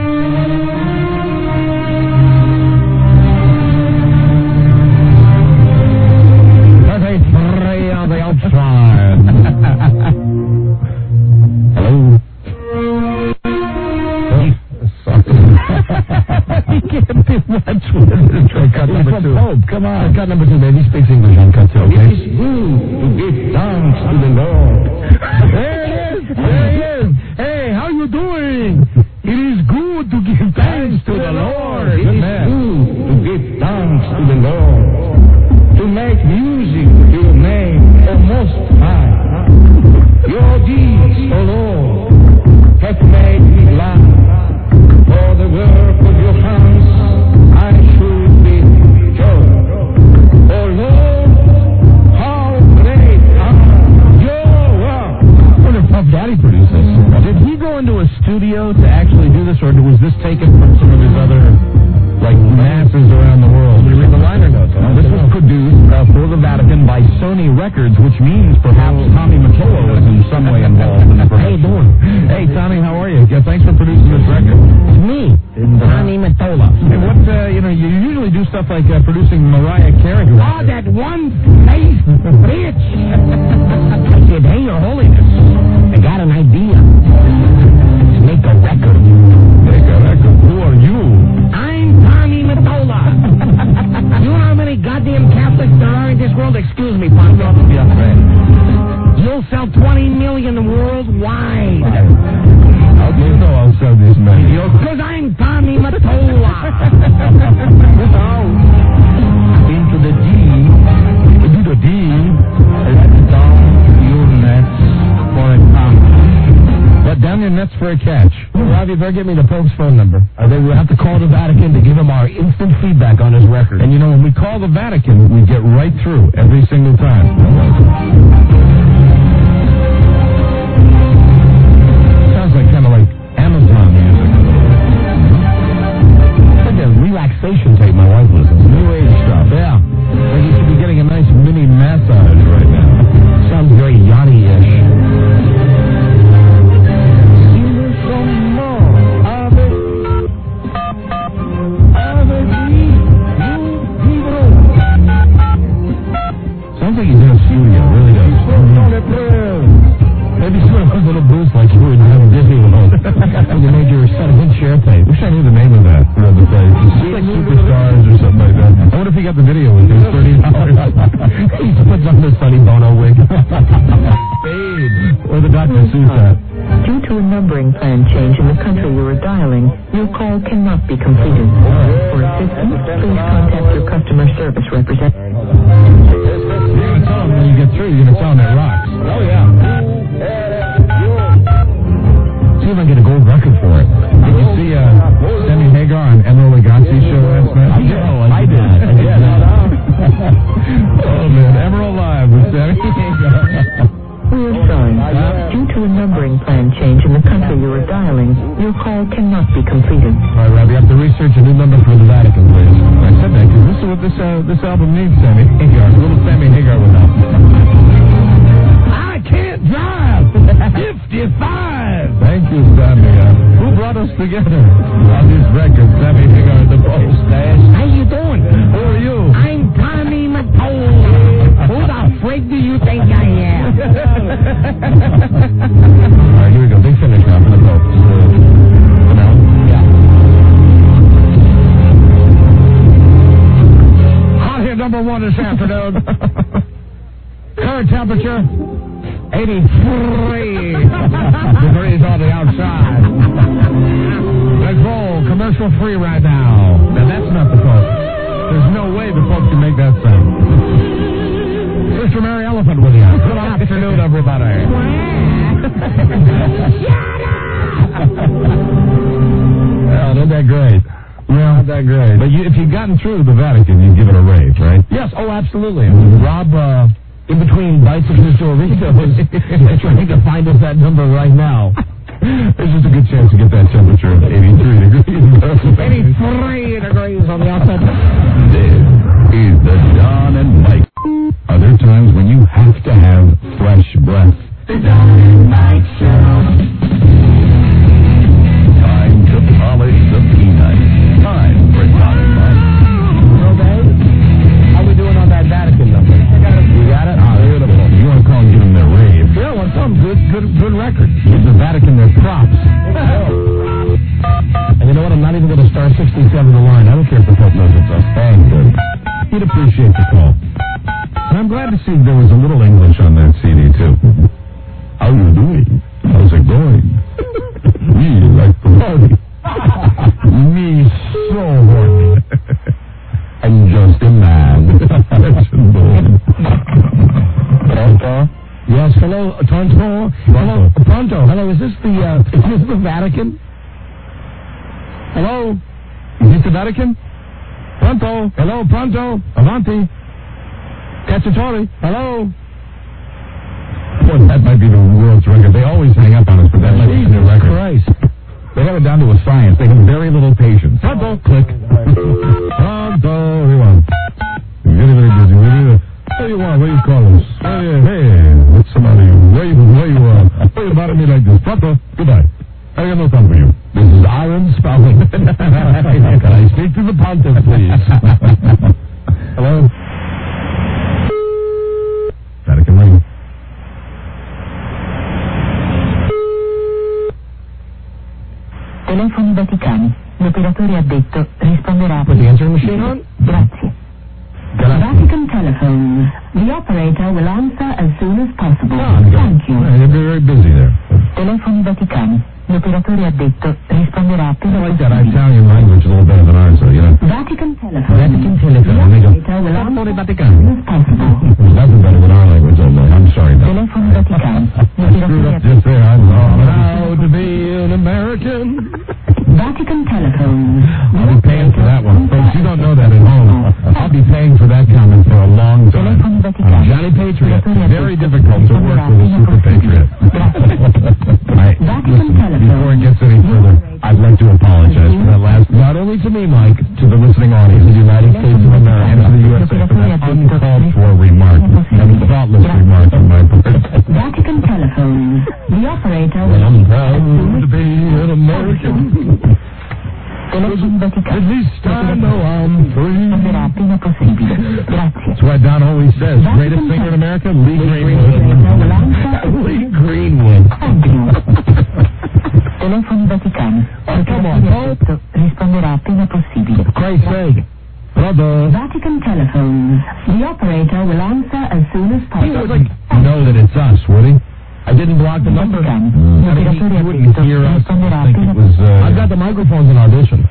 thirty-three on the outside. Hello? He can't be much with it. Cut number two. Pope, come on. Cut number two, baby. He speaks English on cut two, okay? It is good to give thanks to the Lord. There it is. There he is. Hey, how you doing? It is good to give thanks to the Lord. It is good to give thanks to the Lord. To make music to your name, O Most High. Your deeds, O Lord, have made me glad. For the work of your hands, I should be joyed. O Lord, how great are your works. I wonder if Puff Daddy produced this. Did he go into a studio to actually do this, or was this taken from some of his other, like, masses around the world? Did you read the liner notes? This was produced uh, for the Vatican by Sony Records, which means perhaps Tommy Mottola was in some way involved in the production. How you doing? Hey, Tommy, how are you? Yeah, thanks for producing this record. It's me, Tommy Mottola. And what, uh, you know, you usually do stuff like uh, producing Mariah Carey. Oh, that one-faced bitch! I said, hey, Your Holiness, I got an idea. Let's make a record. Make a record? Who are you? I'm Tommy Mottola. You know how many goddamn Catholics there are in this world? Excuse me, Pablo. Yeah, right. You'll sell twenty million worldwide. How do you know I'll sell this many? Because I'm Tommy Mottola. Now, into the D, do the D, let down your nets for a pound. Let down your nets for a catch. Rob, you better give me the Pope's phone number. Uh, they will have to call the Vatican to give him our instant feedback on his record. And you know, when we call the Vatican, we get right through every single time. Sounds like kind of like Amazon music. It's like a relaxation tape my wife listens to. New age stuff. Yeah. Like you should be getting a nice mini massage right now. Sounds very Yanni-ish. Sounds like he's in a studio, it really does. Maybe some of those little booths like you were in Disney World. When you made your seven-inch share tape. Wish I knew the name of that. You know, the place. It's like Superstars or something like that. I wonder if he got the video with his thirty dollars. He puts on the Sonny Bono wig. Or the Doctor Seuss hat. Due to a numbering plan change in the country you are dialing, your call cannot be completed. For assistance, please contact your customer service representative. when you get through, you're going to tell him it rocks. Oh, yeah. See if I can get a gold record for it. Did you see uh, Sammy Hagar on Emeril Lagasse's show last night? I did. I did. I did. Oh, man. Emeril Live with Sammy Hagar. We are sorry. Due to a numbering plan change in the country you are dialing, your call cannot be completed. All right, Rob, you have to research a new number for the Vatican, please. I said that because this is what this, uh, this album needs, Sammy Hagar. A little Sammy Hagar would help. I can't drive. fifty-five. Thank you, Sammy. Uh, who brought us together on these records? Sammy Hagar at the Post. How you doing? Who are you? I'm Tommy Mottola. Who the frig do you think I am? All right, here we go. Big finish now for the Pope. No? Yeah. Hot here, number one this afternoon. Current temperature, eighty-three degrees on the outside. Let's roll. Commercial free right now. Now, that's not the Pope. There's no way the Pope can make that sound. Sister Mary Elephant with you. Good afternoon, everybody. Well, not that great. Well, not that great. But you, if you'd gotten through the Vatican, you'd give it a rave, right? Yes, oh, absolutely. Rob, uh, in between bites of his Dorito, was trying to find us that number right now. There's just a good chance to get that temperature of eighty-three degrees. eighty-three degrees on the outside. This is the Don and Mike. Are there times when you have to have fresh breath? The Don and Mike Show. Time to polish the peanuts. Time for Don and Mike. Okay. How we doing on that Vatican number? You got it? Ah, beautiful. You want to call and give them their rave? Yeah, well, some good, good, good record. Give the Vatican their props. And you know what? I'm not even going to star sixty-seven the line. I don't care if the Pope knows it's us. Thank good. He'd appreciate the call. And I'm glad to see there was a little English on that C D, too. How you doing? How's it going? We like the party. Me so horny. I'm just a man. Pronto? Yes, hello, Tonto. Hello, Pronto. Hello, is this the, uh, is this the Vatican? Hello? Is this the Vatican? Pronto? Hello, Pronto? Avanti? Cacciatore? Hello? Boy, that might be the world's record. They always hang up on us, but that might be the record. Christ. They have it down to a science. They have very little patience. Pronto? Click. Pronto? What do you want? Very, very busy. What do you, what do you want? What do you call us? Hey, hey, what's the matter? Why you, why you, uh, why you bother me like this? Pronto? Goodbye. I got no time for you. This is Iron Spelling. Can I speak to the Pontiff, please? Hello? Vatican ring. Telefoni Vaticani. L'operatore addetto risponderà. Put the answering machine on? Grazie. Vatican telephone. The operator will answer as soon as possible. Oh, Thank you. You're very busy there. Telefoni Vaticani. L'operatore addetto risponderà appena I like that possibile. Italian language a little better than ours, though, you know? Vatican telephone. Vatican telephone. The And they go, operator will answer Telefoni as Vaticani. soon as possible. There's nothing better than our language, old man. I'm sorry, though. Telefoni Vaticani. I screwed up just there. I'm proud to be an American. Vatican telephone. I'll be paying for that one. Folks, you don't know that at home. I'll be paying for that comment for a long time. Telefoni Vaticani. I'm Johnny Patriot. Very difficult to work with a super patriot. I, listen, before it gets any further, I'd like to apologize for that last, not only to me, Mike, to the listening audience of the United States of America and to the U S A for that uncalled for remark and thoughtless remark on my part. Vatican telephone. The operator will I'm proud to be an American. Telefoni Vaticani. At least I know I'm free. Risponderà appena possibile. Grazie. That's what Don always says. Greatest singer in America, Lee Greenwood. Lee Greenwood. Thank you. Telefoni Vaticani. Oh, come on, Pope. Risponderà appena possibile. For Christ's sake. Brother. Vatican telephone. The operator will answer as soon as He possible. would like know that it's us, would he? I didn't block the number. Mm. I mean, he, he wouldn't hear us. I think it was. Uh, I've got the microphones in audition.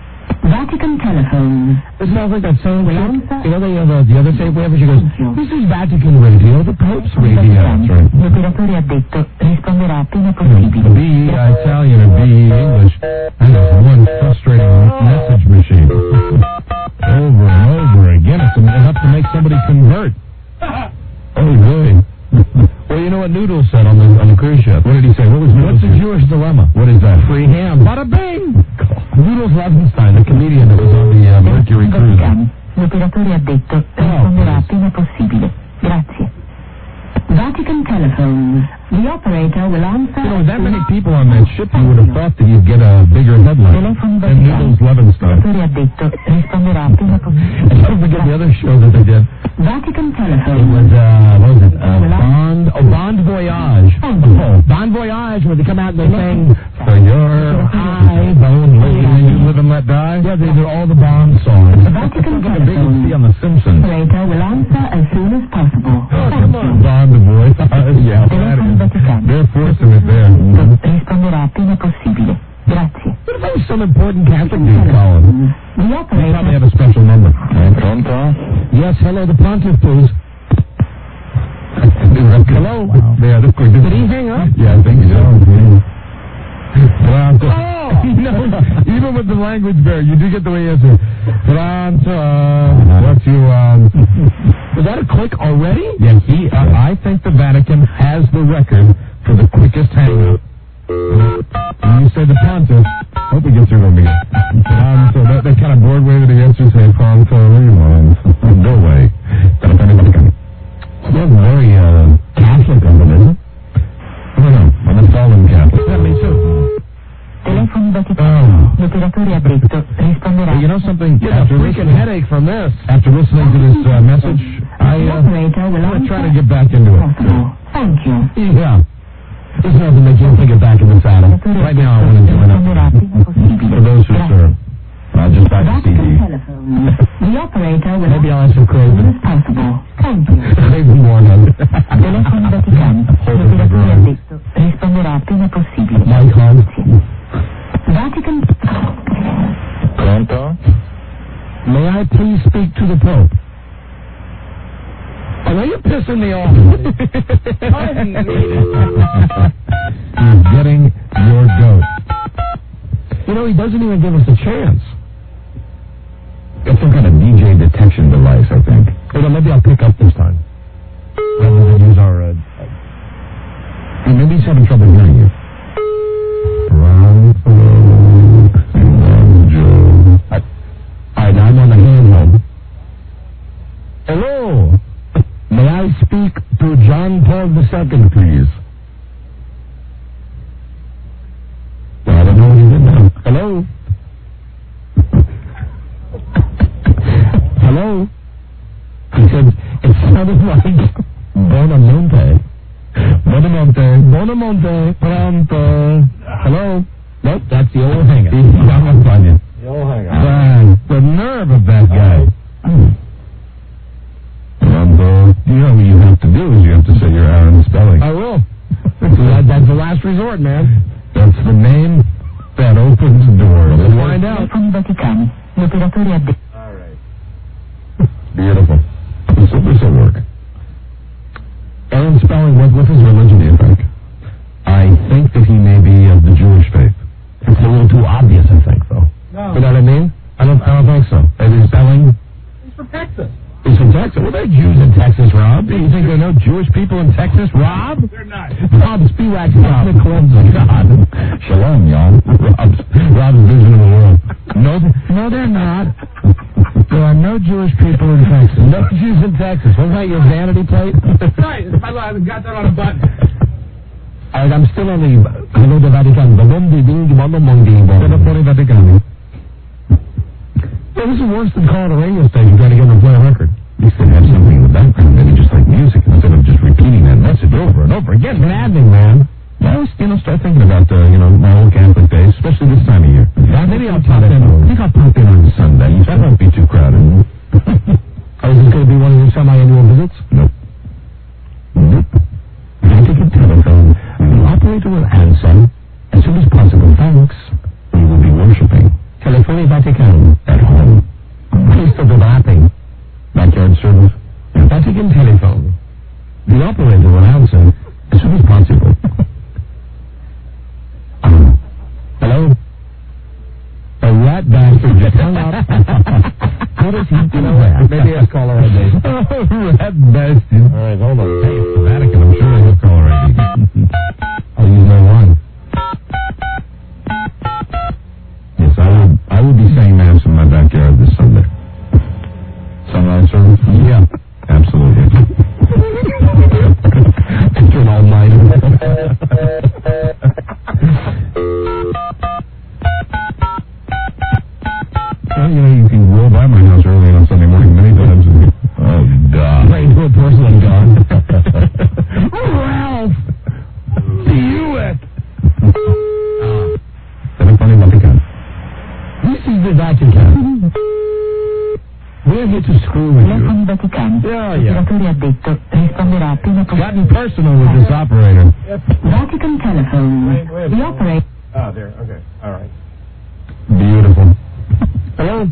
Vatican telephone. It smells like that same Will chick. answer. You know the, uh, the other tape we have? She goes, this is Vatican radio, the Pope's radio. That's right. L'operatore ha detto risponderà appena B possibile. E Italian and B E English. That is one frustrating message machine. Over and over again. It's enough to make somebody convert. Oh, really? Well, you know what Noodles said on the on the cruise ship? What did he say? What was Noodles? What's the Jewish dilemma? What is that? Free ham. Bada bing! Noodles Levenstein, the comedian that was on the uh, Mercury cruise. L'operatore ha detto risponderà appena possibile. Grazie. Vatican telephone. The operator will answer. You know, with that many people on that ship, you would have thought that you'd get a bigger headline. And Noodles Levenstein. L'operatore ha detto risponderà appena possibile. And don't forget the other show that they did. Vatican It telephone. was, uh, what was it? Uh, Bond, oh, Bond Voyage. Oh, Bond Voyage, where they come out and they sing, For Your Eyes Only, and You Live and Let Die. Yeah, they do all the Bond songs. Vatican Like a big telephone. see on The Simpsons. Operator will answer as soon as possible. Oh, come on. Bond the Voyage. Yeah, that is. They're forcing it there. Risponderà appena possibile. Grazie. What if that was some important Catholic dude calling? The They probably operator. have a special number. Pronto? Yes, hello, the pontiff, please. Hello? Wow. Yeah, of course. Did he hang up? Yeah, I think so. Pronto. Oh! No, even with the language barrier, you do get the way he answers. Pronto. What's you, um... Was that a click already? Yeah, he, uh, I think the Vatican has the record for the quickest hang-up. When you say the pontiff, hope we get through them again. Um, so that, that kind of bored way that he answers, say, Pronto, rewind. Go away. That's very, uh, Catholic of them, isn't it? I don't know. I'm a fallen Catholic. Yeah, me too. Telefono Vaticano. L'operatore ha detto risponderà. Well, you know something? Get a freaking headache from this. After listening to this uh, message, I, uh, I'm going to try to get back into it. Thank you. Yeah. There's nothing that you can get back in the saddle. Right now, I want to join up. For those who serve. I'll just buy the C D. The operator will Maybe I'll ask for Craven. as possible. Thank you. Craven Warner. Telefono Vaticano. L'operatore ha detto risponderà appena possibile. Mike Hunt. Vatican. Pronto? May I please speak to the Pope? I know you're pissing me off. He's getting your goat. You know, he doesn't even give us a chance. Got some kind of D J detection device, I think. Hold on, maybe I'll pick up this time. Rather than use our, uh... Maybe he's having trouble hearing you. All right, now I'm on the handheld. Hello. May I speak to John Paul the Second, please? Well, I don't know what he did now. Hello? Hello? He said, it sounded like Bonamonte. Bonamonte. Bonamonte. Pronto. Hello? Nope, that's the old hang-up. He's hung up on you. The old hang Man, the nerve of that guy. Pronto. You know what you have to do is you have to say your Aaron spelling. I will. that, that's the last resort, man. That's the name that opens the door. Let's find out. Telefono Vaticano. L'operatore ha detto. All right. Beautiful. This will, this will work. Aaron Spelling, what, what's his religion, do you think? I think that he may be of the Jewish faith. It's a little too obvious, I think, though. No. You know what I mean? I don't, I don't think so. It is Spelling. He's from Texas. He's from Texas. Well, there are Jews in Texas, Rob. Do you think there are no Jewish people in Texas, Rob? They're not. Rob Spivak's ethnic cleansing. God. Shalom, y'all. Rob's, Rob's vision of the world. No, no, they're not. There are no Jewish people in Texas. No Jews in Texas. Wasn't that your vanity plate? That's right. By the way, I got that on a button. All right, I'm still on the Hello the Vatican. The Bondi Ding Bondo Mondi Telephone Vaticani. Yeah, this is worse than calling a radio station trying to get them to play a record. At least they'd have something in the background, maybe just like music, instead of just repeating that message over and over again. Maddening, man. Well, you know, start thinking about, uh, you know, my old Catholic days, especially this time of year. Yeah, maybe I'll pop in. I think I'll pop in on Sunday. That won't be too crowded. Oh, is this going to be one of your semi-annual visits? Nope. Nope. Vatican telephone. The operator will answer as soon as possible. Thanks. We will be worshipping. Telephone Telephone Vatican at home. Cristo Debate. Backyard service. Vatican telephone. The operator will answer as soon as possible. Um, hello? A rat bastard just hung up. How does he do that? Maybe he has caller I D. Rat bastard. All right, hold on. Hey, it's the Vatican. I'm sure they have caller I D. I'll use my one. Yes, I will, I will be saying mass in my backyard this Sunday. Sunrise service? Yeah, absolutely. It's an all-nighter. Well, you know, you can roll by my house early on Sunday morning many times. And, oh, God. Right into a porcelain god. Ralph! You it! Ah. Telephone Vatican. This is the Vatican. We're here to screw with you. Yeah, yeah. Gotten personal with this operator. Vatican telephone. Wait, wait, The operator. Oh, there. Okay. All right. Beautiful. Hello?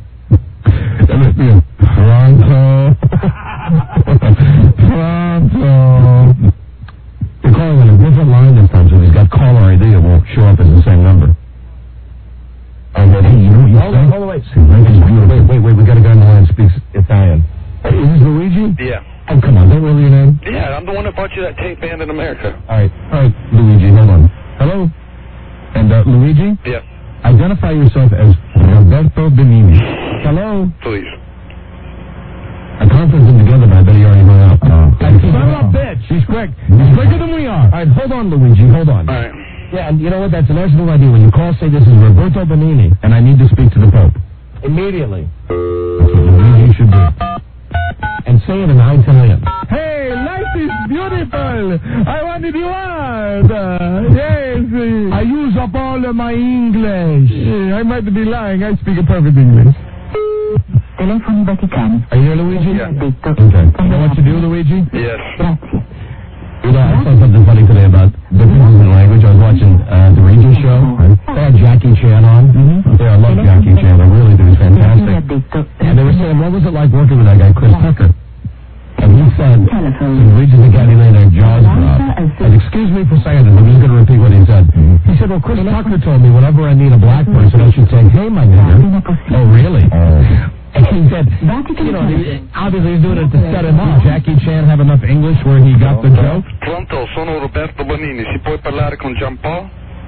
Toronto. Toronto. You're calling on a different line this time, so he's got caller I D. It won't show up as the same number. And then, hey, you know what you hold on, hold on, wait. See, wait, wait, wait. We got a guy on the line who speaks Italian. Hey, is this Luigi? Yeah. Oh, come on. Don't roll your name. Yeah, I'm the one that bought you that tape band in America. All right. All right, Luigi, hold on. Hello? And, uh, Luigi? Yeah. Identify yourself as Roberto Benini. Hello? Please. I conferenced them together, but I bet he already hung up. Uh, son of a bitch! He's quick. He's quicker than we are. All right, hold on, Luigi. Hold on. All right. Yeah, and you know what? That's a nice little idea. When you call, say this is Roberto Benini, and I need to speak to the Pope. Immediately. That's what Luigi should do. And say it in Italian. Hey, life is beautiful. I wanted you out. Uh, yes. I use up all of my English. I might be lying. I speak a perfect English. Telephone Vatican. Are you here, Luigi? Yeah. Okay. You know what to do, Luigi? Yes. Grazie. You know, I saw something funny today about differences in language. I was watching uh, the Regis show. They had Jackie Chan on. Mm-hmm. Yeah, I love Jackie Chan. I really do. He's fantastic. And they were saying, what was it like working with that guy, Chris Tucker? And he said, in Regis and Caddy Lane, their jaws dropped. And excuse me for saying this, I'm just going to repeat what he said. He said, well, Chris Tucker told me whenever I meet a black person, I should say, hey, my nigger. Oh, really? Oh. And he said, you know, he, obviously he's doing it to set him up. Jackie Chan have enough English where he got the joke? Pronto, sono Roberto Benini. Si puoi parlare con Giampaolo?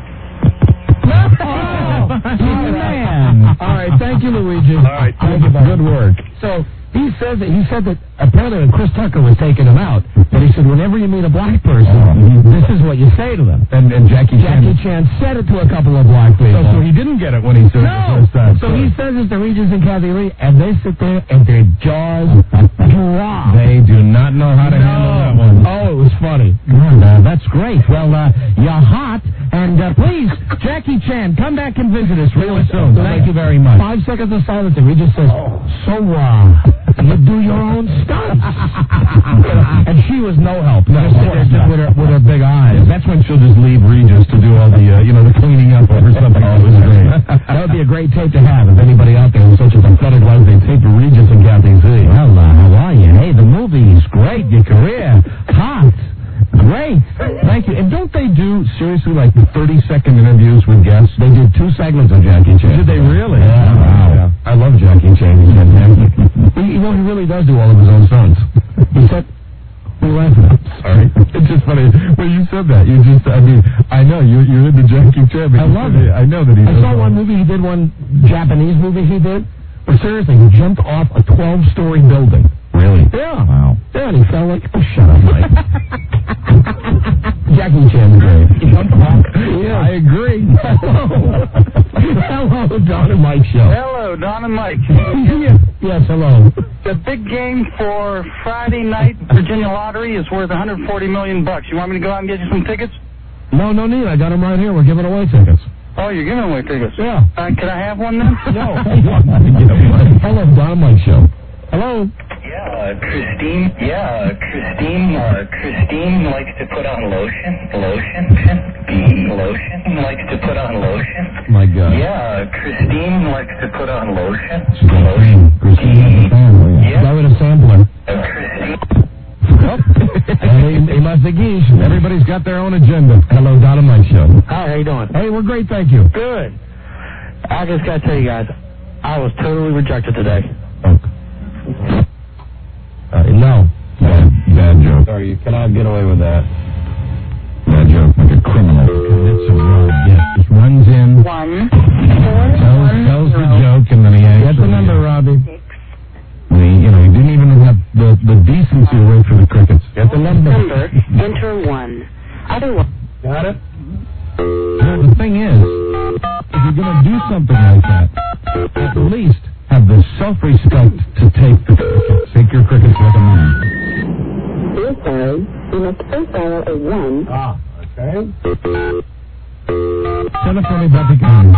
Oh, man. All right, thank you, Luigi. All right. Thank you, good work. So he says that he said that apparently when Chris Tucker was taking him out, but he said whenever you meet a black person, oh. this is what you say to them. And, and Jackie Chan Jackie Chan said it to a couple of black people. So, so he didn't get it when he said no. it the first time. So, so he says it to Regis and Kathy Lee, and they sit there and their jaws drop. They do not know how to no. handle that one. Oh, it was funny. And, uh, that's great. Well, uh, you're hot, and uh, please, Jackie Chan, come back and visit us real soon. So Thank you very much. Five seconds of silence, and Regis says, oh. so, uh, you do your own stunts. And she was no help. No, just with her, with her big eyes. That's when she'll just leave Regis to do all the, uh, you know, the cleaning up over something. Oh, it was great. That would be a great tape to have if anybody out there who's such a pathetic life, they tape to Regis and Kathy Z. Well, uh, how are you? Hey, the movie's great. Your career, hot. Great. Thank you. And don't they do, seriously, like the thirty-second interviews with guests? They did two segments on Jackie Chan. Did they really? Yeah. Wow. Yeah. I love Jackie Chan. He's fantastic. he, you know, he really does do all of his own stunts. He said, we're laughing at. Sorry. It's just funny. When you said that, you just, I mean, I know, you're, you're into Jackie Chan. I love it. I know that he I saw one movie he did, one Japanese movie he did, where seriously, he jumped off a twelve-story building. Really? Yeah. Wow. Yeah, and he fell like, oh, shut up, Mike. Jackie Chan's great. Yeah, I agree. Hello. Hello, Don and Mike show. Hello, Don and Mike. yes, yes, hello. The big game for Friday night Virginia Lottery is worth one hundred forty million bucks. You want me to go out and get you some tickets? No, no need. I got them right here. We're giving away tickets. Oh, you're giving away tickets? Yeah. Uh, can I have one then? No. Hello, Don and Mike show. Hello. Yeah, uh, Christine. Yeah, uh, Christine. Uh, Christine likes to put on lotion. Lotion. Lotion. Likes to put on lotion. lotion? My God. Yeah, Christine likes to put on lotion. She's got a fan. Christine has a fan. Yeah. Got rid of sampler. Uh, Christine. And he, he must have geese. Everybody's got their own agenda. Hello, Don and Mike Show. Hi, how you doing? Hey, we're great, thank you. Good. I just gotta tell you guys, I was totally rejected today. Uh, no. Bad, bad joke. Sorry, you cannot get away with that. Bad joke, like a criminal. It's a road, yes. Just runs in, One, tells, tells the joke, and then he actually... Get the number, Robbie. And he, you know, he didn't even have the, the decency to wait for the crickets. Get the number. number, enter one. Otherwise... Got it? Well, the thing is, if you're going to do something like that, at least have the self-respect to take the crickets. Take your crickets like a man. We're sorry. You must first dial a one. Ah, okay. Telephone about the gun.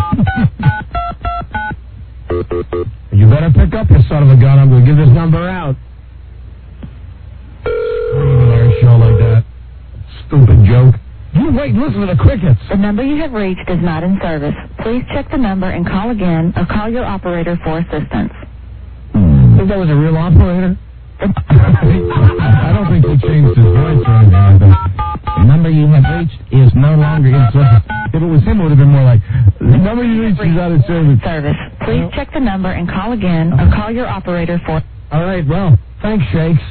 You better pick up, you son of a gun. I'm going to give this number out. Our show like that. Stupid joke. You wait, listen to the crickets. The number you have reached is not in service. Please check the number and call again or call your operator for assistance. Think that was a real operator? I don't think he changed his voice or anything like that. The number you have reached is no longer in service. If it was him, it would have been more like, the number you reached is out of service. Service. Please check the number and call again or call your operator for... All right, well, thanks, Shakes.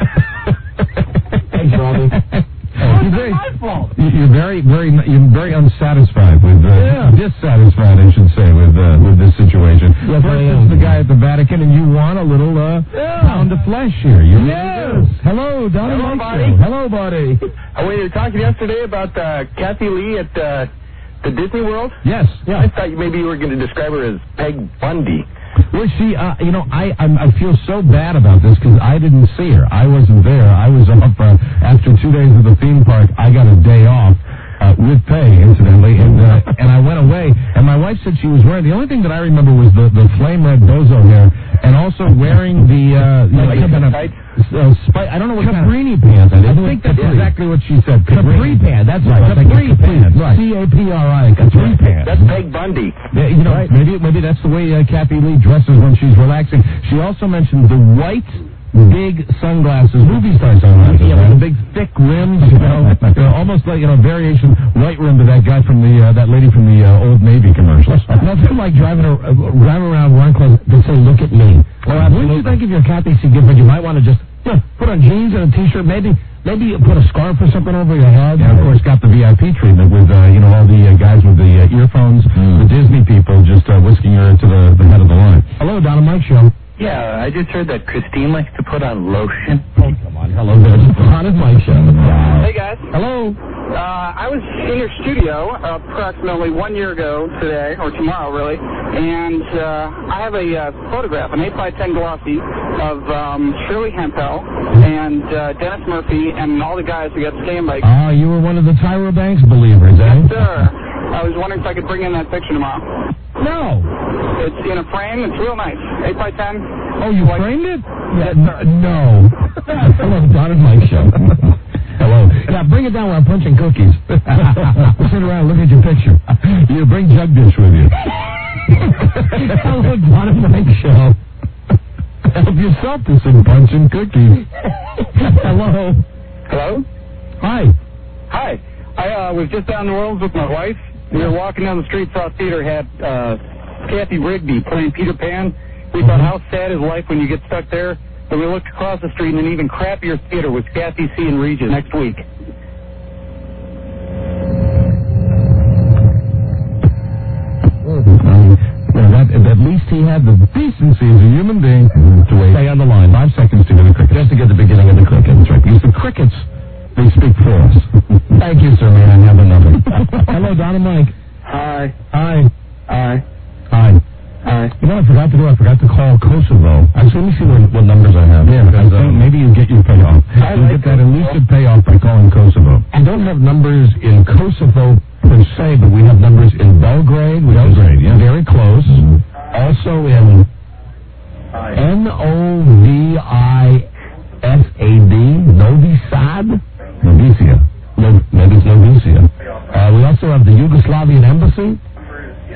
Thanks, Robbie. Oh, you're very, you're very, very, you're very unsatisfied with, uh, Yeah. dissatisfied, I should say, with uh, with this situation. Yes, First, I it's am. the guy at the Vatican, and you want a little uh, Yeah. pound of flesh here. You really Yes. do. Hello, Don Hello, Mike buddy. Show. Hello, buddy. Uh, we were talking yesterday about uh, Kathy Lee at uh, the Disney World. Yes. I thought you, maybe you were going to describe her as Peg Bundy. Well, see, uh, you know, I I'm, I feel so bad about this because I didn't see her. I wasn't there. I was up uh, after two days at the theme park. I got a day off uh, with pay, incidentally, and uh, and I went away. And my wife said she was wearing. The only thing that I remember was the, the flame red bozo hair, and also wearing the uh, you know, Like kind of tights? uh, spi- I don't know what Caprini kind pants. I, of. I think think that's Capri. exactly what she said. Capri pants. That's right. right. Capri pants. Right. C A P R I. Capri pants. That's Peg Bundy. Yeah, you know, Right. maybe maybe that's the way uh, Kathy Lee dresses when she's relaxing. She also mentioned the white, big sunglasses, movie star sunglasses. Yeah, right? with the big thick rims, you know. You know, almost like, you know, variation white rim to that guy from the uh, that lady from the uh, Old Navy commercials. Nothing like driving, a, uh, driving around one clothes to say, look at me. Well, wouldn't you think if you're Kathy C. Gifford, you might want to just yeah, put on jeans and a T-shirt, maybe maybe you put a scarf or something over your head. And of course, got the V I P treatment with uh, you know all the uh, guys with the uh, earphones, the Disney people just uh, whisking her to the, the head of the line. Hello, Don and Mike Show. Yeah, I just heard that Christine likes to put on lotion. Oh, come on. Hello there. Don and Mike Show. Hey, guys. Hello. Uh, I was in your studio approximately one year ago today, or tomorrow, really, and uh, I have a uh, photograph, an eight by ten glossy, of um, Shirley Hempel and uh, Dennis Murphy and all the guys who got standby. Ah, you were one of the Tyra Banks believers, eh? Yes, sir. I was wondering if I could bring in that picture tomorrow. No. It's in a frame. It's real nice. eight by ten. Oh, you framed it? Yes, sir. No. Hello, Don and Mike Show. Hello. Yeah, bring it down while I'm punching cookies. Sit around and look at your picture. You bring Jugdish with you. Hello, Don and Mike Show. Help yourself to some punching cookies. Hello. Hello? Hi. Hi. I uh, was just down in New Orleans with my wife. We were walking down the street, saw a theater, had uh, Kathy Rigby playing Peter Pan. We thought, how sad is life when you get stuck there? So we looked across the street, and an even crappier theater was Kathy C. and Regis next week. Well, that, at least he had the decency as a human being to wait. Stay on the line. Five seconds to get the crickets. Just to get the beginning of the cricket. That's right. Because the crickets, they speak for us. Thank you, sir, man. I have another. Hello, Don and Mike. Hi. Hi. Hi. Hi. Hi. You know what I forgot to do? I forgot to call Kosovo. Actually, let me see what, what numbers I have. Yeah, because uh, maybe you get your payoff. I You'll like get that Kosovo. elusive payoff by calling Kosovo. I don't have numbers in Kosovo per se, but we have numbers in Belgrade, which Belgrade, is yeah. very close. Also in N O V I S A D, Novi Sad. Novicia. No, maybe it's Novicia. Uh, we also have the Yugoslavian Embassy.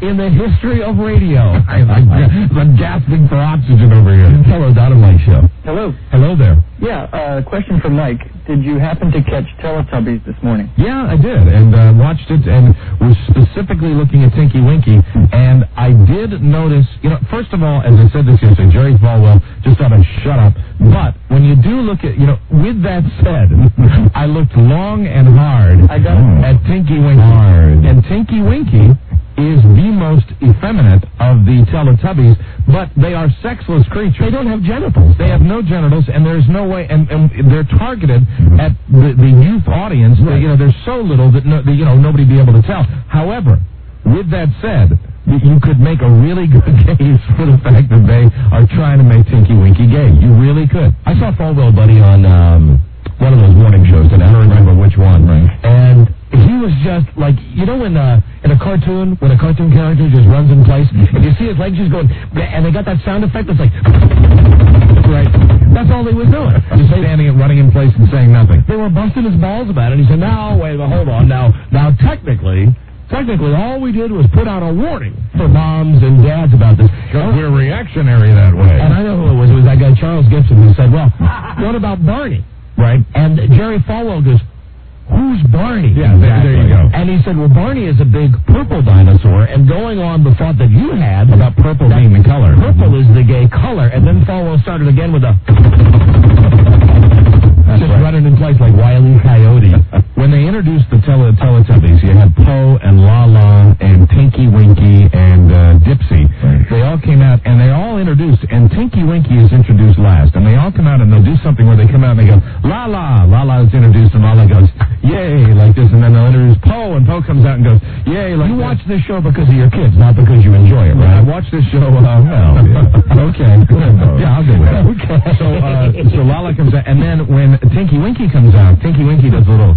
in the history of radio. I, I, I'm gasping for oxygen over here. Hello, Don and Mike Show. Hello. Hello there. Yeah, uh, question for Mike. Did you happen to catch Teletubbies this morning? Yeah, I did, and uh, watched it, and was specifically looking at Tinky Winky, and I did notice, you know, first of all, as I said this yesterday, Jerry Falwell just ought to shut up, but when you do look at, you know, with that said, I looked long and hard I got it. at Tinky Winky, hard. and Tinky Winky is the most effeminate of the Teletubbies, but they are sexless creatures. They don't have genitals. They have no genitals, and there's no way, and, and they're targeted at the, the youth audience. Right. They, you know, they're so little that, no, that you know nobody be able to tell. However, with that said, you could make a really good case for the fact that they are trying to make Tinky Winky gay. You really could. I saw Falwell Buddy on um, one of those morning shows, and I don't remember which one. Right. And he was just like, you know, in a, in a cartoon, when a cartoon character just runs in place, and you see his legs just going, and they got that sound effect that's like, right. That's all he was doing. Just standing and running in place and saying nothing. They were busting his balls about it. And he said, now, wait, well, hold on. Now, now, technically, technically, all we did was put out a warning for moms and dads about this. Because we're reactionary that way. And I know who it was. It was that guy, Charles Gibson, who said, well, what about Barney? Right. And Jerry Falwell goes, who's Barney? Yeah, exactly. There you go. And he said, well, Barney is a big purple dinosaur, and going on the thought that you had about purple being the color. Purple is the gay color, and then Falwell started again with a just right. running in place like Wile E. Coyote. When they introduced the tele- Teletubbies, you had Poe and Lala and Tinky Winky and uh, Dipsy. Right. They all came out, and they're all introduced, and Tinky Winky is introduced last. And they all come out, and they'll do something where they come out and they go, Lala. Lala is introduced, and Lala goes, yay, like this, and then they'll introduce Poe, and Poe comes out and goes, yay, like you this. Watch this show because of your kids, not because you enjoy it, right? I watch this show, uh, well, yeah. Okay. Yeah, I'll go with it. Okay. So, uh, so Lala comes out, and then when Tinky Winky comes out, Tinky Winky does a little...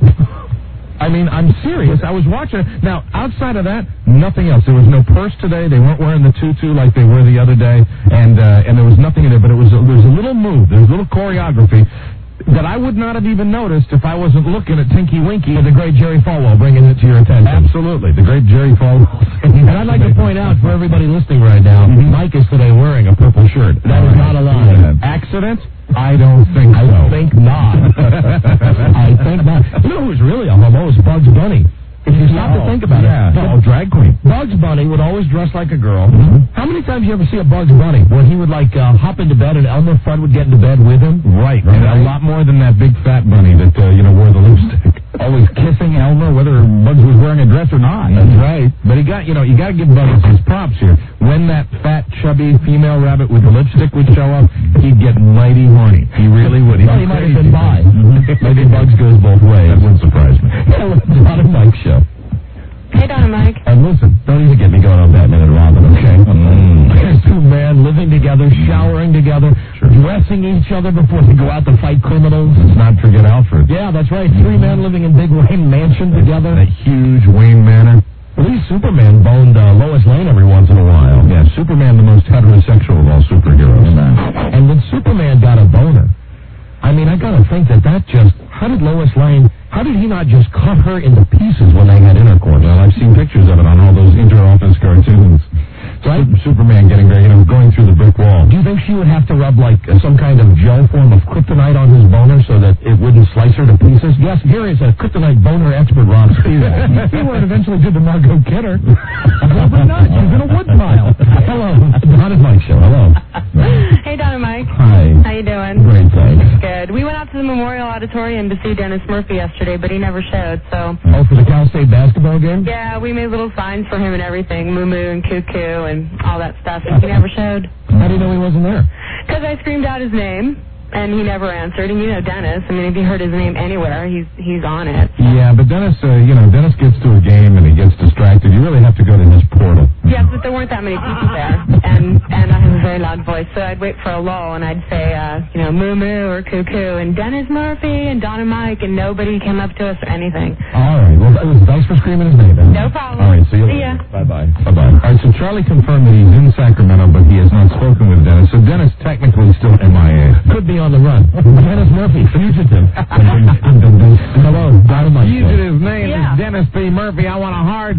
I mean, I'm serious. I was watching it. Now, outside of that, nothing else. There was no purse today. They weren't wearing the tutu like they were the other day, and uh, and there was nothing in it, but it was a, there was a little move. There was a little choreography that I would not have even noticed if I wasn't looking at Tinky Winky or the great Jerry Falwell bringing it to your attention. Absolutely. The great Jerry Falwell. And I'd like to point out for everybody listening right now, mm-hmm. Mike is today wearing a purple shirt. That is not a lie. Yeah. Accident? I don't think so. I think not. I think not. You know who's really a homo is Bugs Bunny. If you stop oh, to think about yeah. it. Yeah, no, drag queen. Bugs Bunny would always dress like a girl. Mm-hmm. How many times you ever see a Bugs Bunny where he would like uh, hop into bed and Elmer Fudd would get into bed with him? Right. right. And a lot more than that big fat bunny that, uh, you know, wore the lipstick. Always kissing Elmer, whether Bugs was wearing a dress or not. That's right. But he got, you know, you got to give Bugs his props here. When that fat, chubby female rabbit with the lipstick would show up, he'd get mighty horny. He really would. He'd well, he might have been bi. Maybe Bugs goes both ways. That wouldn't surprise me. Hello, Don and Mike Show. Hey, Don and Mike. And listen, don't even get me going on Batman and Robin, okay? Mm. There's two men living together, showering together, sure. dressing each other before they go out to fight criminals. Let's not forget Alfred. Yeah, that's right. Three men living in Big Wayne Mansion together. That huge Wayne Manor. At least Superman boned uh, Lois Lane every once in a while. Yeah, Superman, the most heterosexual of all superheroes. Yeah. And when Superman got a boner, I mean, I gotta think that that just, how did Lois Lane, how did he not just cut her into pieces when they had intercourse? Well, I've seen pictures of it on all those inter-office cartoons. Right? Superman getting there, you know, going through the brick wall. Do you think she would have to rub, like, uh, some kind of gel form of kryptonite on his boner so that it wouldn't slice her to pieces? Yes, here is a kryptonite boner expert, Rob Spivak. He would eventually do the Margot Kidder. Probably not. She's in a wood pile. Hello. Don and Mike Show. Hello. Hey, Don and Mike. Hi. How you doing? Great, thanks. Good. We went out to the Memorial Auditorium to see Dennis Murphy yesterday, but he never showed, so... Oh, for the Cal State basketball game? Yeah, we made little signs for him and everything, Moo Moo and Cuckoo and all that stuff, and he never showed. How do you know he wasn't there? Because I screamed out his name, and he never answered. And you know Dennis. I mean, if you heard his name anywhere, he's he's on it. So. Yeah, but Dennis, uh, you know, Dennis gets to a game and he gets distracted. You really have to go to his portal. Yes, but there weren't that many people there, and and I have a very loud voice, so I'd wait for a lull, and I'd say, uh, you know, Moo Moo or Cuckoo, and Dennis Murphy and Don and Mike, and nobody came up to us or anything. All right. Well, thanks for screaming his name. No problem. All right. See you later. Bye bye. Bye bye. All right. So Charlie confirmed that he's in Sacramento, but he has not spoken with Dennis. So Dennis technically still M I A. Could be on the run. Dennis Murphy, fugitive. Hello, Don and Mike. Fugitive's name yeah. is Dennis P. Murphy. I want a hard target.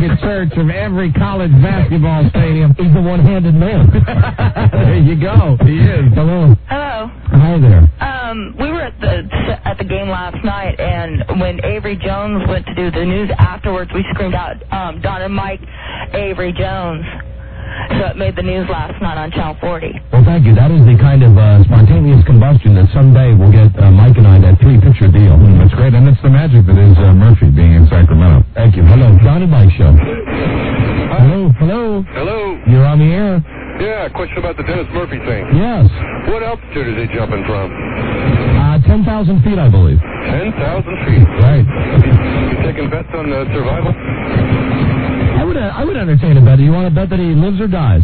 Circuit Church of every college basketball stadium. He's the one-handed man. There you go. He is. Hello. Hello. Hi there. Um, we were at the at the game last night, and when Avery Jones went to do the news afterwards, we screamed out, um, Don and Mike, Avery Jones. So it made the news last night on Channel forty. Well, thank you. That is the kind of uh, spontaneous combustion that someday will get uh, Mike and I that three-picture deal. Mm, that's great, and it's the magic that is uh, Murphy being in Sacramento. Thank you. Hello, Don and Mike Show. Hello, hello. Hello. You're on the air. Yeah, question about the Dennis Murphy thing. Yes. What altitude is he jumping from? Uh, ten thousand feet, I believe. ten thousand feet. Right. You taking bets on uh, survival? I would uh, I would entertain a bet. Do you want to bet that he lives or dies?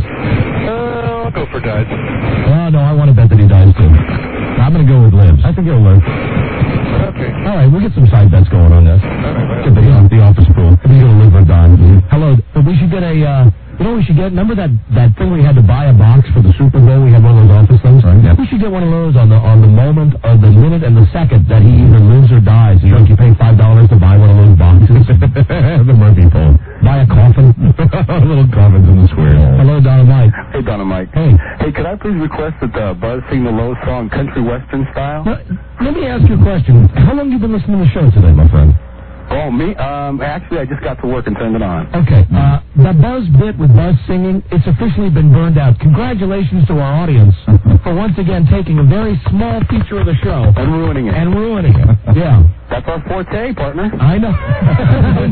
Uh, I'll go for dies. Oh, no, I want to bet that he dies, too. I'm going to go with lives. I think he'll live. Okay. All right, we'll get some side bets going on this. Get the, uh, the office pool. If he's going to live or die. Mm-hmm. Hello. We should get a... Uh, You know what we should get? Remember that, that thing we had to buy a box for the Super Bowl? We had one of those office things? Right, yeah. We should get one of those on the on the moment, or the minute and the second that he either lives or dies. You know, you pay five dollars to buy one of those boxes. The Murphy poll. Buy a coffin. Little coffins in the square. Hello, Don and Mike. Hey, Don and Mike. Hey. Hey, could I please request that uh, Buzz sing the Lowe's song Country Western Style? Now, let me ask you a question. How long have you been listening to the show today, my friend? Oh, me? Um, actually, I just got to work and turned it on. Okay. Uh, the Buzz bit with Buzz singing, it's officially been burned out. Congratulations to our audience for once again taking a very small feature of the show. And ruining it. And ruining it. Yeah. That's our forte, partner. I know. I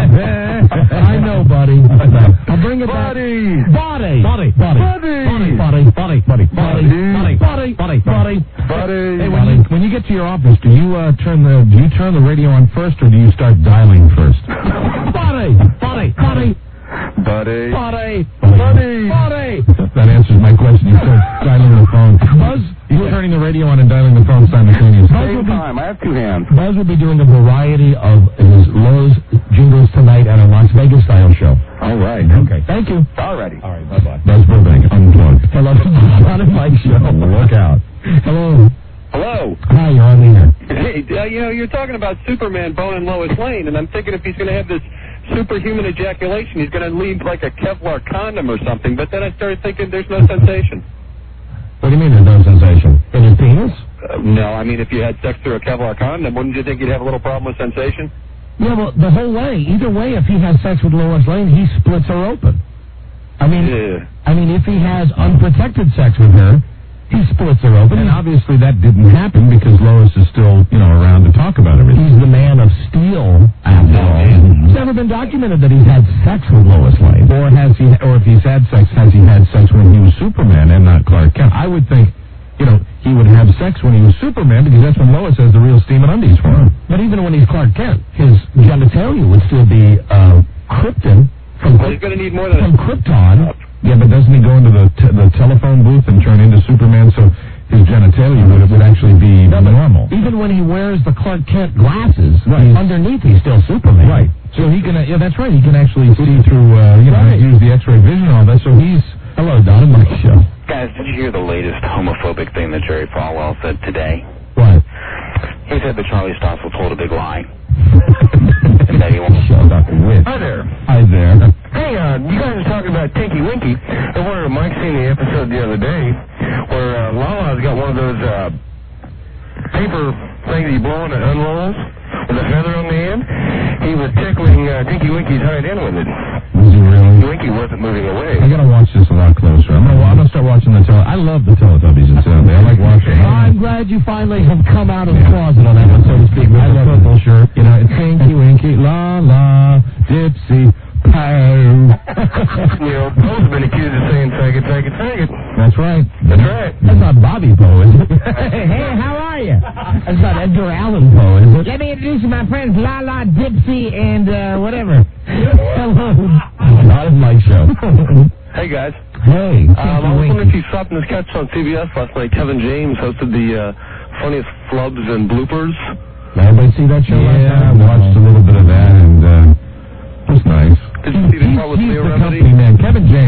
know. I know, buddy. I'll bring it buddy. back. Body. Body. Body. Body. Body. Body. Body. Body. Body. Body. Body. Body. Buddy. Hey, when you, when you get to your office, do you uh, turn the do you turn the radio on first, or do you start dialing first? Body. Body. Body. Buddy. Body. Buddy. Body. That answers my question. You start dialing the phone. Buzz, you're turning the radio on and dialing the phone simultaneously. Same time. I have two hands. Buzz will be doing a variety of his Lowe's jingles tonight at a Las Vegas style show. All right. Okay. Thank you. All righty. All right. Bye-bye. Buzz Burbank, unplugged. Hello, Don and Mike Show. Look out. Hello. Hello. Hi, you're on the air. Hey, uh, you know, you're talking about Superman boning Lois Lane, and I'm thinking if he's going to have this superhuman ejaculation, he's going to leave like a Kevlar condom or something. But then I started thinking there's no sensation. What do you mean there's no sensation? In his penis? Uh, no, I mean if you had sex through a Kevlar condom, wouldn't you think you'd have a little problem with sensation? Yeah, well, the whole way. Either way, if he has sex with Lois Lane, he splits her open. I mean, Yeah. I mean, if he has unprotected sex with her, he splits her open. And obviously that didn't happen because Lois is still, you know, around to talk about everything. He's the man of steel, after all. It's never been documented that he's had sex with Lois Lane. Or has he? Or if he's had sex, has he had sex when he was Superman and not Clark Kent? I would think, you know, he would have sex when he was Superman because that's when Lois has the real steam and undies for him. But even when he's Clark Kent, his genitalia would still be uh, Krypton from, Well, he's going to need more than from Krypton. Yeah, but doesn't he go into the t- the telephone booth and turn into Superman? So his genitalia would would actually be No, but normal. Even when he wears the Clark Kent glasses, Right. underneath he's still Superman. Right. So he can. Uh, yeah, that's right. He can actually see through. Uh, you know, Right. use the X-ray vision and all that. So he's. Hello, Don and Mike Show. Guys, did you hear the latest homophobic thing that Jerry Falwell said today? What? He said that Charlie Stossel told a big lie. That he won't show Doctor Witt. Hi there. Hi there. Hey, uh, you guys were talking about Tinky Winky. I wondered if Mike seen the episode the other day where uh, Lala's got one of those uh, paper things that you blow on and unrolls with a feather on the end. He was tickling uh, Tinky Winky's hind end with it. Was he really? Winky wasn't moving away. I gotta watch this a lot closer. I'm gonna, I'm gonna start watching the tele. I love the Teletubbies incidentally. I like watching them. I'm glad you finally have come out of the closet on that one, so to speak. I love the purple shirt. You know, it's Tinky Winky, la la, Dipsy, pow. You know, Poe's been accused of saying faggot, faggot, faggot. That's right. That's right. That's not Bobby Poe, is it? Hey, how are you? That's not Edgar Allan Poe, is it? Let me introduce you my friends La La, Dipsy, and uh, whatever. Hello. Not in my show. Hey, guys. Hey. Um, I was wondering if you saw in this catch on C B S last night. Kevin James hosted the uh, funniest flubs and bloopers. Everybody see that show last Yeah, I night? watched a little bit of that, and uh, it was nice. Did you see the part with He's Leo the Remedy? company man. Kevin James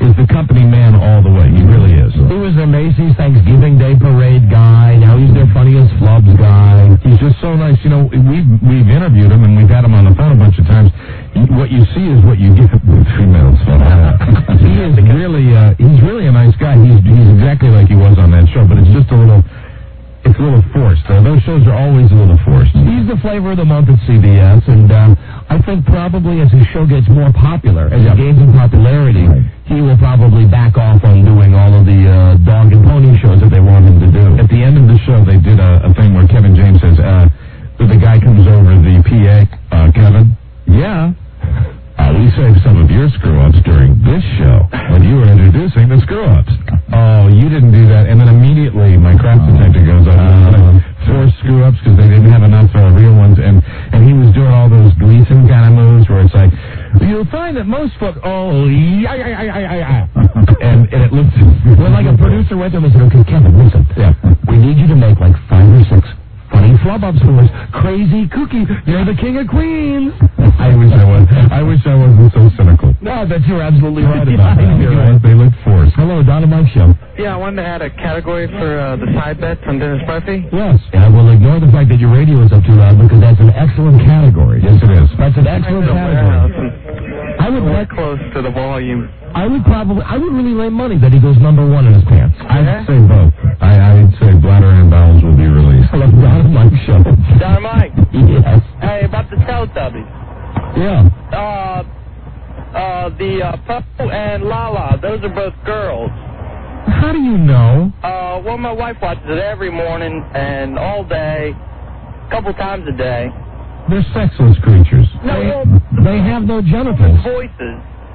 is the company man all the way. He really is. He was their Macy's Thanksgiving Day Parade guy. Now he's their funniest flubs guy. He's just so nice. You know, we've, we've interviewed him, and we've had him on the phone a bunch of times. What you see is what you get with females. He is really, uh, he's really a nice guy. He's, he's exactly like he was on that show, but it's just a little... It's a little forced. Uh, those shows are always a little forced. He's the flavor of the month at C B S, and um, I think probably as his show gets more popular, as yep. it gains in popularity, right. he will probably back off on doing all of the uh, dog and pony shows that they want him to do. At the end of the show, they did a, a thing where Kevin James says, uh, the guy comes over the P A, uh, Kevin, yeah, uh, we saved some of your screw-ups during this show when you were introducing the screw-ups. Oh, you didn't do that. And then immediately my craft detector goes up and four screw-ups because they didn't have enough uh, real ones. And, and he was doing all those Gleason kind of moves where it's like, you'll find that most folk, oh, yeah, yeah, yeah, yeah, yeah. and, and it looks, well, like a producer went to him and said, okay, Kevin, listen, yeah, we need you to make like five or six funny flub-ups for us. Crazy Cookie, you're the king of queens. I wish I was. I wish I wasn't so cynical. No, but you're absolutely right about that. You're right. They look forced. Hello, Don and Mike Show. Yeah, I wanted to add a category for uh, the side bets on Dennis Murphy. Yes. And I will ignore the fact that your radio is up too loud because that's an excellent category. Yes, it is. That's an excellent category. I would bet close to the volume. I would probably, I would really lay money that he goes number one in his pants. I'd yeah? say both. I, I'd say bladder and bowels will be released. Hello, Don and Mike Show. Don and Mike. Yes. Hey, about the Teletubbies. Yeah. Uh, uh, the uh, Popo and Lala, those are both girls. How do you know? Uh, well, my wife watches it every morning and all day, a couple times a day. They're sexless creatures. No, they, well, they have no genitals. Voices.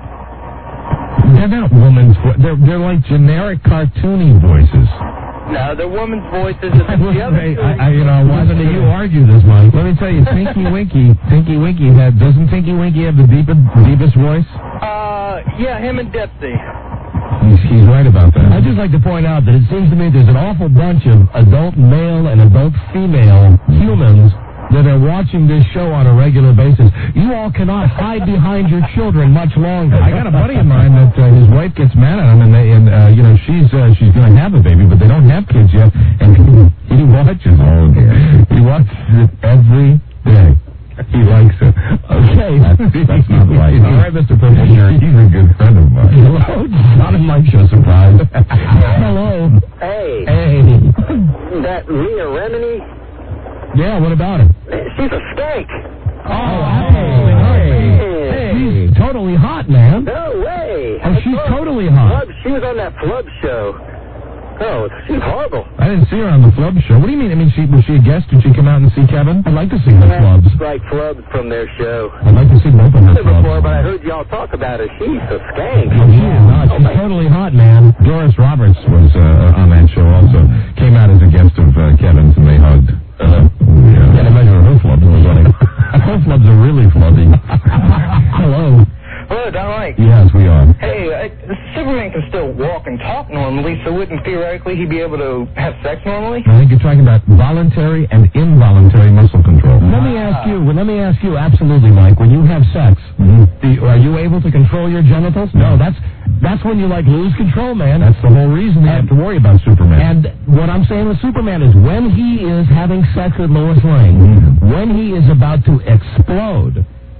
They're not women's voices. They're, they're like generic cartoony voices. No, they're women's voices. And I, the other say, I, I, you know, why don't you argue this, Mike? Let me tell you, Tinky Winky, Tinky Winky had, doesn't Tinky Winky have the deepest, deepest voice? Uh, yeah, him and Dipsy. He's, he's right about that. I'd just like to point out that it seems to me there's an awful bunch of adult male and adult female humans that are watching this show on a regular basis. You all cannot hide behind your children much longer. I got a buddy of mine that uh, his wife gets mad at him, and they, and uh, you know, she's uh, she's going to have a baby, but they don't have kids yet, and he, he watches. Oh dear, he watches it every day. He likes it. Okay, that's, that's not right. All right, Mister Purple, he's a good friend of mine. Hello, not a Mike Show surprise. Hello. Hey. Hey. That Leah Remini. Yeah, what about it? She's a skank. Oh, hey, hey, hey. She's totally hot, man. No way. Oh, she's totally hot. Flub, she was on that Flub show. Oh, she's horrible. I didn't see her on the Flub show. What do you mean? I mean, she was she a guest? Did she come out and see Kevin? I'd like to see her Flubs. Like Flubs from their show. I'd like to see both of her Flubs. Before, but I heard y'all talk about her. She's a skank. Oh, she is not. She's oh, totally hot, man. Doris Roberts was uh, on that show also. Came out as a guest of uh, Kevin's, and they hugged. Uh, yeah. Can't imagine her flubs was running. Her flubs are really flubby. Hello. Hello, Don Mike. Yes, we are. Hey, uh, Superman can still walk and talk normally, so wouldn't theoretically he be able to have sex normally? I think you're talking about voluntary and involuntary muscle control. Let me ask you, well, let me ask you absolutely, Mike, when you have sex, mm-hmm. do you, are you able to control your genitals? No, that's that's when you, like, lose control, man. That's the whole reason you have to worry about Superman. And what I'm saying with Superman is when he is having sex with Lois Lane, mm-hmm. when he is about to explode,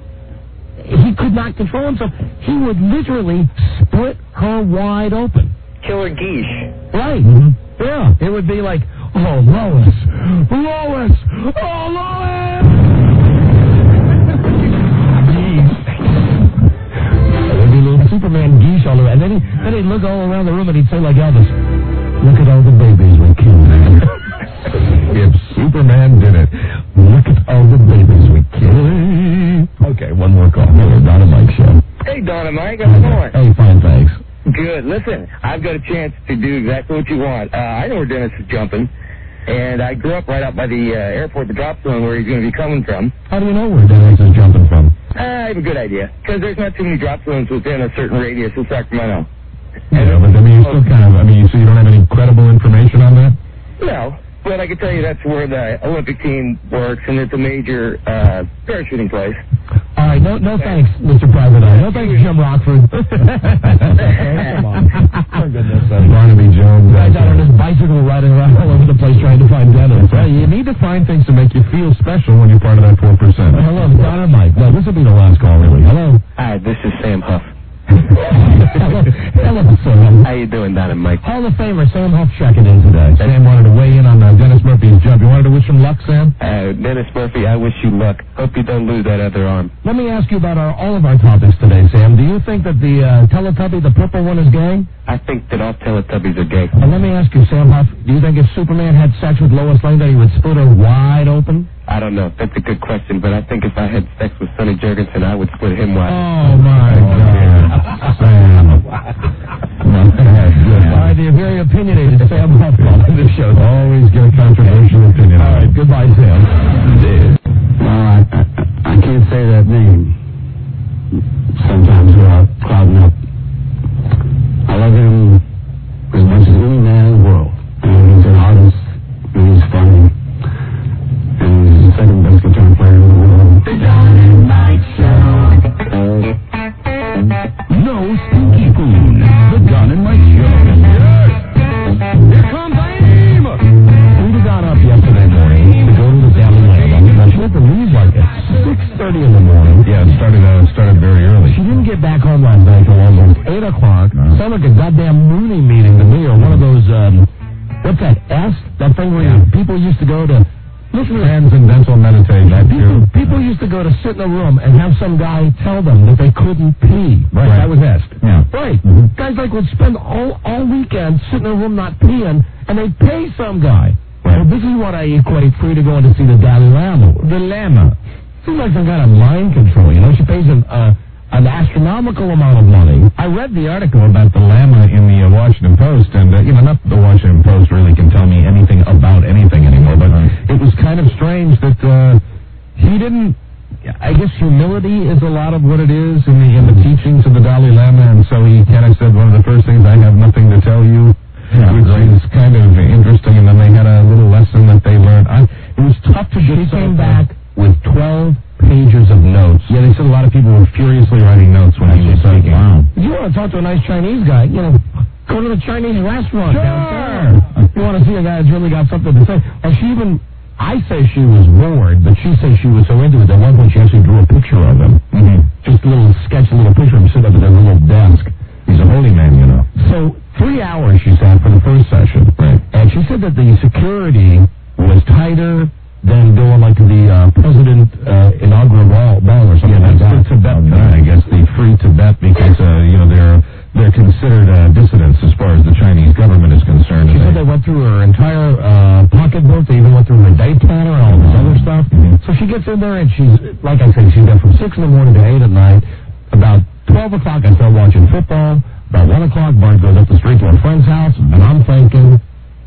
he could not control himself. He would literally split her wide open. Killer geesh. Right. Mm-hmm. Yeah. It would be like, oh, Lois. Lois. Oh, Lois. There'd be a little Superman geesh all around. And then, he, then he'd look all around the room and he'd say like Elvis, look at all the babies we killed. If Superman did it, look at all the babies we killed. Okay, one more call. Hello, Don and Mike Show. Hey, Don and Mike, how's it going? Hey, fine, thanks. Good. Listen, I've got a chance to do exactly what you want. Uh, I know where Dennis is jumping, and I grew up right out by the uh, airport, the drop zone where he's going to be coming from. How do you know where Dennis is jumping from? Uh, I have a good idea, because there's not too many drop zones within a certain radius of Sacramento. Yeah, but I mean, you still kind of, I mean, you, so you don't have any credible information on that? No. But I can tell you that's where the Olympic team works, and it's a major uh, parachuting place. All right, No, no thanks, Mister Private Eye. No thanks, Jim Rockford. Come on. For goodness sake. Barnaby Jones. Guys out on his bicycle riding around all over the place trying to find Dennis. Well, you need to find things to make you feel special when you're part of that four percent. Uh, hello, Don or Mike? No, this will be the last call, really. Hello. Hi, this is Sam Huff. hello, hello, Sam. How you doing, Don and Mike? Hall of Famer Sam Huff checking in today. Sam wanted to weigh in on uh, Dennis Murphy's jump. You wanted to wish him luck, Sam? Uh, Dennis Murphy, I wish you luck. Hope you don't lose that other arm. Let me ask you about our, all of our topics today, Sam. Do you think that the uh, Teletubby, the purple one, is gay? I think that all Teletubbies are gay. And let me ask you, Sam Huff, do you think if Superman had sex with Lois Lane that he would split her wide open? I don't know. That's a good question, but I think if I had sex with Sonny Jurgensen, I would split him wide. Oh, my God. Sam. All right, the very opinionated Sam Huff on the show. Always get a controversial opinion. All right, goodbye, Sam. Well, I, I, I can't say that name sometimes without clouding up. I love him as much as any man in the world. And he's an artist, and he's funny, and he's the second best guitar player in the world. The Don and Mike Show. No stinky food. The Don and Mike Show. Yes! Here comes Aim! We got up yesterday morning to go to the Deli Lamb. Now, she had to leave like at six thirty in the morning. Yeah, it started, uh, started very early. She didn't get back home last night until almost eight o'clock. No. Sounded like a goddamn Mooney meeting to me, or one of those, um, what's that, S? That thing where Yeah. people used to go to... Listen, Transcendental meditation. people, people used to go to sit in a room and have some guy tell them that they couldn't pee. Right. That was S. Yeah. Right. Mm-hmm. Guys like would spend all, all weekend sitting in a room not peeing, and they'd pay some guy. Right. Well, this is what I equate free to go in to see the Dalai Lama. The Lama. Seems like some kind of mind control, you know? She pays an, uh, an astronomical amount of money. I read the article about the Lama in the uh, Washington Post, and, uh, you know, not that the Washington Post really can tell me anything about anything anymore, but uh, it was kind of strange that uh, he didn't... I guess humility is a lot of what it is in the, in the teachings of the Dalai Lama, and so he kind of said one of the first things, I have nothing to tell you, yeah, which right. is kind of interesting, and then they had a little lesson that they learned. I, it was tough to get... She came back with twelve pages of notes. Yeah, they said a lot of people were furiously writing notes when he was speaking. Wow. If you want to talk to a nice Chinese guy, you know, go to the Chinese restaurant Sure. downtown. You want to see a guy that's really got something to say. Or she even, I say she was bored, but she says she was so into it that one point she actually drew a picture of him. Mm-hmm. Just a little sketch, a little picture of him sitting up at that little desk. He's a holy man, you know. So three hours she sat for the first session. Right. And she said that the security was tighter than going like to the uh, president uh, inaugural ball, ball or something yeah, like that. That's the Tibet tonight, I guess, the free Tibet, because, uh, you know, they're they're considered uh, dissidents as far as the Chinese government is concerned. She said they went through her entire uh, pocketbook. They even went through her day planner and all this uh, other stuff. Mm-hmm. So she gets in there and she's, like I said, she's there from six in the morning to eight at night. About twelve o'clock, I start watching football. About one o'clock, Bart goes up the street to a friend's house, and I'm thinking,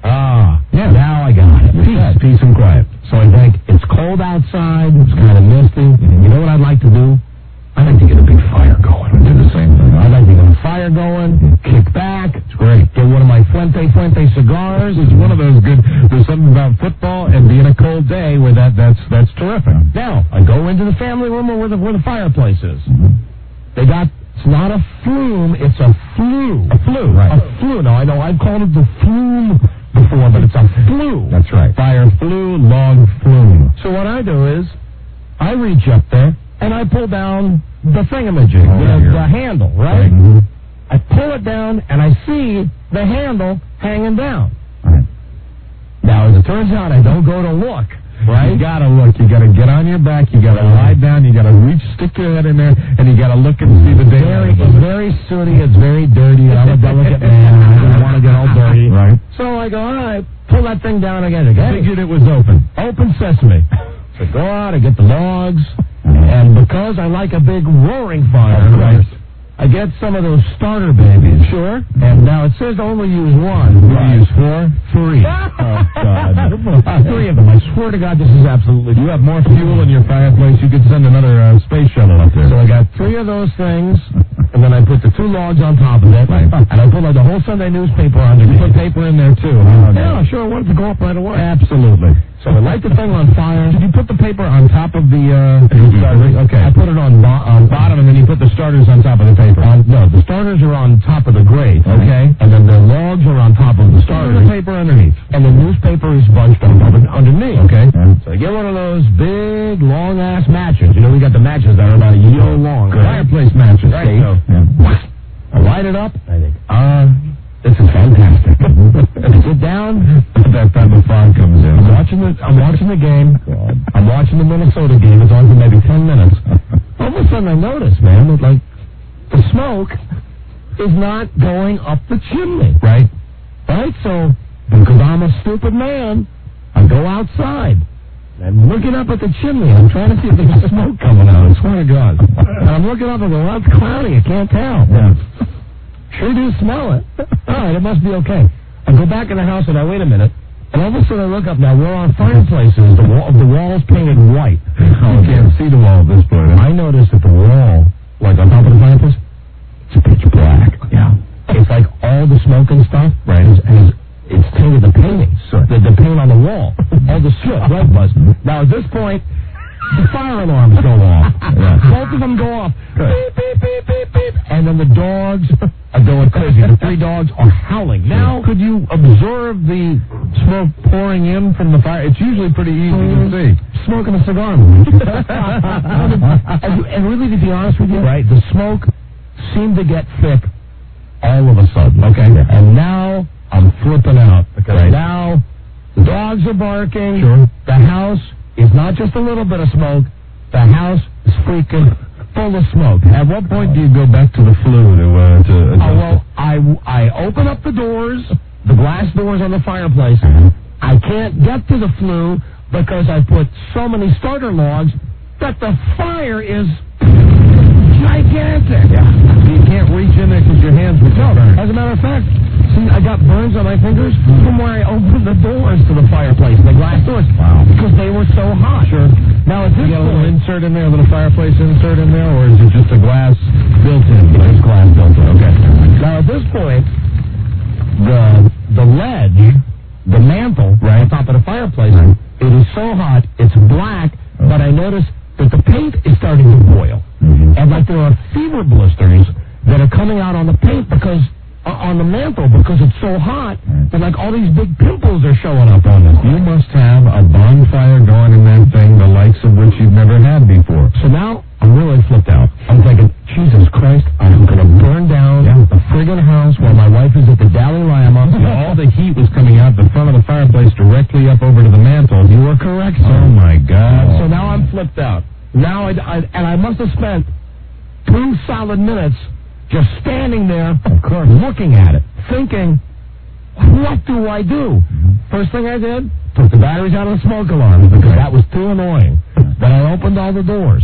ah, yeah, now I got it. Peace, peace and quiet. So I think it's cold outside. It's kind of misty. Mm-hmm. You know what I'd like to do? I'd like to get a big fire going and do the same thing. I'd like to get a fire going, mm-hmm. kick back. It's great. Get one of my Fuente Fuente cigars. It's one of those good. There's something about football and being a cold day where that that's that's terrific. Now I go into the family room where the where the fireplace is. Mm-hmm. They got. It's not a flume, it's a flue. A flue, right. A flue. Now, I know I've called it the flume before, but it's a flue. That's right. Fire flue, log flume. So what I do is, I reach up there, and I pull down the thingamajig, oh, the, the handle, right? right? Mm-hmm. I pull it down, and I see the handle hanging down. Right. Now, as it turns out, I don't go to look. Right? You gotta look. You gotta get on your back. You gotta lie down. You gotta reach, stick your head in there, and you gotta look and see the daylight. It's very sooty. It's very dirty. I'm a delicate man. I don't want to get all dirty. Right. So I go, all right, pull that thing down again. again. Figured it was open. Open sesame. So go out. I get the logs, and because I like a big roaring fire, right, I get some of those starter babies. Sure. And now it says only use one. Right. You use four? Three. Oh, God. Three of them. I swear to God, this is absolutely... You have more fuel in your fireplace. You could send another uh, space shuttle up there. So I got three of those things, and then I put the two logs on top of it, right. and I put like the whole Sunday newspaper on there. You put paper in there, too. Oh, yeah, sure. I wanted to go up right away. Absolutely. So I light the thing on fire. Did you put the paper on top of the, uh, okay. I put it on, bo- on bottom, and then you put the starters on top of the paper. Um, no, the starters are on top of the grate, okay? And then the logs are on top of the starters. The paper underneath. And the newspaper is bunched on top of underneath, okay? So I get one of those big, long-ass matches. You know, we got the matches that are about a year long. Fireplace matches. Right. So, I light it up. I think, uh, this is fantastic. I sit down. At that time the fog comes in. I'm watching the, I'm watching the game. God. I'm watching the Minnesota game. It's on for maybe ten minutes. All of a sudden I notice, man, that like the smoke is not going up the chimney. Right. Right? So, because I'm a stupid man, I go outside. I'm looking up at the chimney. I'm trying to see if there's smoke coming out. I swear to God. And I'm looking up and go, well, it's cloudy. I can't tell. Yeah. Sure do smell it. All right, it must be okay. I go back in the house and I wait a minute. And all of a sudden I look up. Now, we're on fireplaces. The wall, the wall's painted white. You can't see the wall at this point. I noticed that the wall, like on top of the fireplace, it's pitch black. Yeah. It's like all the smoke and stuff, right, is, is it's tainted the painting, so the, the paint on the wall, all the soot, right, Buzz? Now, at this point, the fire alarms go off. Yeah. Both of them go off. Beep, beep, beep, beep, beep. And then the dogs are going crazy. The three dogs are howling. Now, could you observe the smoke pouring in from the fire? It's usually pretty easy to see. Smoking a cigar. and, and really, to be honest with you, right, the smoke seemed to get thick all of a sudden. Okay. And now I'm flipping out because right. now the dogs are barking. Sure. The house is not just a little bit of smoke. The house is freaking full of smoke. At what point do you go back to the flue to uh, to? Oh well, I I open up the doors, the glass doors on the fireplace. Mm-hmm. I can't get to the flue because I put so many starter logs that the fire is gigantic. Yeah. You can't reach in there because your hands would no, burn. As a matter of fact, see, I got burns on my fingers from where I opened the doors to the fireplace, the glass doors. Wow. Because they were so hot. Sure. Now, is this you got a little insert in there, a little fireplace insert in there, or is it just a glass built-in? There's glass built-in. Okay. Now, at this point, the the ledge, the mantle, right on top of the fireplace, right. It is so hot, it's black, but I notice that the paint is starting to boil. Mm-hmm. And like there are fever blisters that are coming out on the paint because uh, on the mantle because it's so hot that like all these big pimples are showing up on it. You must have a bonfire going in that thing, the likes of which you've never had before. So now I'm really flipped out. I'm thinking, Jesus Christ, I'm going to burn down yeah. the friggin' house while my wife is at the Dalai Lama. All the heat was coming out the front of the fireplace directly up over to the mantle. You were correct, sir. Oh, my God. So now I'm flipped out. Now, I, I, and I must have spent two solid minutes just standing there, of course, looking at it, thinking, what do I do? First thing I did, took the batteries out of the smoke alarm because that was too annoying. Then I opened all the doors.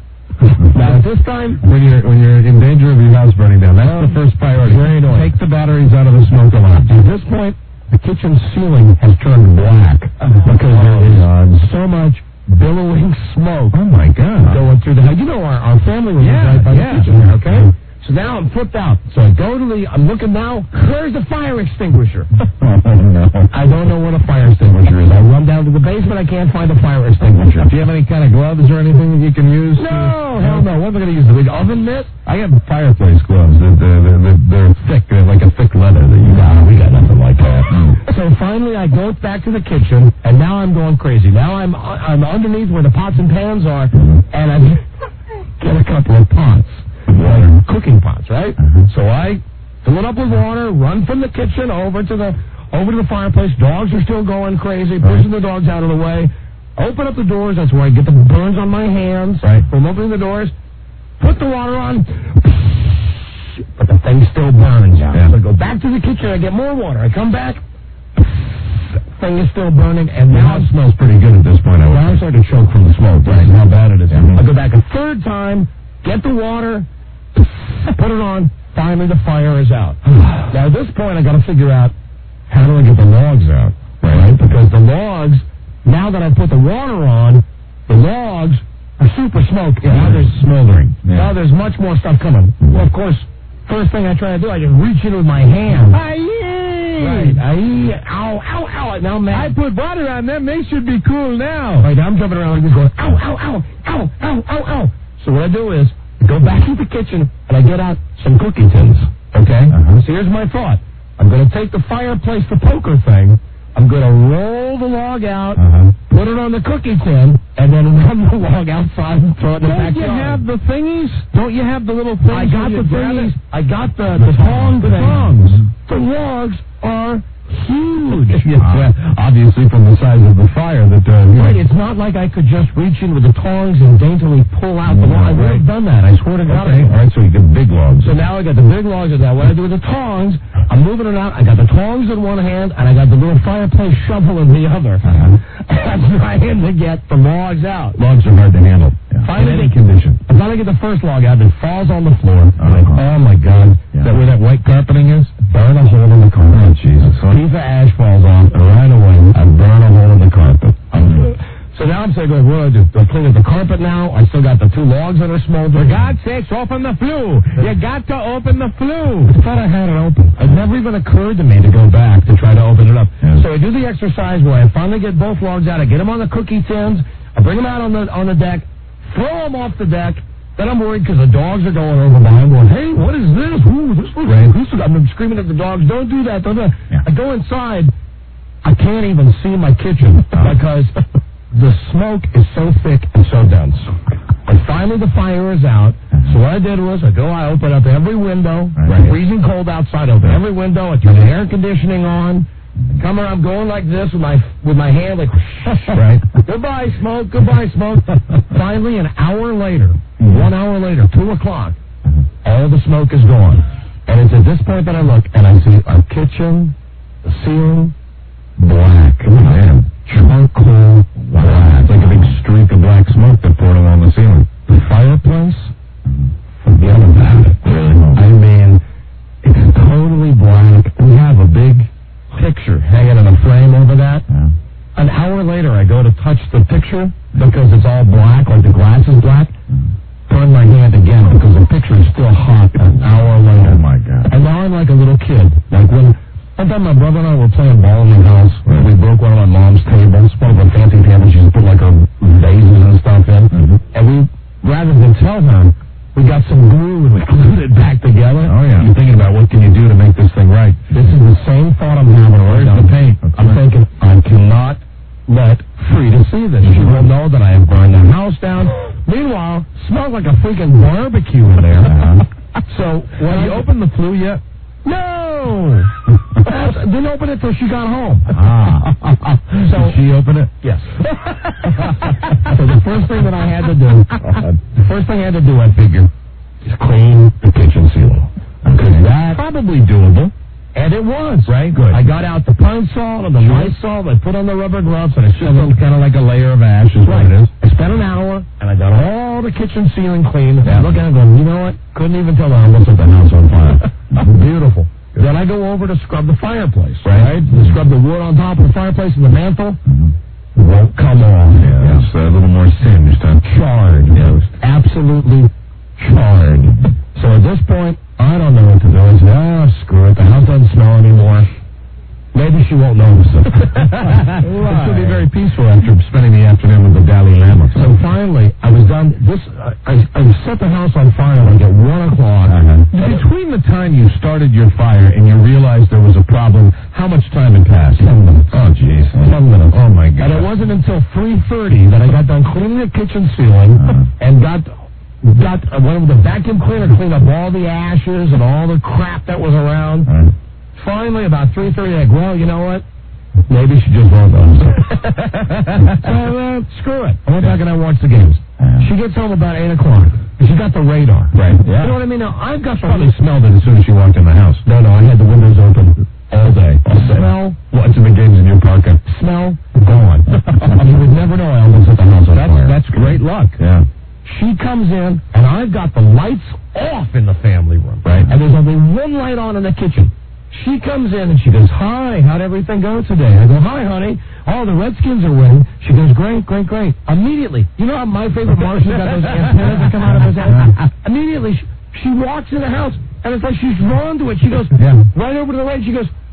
Now, at this time, when you're when you're in danger of your house burning down, that's the first priority. Very annoying. Take the batteries out of the smoke alarm. At this point, the kitchen ceiling has turned black because there is so much billowing smoke. Oh my God! Going through the house. You know our, our family was yeah, right by yeah. the kitchen there, okay? So now I'm flipped out. So I go to the, I'm looking now, where's the fire extinguisher? Oh no. I don't know where the fire extinguisher is. I run down to the basement, I can't find the fire extinguisher. Do you have any kind of gloves or anything that you can use? No, to, hell no. What am I going to use, the big oven mitt? I have fireplace gloves. They're, they're, they're, they're thick, they're like a thick leather. That you got. We got nothing like that. So finally I go back to the kitchen, and now I'm going crazy. Now I'm, I'm underneath where the pots and pans are, and I get a couple of pots. Water, cooking pots, right? Uh-huh. So I fill it up with water, run from the kitchen over to the over to the fireplace. Dogs are still going crazy, pushing right. the dogs out of the way. Open up the doors. That's where I get the burns on my hands right. from opening the doors. Put the water on, but the thing still burns. Yeah. So I go back to the kitchen. I get more water. I come back. Thing is still burning, and now it smells pretty good at this point. I now I'm starting to choke from the smoke. Right? How bad it is. Yeah. I go back a third time. Get the water. Put it on. Finally, the fire is out. Now, at this point, I got to figure out how do I get the logs out, right? Because the logs, now that I put the water on, the logs are super smoked. Yeah, now there's smoldering. Yeah. Now there's much more stuff coming. Well, of course, first thing I try to do, I just reach in with my hand. Right. I, ow, ow, ow. Now I'm mad. I put water on them. They should be cool now. Right, now I'm jumping around and going, ow, ow, ow, ow, ow, ow, ow. So what I do is I go back to the kitchen and I get out some cookie tins. Okay? Uh-huh. So here's my thought. I'm going to take the fireplace, the poker thing. I'm going to roll the log out, uh-huh. put it on the cookie tin, and then run the log outside and throw it in the backyard. Don't you have the thingies? Don't you have the little things? I got the thingies. I got the, the, the tongs. The tongs. The logs are huge. Yeah, obviously from the size of the fire that... Uh, right, it's not like I could just reach in with the tongs and daintily pull out the log. I've never done that, I swear to God. Okay, all right, so you get big logs. So now I got the big logs of that. What I do with the tongs, I'm moving it out. I got the tongs in one hand, and I got the little fireplace shovel in the other. Uh-huh. I'm trying to get the logs out. Logs are hard to handle. Yeah. Finally, in any condition. I finally get the first log out, and it falls on the floor. Uh-huh. Like, oh, my God. Yeah. Is that where that white carpeting is? Burn a hole in the carpet. Oh, Jesus. A piece of ash falls off, and right away, I burn a hole in the carpet. So now I'm saying, what do I do? Do I clean up the carpet now? I still got the two logs that are smoldering. For God's sakes, open the flue. You got to open the flue. I thought I had it open. It never even occurred to me to go back to try to open it up. Yeah. So I do the exercise where I finally get both logs out. I get them on the cookie tins. I bring them out on the on the deck, throw them off the deck. Then I'm worried because the dogs are going over behind going, hey, what is this? Ooh, this looks right. This is, I'm screaming at the dogs, don't do that. Don't do that. Yeah. I go inside. I can't even see my kitchen because the smoke is so thick and so dense. And finally the fire is out. So what I did was I go, I open up every window. Right. Freezing cold outside. Open every window. I turn the air conditioning on. Come around, I'm going like this with my with my hand, like, right. Goodbye, smoke. Goodbye, smoke. Finally, an hour later, one hour later, two o'clock, all the smoke is gone. And it's at this point that I look and I see our kitchen, the ceiling, black. Man, charcoal black. It's like a big streak of black smoke that poured along the ceiling. The fireplace, forget about it. Really? I mean, it's totally black. We have a big picture hanging in a frame over that. Yeah. An hour later, I go to touch the picture because it's all black, like the glass is black. Burn my hand again because the picture is still hot an hour later. Oh, my God. And now I'm like a little kid. Like when one time my brother and I were playing ball in the house. Right. We broke one of my mom's tables, one of her fancy tables. She just put like her vases and stuff in. Mm-hmm. And we, rather than tell her, we got some glue and we glued it back together. Oh, yeah. You're thinking about what can you do to make this thing right. This is the same thought I'm having. Where's the paint? I'm right. thinking, I cannot let Frida see this. She will know that I have burned the house down. Meanwhile, smells like a freaking barbecue in there. Uh-huh. So, when you open the flue yet? No! Didn't open it till she got home. Ah. So, Did she open it? Yes. So the first thing that I had to do, the first thing I had to do, I figured, is clean the kitchen ceiling. Because that's probably doable. And it was. Right? Good. I got out the pine salt and the sure. Lysol, I put on the rubber gloves, and I shoveled kind of like a layer of ash is right. what it is. I spent an hour, and I got all the kitchen ceiling clean. Yeah. Looking at it going, you know what? Couldn't even tell I almost set the house on fire. Beautiful. Good. Then I go over to scrub the fireplace, right? right? Mm-hmm. Scrub the wood on top of the fireplace and the mantle. Mm-hmm. Won't come off. Yeah, yeah. It's a little more singed. Charred. Yeah. Absolutely charred. So at this point, I don't know what to do. I say, ah, oh, screw it. The house doesn't smell anymore. Maybe she won't notice it. Right. It's going to be very peaceful after spending the afternoon with the Dalai Lama. So finally, I was done. This uh, I, I set the house on fire like at one o'clock. Uh-huh. Between the time you started your fire and you realized there was a problem, how much time had passed? Ten minutes. Oh, jeez. Ten minutes. Oh, my God. And it wasn't until three thirty that I got done cleaning the kitchen ceiling uh-huh. and got... Got uh, one of the vacuum cleaner cleaned up all the ashes and all the crap that was around. Right. Finally, about three thirty, like, well, you know what? Maybe she just won't notice it. So, uh, screw it. I went back and I watched the games. Yeah. She gets home about eight o'clock. She got the radar. Right. Yeah. You know what I mean? Now, I've got... She probably smelled it as soon as she walked in the house. No, no, I had the windows open all day. All day. Smell... Watching the games in your parka. Smell gone. You would never know I almost set the house on that's, fire. That's great luck. Yeah. She comes in, and I've got the lights off in the family room. Right. And there's only one light on in the kitchen. She comes in, and she goes, hi, how'd everything go today? I go, hi, honey. Oh, the Redskins are winning. She goes, great, great, great. Immediately, you know how my favorite Martian's got those antennas that come out of his head? Immediately, she, she walks in the house, and it's like she's drawn to it. She goes, yeah. right over to the right, she goes,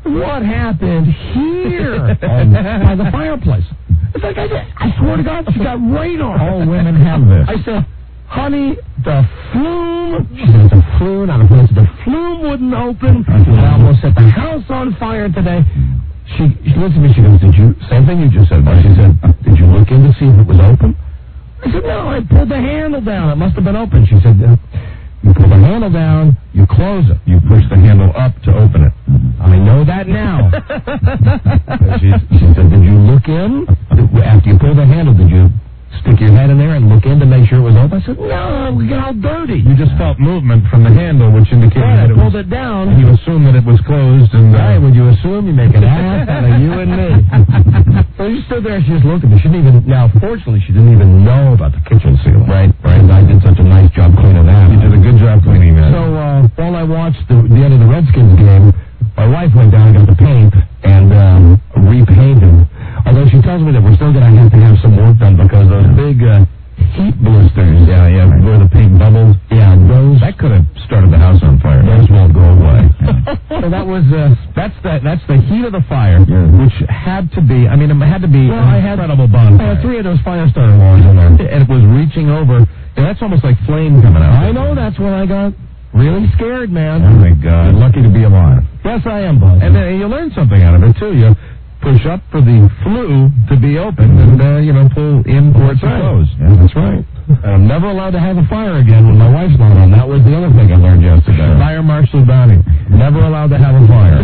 what happened here? um, by the fireplace. It's like, I, I swear to God, she got right on. All women have this. I said, honey, the flume. She said, the flume, not a flume. The flume wouldn't open. I almost set the house on fire today. She, she looks at me, she goes, did you, same thing you just said, but she said, did you look in to see if it was open? I said, no, I pulled the handle down. It must have been open. She said, uh, you pull the handle down, you close it. You push the handle up to open it. I know that now. she, she said, did you look in? After you pull the handle, did you stick your head in there and look in to make sure it was open? I said, no, we got all dirty. You just felt movement from the handle, which indicated right, that I it pulled was, it down. You assume that it was closed. And uh, right, when you assume, you make an ass out of you and me. So she stood there, she just looked at me. She didn't even, now, fortunately, she didn't even know about the kitchen ceiling. Right, right. I did such a nice job cleaning that. You did a good job cleaning that. So uh, while I watched the, the end of the Redskins game, my wife went down and got the paint and um, repainted. Although she tells me that we're still going to have to have some work done because those big uh, heat blisters, yeah, yeah, where the paint bubbles, yeah, those that could have started the house on fire. Those won't go away. So that was uh, that's the that's the heat of the fire, yeah. Which had to be. I mean, it had to be well, an incredible bonfire. I had three of those fire starter logs in there, and it was reaching over. And that's almost like flame coming out. I know. That's when I got really scared, man. Oh my God! You're lucky to be alive. Yes, I am, Buzz. And then you learn something out of it too. You push up for the flue to be open, and uh, you know, pull in for it to close. Yeah, that's right. I'm never allowed to have a fire again when my wife's not on. That was the other thing I learned yesterday. Fire Marshal Donnie. Never allowed to have a fire.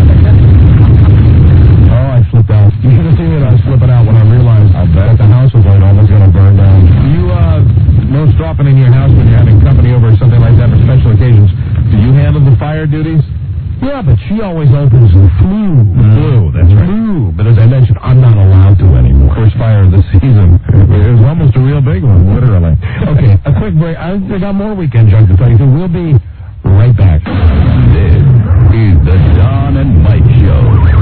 Oh, I flipped out. You should have seen it. I was flipping out when I realized that the house was like almost going to burn down. You, uh, no stropping in your house when you're having company over or something like that for special occasions. Do you handle the fire duties? Yeah, but she always opens the flue. The flue, that's right. Flue. But as I mentioned, I'm not allowed to anymore. First fire of the season. It was almost a real big one, literally. Okay, a quick break. I got more weekend junk to tell you. We'll be right back. This is the Don and Mike Show.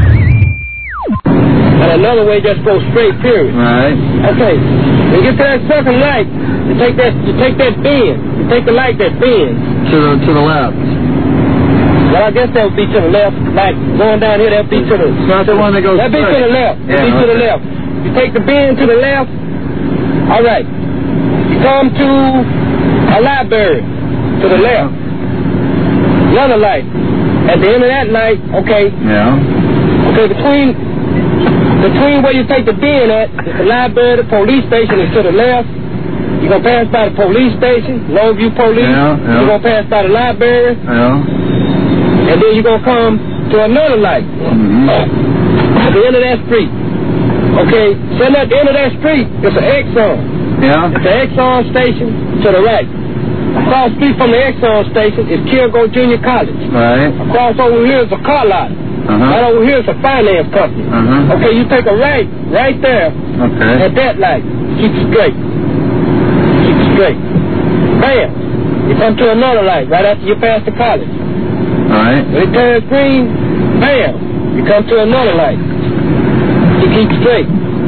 And another way, just go straight, period. Right. Okay. When you get to that second light, you take that you take that bend. You take the light that bends. To the to the left. Well, I guess that would be to the left. Like going down here, that would be to the not the one that goes That'd be to the left. Yeah, That'd be okay. to the left. You take the bend to the left. All right. You come to a library to the left. Another light. At the end of that light, okay. Yeah. Okay, between between where you take the bend at, the library, the police station is to the left. You're going to pass by the police station, Longview Police. Yeah, yeah. You're going to pass by the library. Yeah. And then you're going to come to another light. Mm-hmm. At the end of that street. Okay, sitting at the end of that street, it's an Exxon. Yeah. It's an Exxon station to the right. Across the street from the Exxon station is Kilgore Junior College. Right. Across over here is a car lot. Uh-huh. Right over here is a finance company. Uh-huh. Okay, you take a right, right there. Okay. At that light. Keep it straight. Keep it straight. Bam. You come to another light right after you pass the college. All right. When it turns green, bam. You come to another light. You keep straight.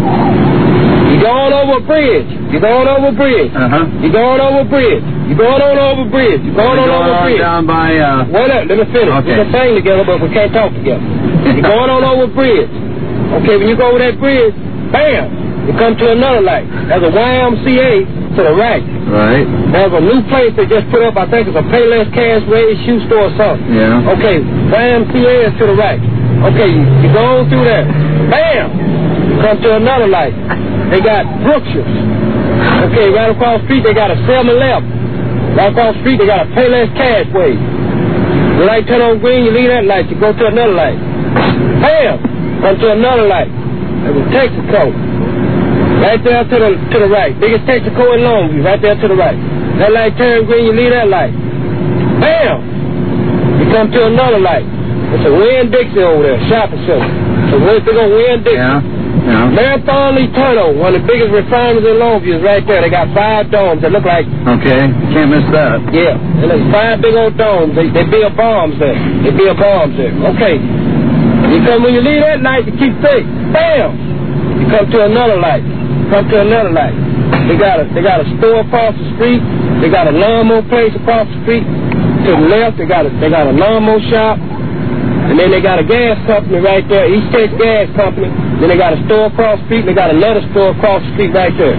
You going over a bridge. You going over a bridge. Uh-huh. You going over a bridge. You going on over a bridge. You going on over a bridge. Down by, uh... Wait up, let me finish. Okay. We can sing together, but we can't talk together. You're going on over a bridge. Okay, when you go over that bridge, bam, you come to another light. There's a Y M C A to the right. Right. There's a new place they just put up. I think it's a Payless Cash Raised Shoe Store or something. Yeah. Okay, Y M C A is to the right. Okay, you, you go on through there. Bam! You come to another light. They got Brookshire's. Okay, right across the street they got a seven eleven. Right across the street they got a Payless Cash Raised. The light turn on green, you leave that light, you go to another light. Bam! Come to another light. There's a Texaco. Right there to the to the right. Biggest Texaco in Longview, right there to the right. That light turn green, you leave that light. Bam! You come to another light. It's a Winn-Dixie over there, shopping center. It's a big old Winn-Dixie. Yeah. Yeah. Marathon Eterno, one of the biggest refineries in Longview, is right there. They got five domes that look like... Okay, can't miss that. Yeah, and there's five big old domes. They, they build bombs there. They build bombs there. Okay. You come, when you leave that light, you keep thick. Bam! You come to another light. Come to another light. They got a they got a store across the street. They got a lawnmower place across the street. To the left, they got a they got a lawnmower shop. And then they got a gas company right there, East Texas Gas Company. Then they got a store across the street, and they got another store across the street right there.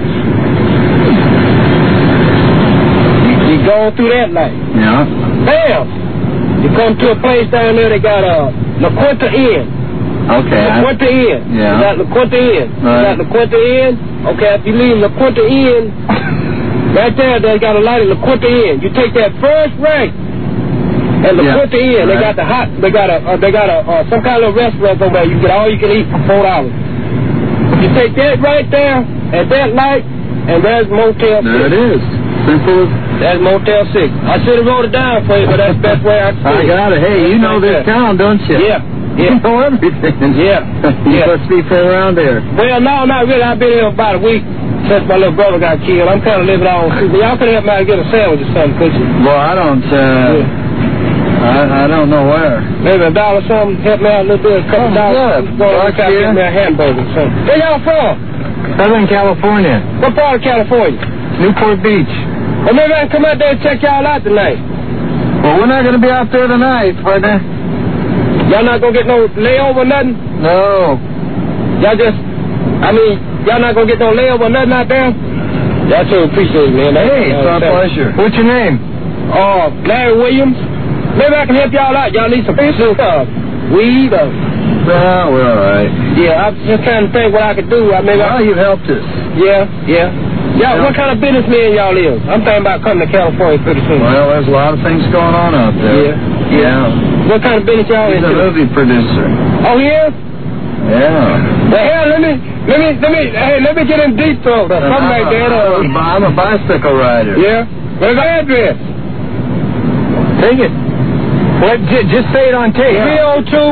You, you going through that light. Yeah. Bam! You come to a place down there, they got a La Quinta Inn. Okay. La Quinta Inn. Yeah. You got La Quinta Inn. Right. You got La Quinta Inn. Okay, if you leave La Quinta Inn, right there, they got a light at La Quinta Inn. You take that first right. And the Yeah, Quinta Inn, they right. got the hot, they got a, uh, they got a, uh, some kind of restaurant over there. You get all you can eat for four dollars. You take that right there, at that light, and there's Motel six. There it is. Simple as... That's Motel six. I should have wrote it down for you, but that's the best way I can I see it. got it. Hey, you know this town, don't you? Yeah, yeah. You know everything. Yeah, You yeah. must be from around there. Well, no, not really. I've been here about a week since my little brother got killed. I'm kind of living on soup. Y'all could help me out to get a sandwich or something, could you? Well, I don't, uh... Yeah. I, I don't know where. Maybe a dollar or something. Help me out a little bit. A couple Oh, dollars. good. Go on, Fuck try to yeah. get me a hamburger or something. Where y'all from? Southern California. What part of California? Newport Beach. Well, maybe I can come out there and check y'all out tonight. Well, we're not going to be out there tonight, partner. Y'all not going to get no layover or nothing? No. Y'all just, I mean, y'all not going to get no layover or nothing out there? That's what I appreciate, man. That's, Hey, it's uh, our thanks. pleasure. What's your name? Uh, Larry Williams. Maybe I can help y'all out. Y'all need some uh, weed or... No, we're all right. Yeah, I'm just trying to think what I could do. I mean, Well, I, you've helped us. yeah, yeah. Y'all, what kind of businessman y'all is? I'm thinking about coming to California pretty soon. Well, there's a lot of things going on out there. Yeah. Yeah. What kind of business y'all He's into? a movie producer. Oh, yeah? Yeah. Well, hell, let me, let me, let me, hey, let me get in deep throat or something like that. Or, I'm a bicycle rider. yeah? Where's the address? Take it. What? J- just say it on tape. three oh two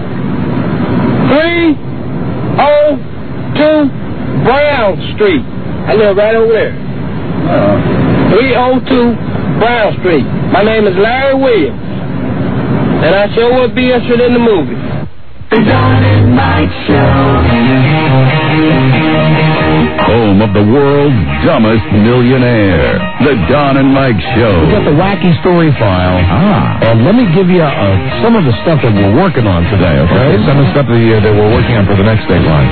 three oh two Brown Street. I live right over there. Oh. three oh two Brown Street. My name is Larry Williams. And I sure would be interested in the movie. The Don and Mike Show. Home of the world's dumbest millionaire. The Don and Mike Show. We got the wacky story file. Ah. And let me give you uh, some of the stuff that we're working on today, okay? Some of the stuff that, uh, that we're working on for the next dateline.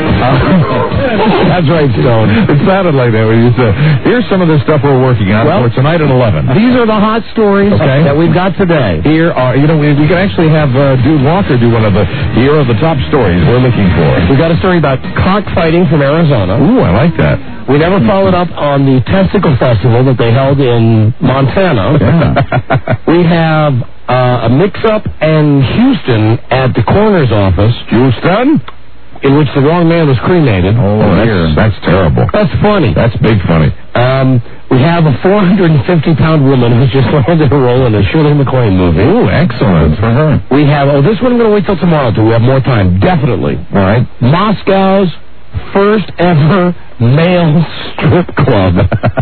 That's right, Stone. It sounded like that when you said, here's some of the stuff we're working on Well, for tonight at eleven. These are the hot stories Okay. that we've got today. Here are, you know, we, we can actually have uh, Dude Walker do one of the, here are the top stories we're looking for. We got a story about cockfighting from Arizona. Ooh, I like that. We never followed up on the Testicle Festival that they held in Montana. Yeah. We have uh, a mix-up in Houston at the coroner's office. Houston? In which the wrong man was cremated. Oh, that's, that's terrible. That's funny. That's big funny. Um, we have a four hundred fifty pound woman who's just landed a role in a Shirley MacLaine movie. Ooh, excellent for her. We have, oh, this one I'm going to wait till tomorrow till we have more time. Definitely. All right. Moscow's first ever male strip club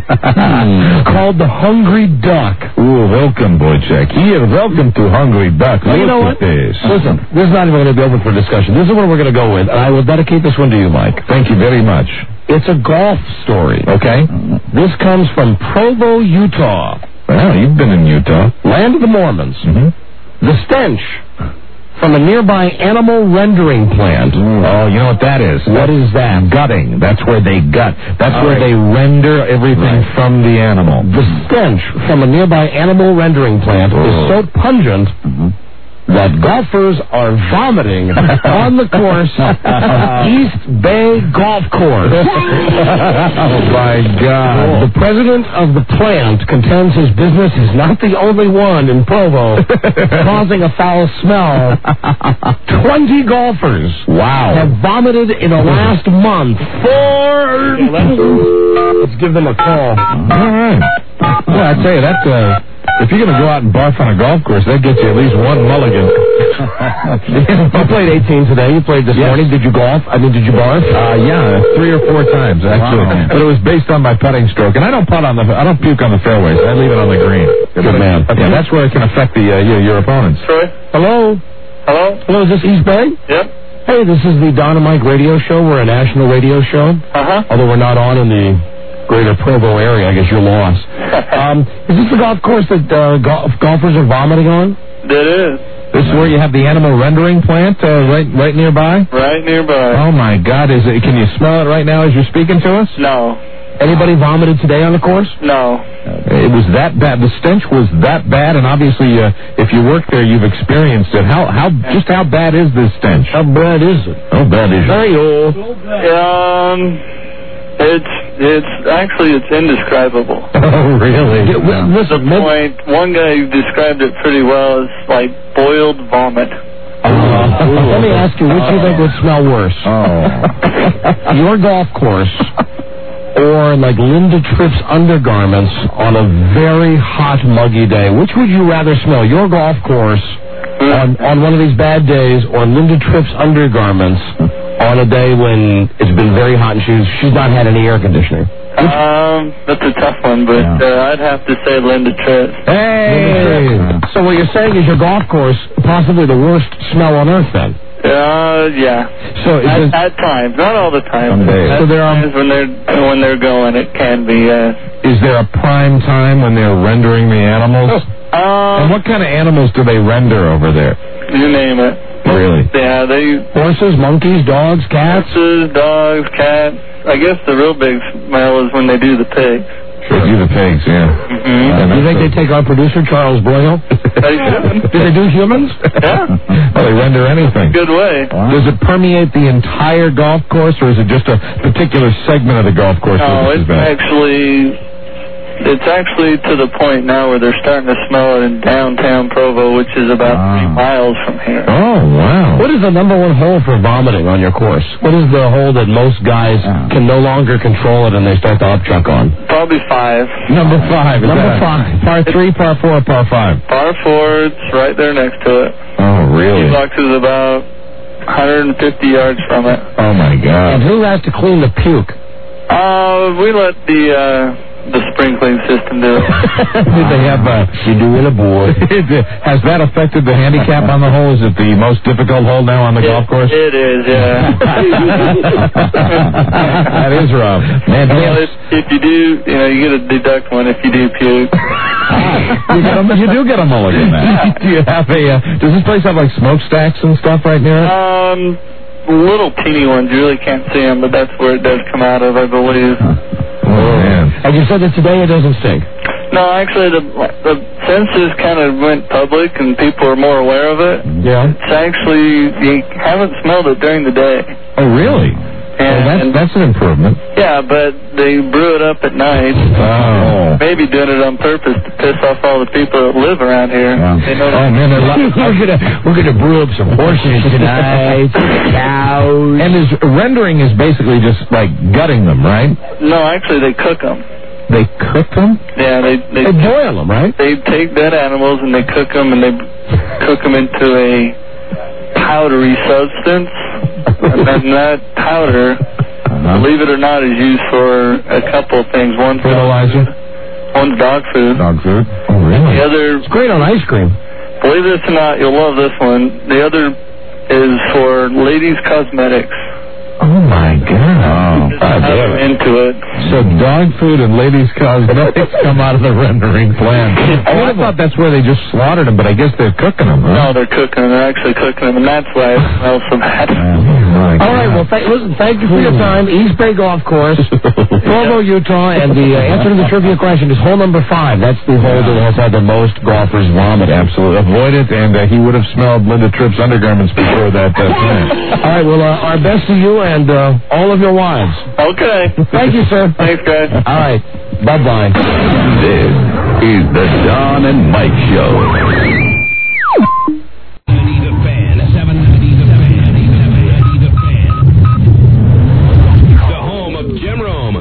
called the Hungry Duck. Ooh, welcome, Boychek. Here, welcome to Hungry Duck. Well, you know what? Look at this. Listen, this is not even going to be open for discussion. This is what we're going to go with, and I will dedicate this one to you, Mike. Thank you very much. It's a golf story. Okay. This comes from Provo, Utah. Well, you've been in Utah. Land of the Mormons. Mm-hmm. The stench from a nearby animal rendering plant. Oh, you know what that is? What is that? Gutting. That's where they gut. That's All where right. they render everything Right. from the animal. The stench from a nearby animal rendering plant is so pungent that golfers are vomiting on the course of East Bay Golf Course. Oh, my God. The president of the plant contends his business is not the only one in Provo causing a foul smell. Twenty golfers Wow. have vomited in the last month. Four. Let's give them a call. All right. Well, I tell you, that, uh, if you're going to go out and barf on a golf course, that gets you at least one mulligan. You played eighteen today. You played this Yes. morning. Did you golf? I mean, did you barf? Uh, yeah, three or four times, actually. Wow. But it was based on my putting stroke. And I don't putt on the, I don't puke on the fairways. I leave it on the green. Good man. Yeah, that's where it can affect the, uh, your, your opponents. Troy? Hello? Hello? Hello, is this East Bay? Yep. Hey, this is the Don and Mike radio show. We're a national radio show. Uh-huh. Although we're not on in the greater Provo area. I guess you're lost. um, is this the golf course that uh, golf, golfers are vomiting on? It is. This This is where you have the animal rendering plant uh, right right nearby? Right nearby. Oh, my God. Is it? Can you smell it right now as you're speaking to us? No. Anybody vomited today on the course? No. It was that bad. The stench was that bad, and obviously, uh, if you work there, you've experienced it. How how just how bad is this stench? How bad is it? How bad is it? Very old. Um, it's it's actually it's indescribable. Oh, really? Yeah, well, listen, the point, one guy described it pretty well as like boiled vomit. Uh, let me ask you, which do you think would smell worse? Oh. Your golf course or like Linda Tripp's undergarments on a very hot, muggy day? Which would you rather smell? Your golf course on, on one of these bad days or Linda Tripp's undergarments on a day when it's been very hot and she's, she's not had any air conditioning? Um, that's a tough one, but yeah. uh, I'd have to say Linda Tripp. Hey! So what you're saying is your golf course possibly the worst smell on earth then? Uh, yeah. So at, it, at times, not all the time. So there are when they're when they're going, it can be. Uh, Is there a prime time when they're rendering the animals? Um, and what kind of animals do they render over there? You name it. Really? Yeah, they horses, monkeys, dogs, cats. Horses, dogs, cats. I guess the real big smell is when they do the pigs. They do the pigs, yeah. Mm-hmm. Do you think they take our producer, Charles Boyle? They should. Do they do humans? Yeah. Well, they render anything. Good way. Wow. Does it permeate the entire golf course, or is it just a particular segment of the golf course? No, it's actually... It's actually to the point now where they're starting to smell it in downtown Provo, which is about wow. three miles from here. Oh, wow. What is the number one hole for vomiting on your course? What is the hole that most guys wow. can no longer control it and they start to upchuck on? Probably five. Number five. Number that? five. Par three, par four, par five? Par four, it's right there next to it. Oh, really? T-box is about one hundred fifty yards from it. Oh, my God. And who has to clean the puke? Uh, we let the... Uh, The sprinkling system do. Did they have a... You do it aboard. Has that affected the handicap on the hole? Is it the most difficult hole now on the it, golf course? It is, yeah. That is rough. Man, well, if, if you do, you know, you get to deduct one if you do puke. you, get a, you do get a mulligan, man. Do you have a... Uh, does this place have, like, smokestacks and stuff right near it? Um, little teeny ones. You really can't see them, but that's where it does come out of, I believe. Oh, man. And you said that today it doesn't stink? No, actually, the the census kind of went public and people are more aware of it. Yeah. It's actually, you haven't smelled it during the day. Oh, really? And, oh, that's, and, that's an improvement. Yeah, but they brew it up at night. Oh. Maybe doing it on purpose to piss off all the people that live around here. Yeah. They know oh, man, we're gonna we're gonna brew up some horses tonight, cows. And is rendering is basically just like gutting them, right? No, actually, they cook them. They cook them? Yeah, they they, they boil them, right? They take dead animals and they cook them and they cook them into a powdery substance, and then that powder, uh-huh. believe it or not, is used for a couple of things. One's fertilizer. One's dog food. Dog food. Oh, really? The other. It's great on ice cream. Believe it or not, you'll love this one. The other is for ladies' cosmetics. Oh, my God. Oh, I'm into it. So dog food and ladies' cosmetics come out of the rendering plant. Oh, I thought that's where they just slaughtered them, but I guess they're cooking them, huh? No, they're cooking them. They're actually cooking them, and that's why it smells so bad. Oh, all right, well, th- listen, thank you for your time. East Bay Golf Course, Provo, Utah, and the uh, answer to the trivia question is hole number five. That's the hole that has had the most golfers vomit. Absolutely. Avoid it, and uh, he would have smelled Linda Tripp's undergarments before that uh, plant. All right, well, uh, our best to you and uh, all of your wives. Okay. Thank you, sir. Thanks, guys. All right. Bye-bye. This is the Don and Mike Show. The Fan, seven ninety The Fan, The Fan. The home of Jim Rome.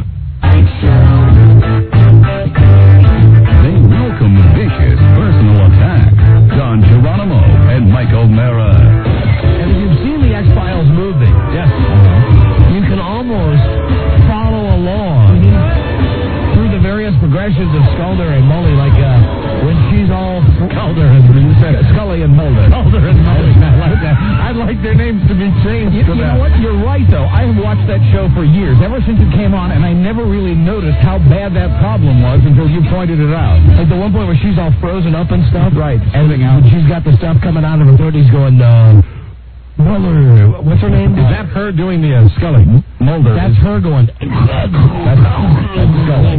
They welcome vicious personal attack. Don Geronimo and Mike O'Mara. And if you've seen the X-Files movie, yes, you can almost follow along through the various progressions of Sculder and Mully, like uh, when she's all Calder and Scully and Mulder. Calder and Mulder. I like that. I'd like their names to be changed You, to you that. know what? You're right, though. I have watched that show for years, ever since it came on, and I never really noticed how bad that problem was until you pointed it out. Like the one point where she's all frozen up and stuff. Right. And out. she's got the stuff coming out of her throat. He's going, uh, Muller. What's her name? Is that her doing the uh, Scully? Mulder. That's is, her going. that's, that's Scully.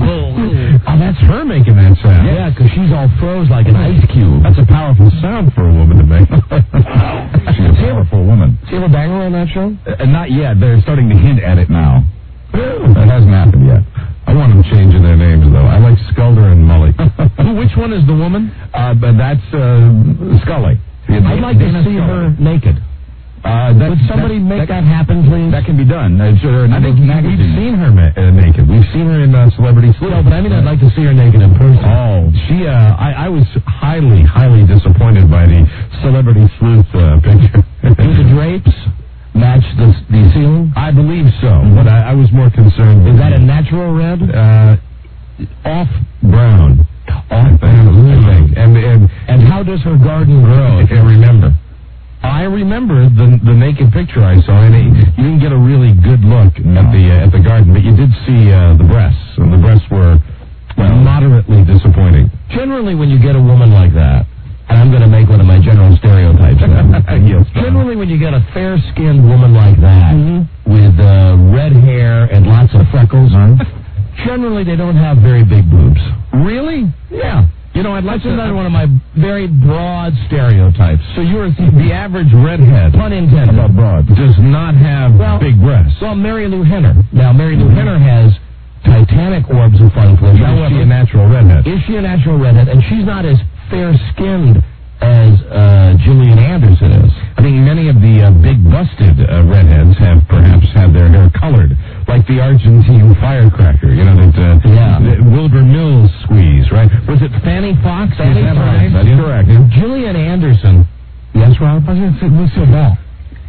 Oh, that's her making that sound. Yeah, because she's all froze like an ice cube. That's a powerful sound for a woman to make. She's a powerful woman. See a banger on that show? Uh, not yet. They're starting to hint at it now. That hasn't happened yet. I want them changing their names, though. I like Sculder and Mully. Which one is the woman? Uh, but that's uh, Scully. I'd like to see her naked. Uh, that, Would somebody that, make that, that happen, please? That can be done. Uh, sure, I think we've seen her ma- uh, naked. We've seen her in uh, Celebrity Sleuth. No, but I mean, I'd like to see her naked in person. Oh, she, uh, I, I was highly, highly disappointed by the Celebrity Sleuth uh, picture. Do the drapes match the, the ceiling? I believe so, mm-hmm. but I, I was more concerned. Is with that the, a natural red? Uh, off brown. Off brown. I think. And, and, and how does her garden grow, if you remember? I remember the the naked picture I saw, and it, you didn't get a really good look no. at the uh, at the garden, but you did see uh, the breasts, and the breasts were well, moderately disappointing. Generally, when you get a woman like that, and I'm going to make one of my general stereotypes now. Yes, generally, when you get a fair-skinned woman like that, mm-hmm. with uh, red hair and lots of freckles, generally they don't have very big boobs. Really? Yeah. You know, I'd like to another one of my very broad stereotypes. So you're the average redhead, pun intended, about broad, does not have well, big breasts. Well, Mary Lou Henner. Now, Mary Lou Henner has Titanic orbs of fun flesh. Now, is she a natural redhead? Is she a natural redhead? And she's not as fair-skinned as uh, Gillian Anderson is. I think many of the uh, big-busted uh, redheads have perhaps had their hair colored, like the Argentine firecracker, you know, that uh, yeah. the Wilbur Mills squeeze, right? Was it Fanny Fox? Fanny Fox. Right? That's yeah. correct. Yeah. Gillian Anderson. Yes, Rob? I was going to say Lucille Ball.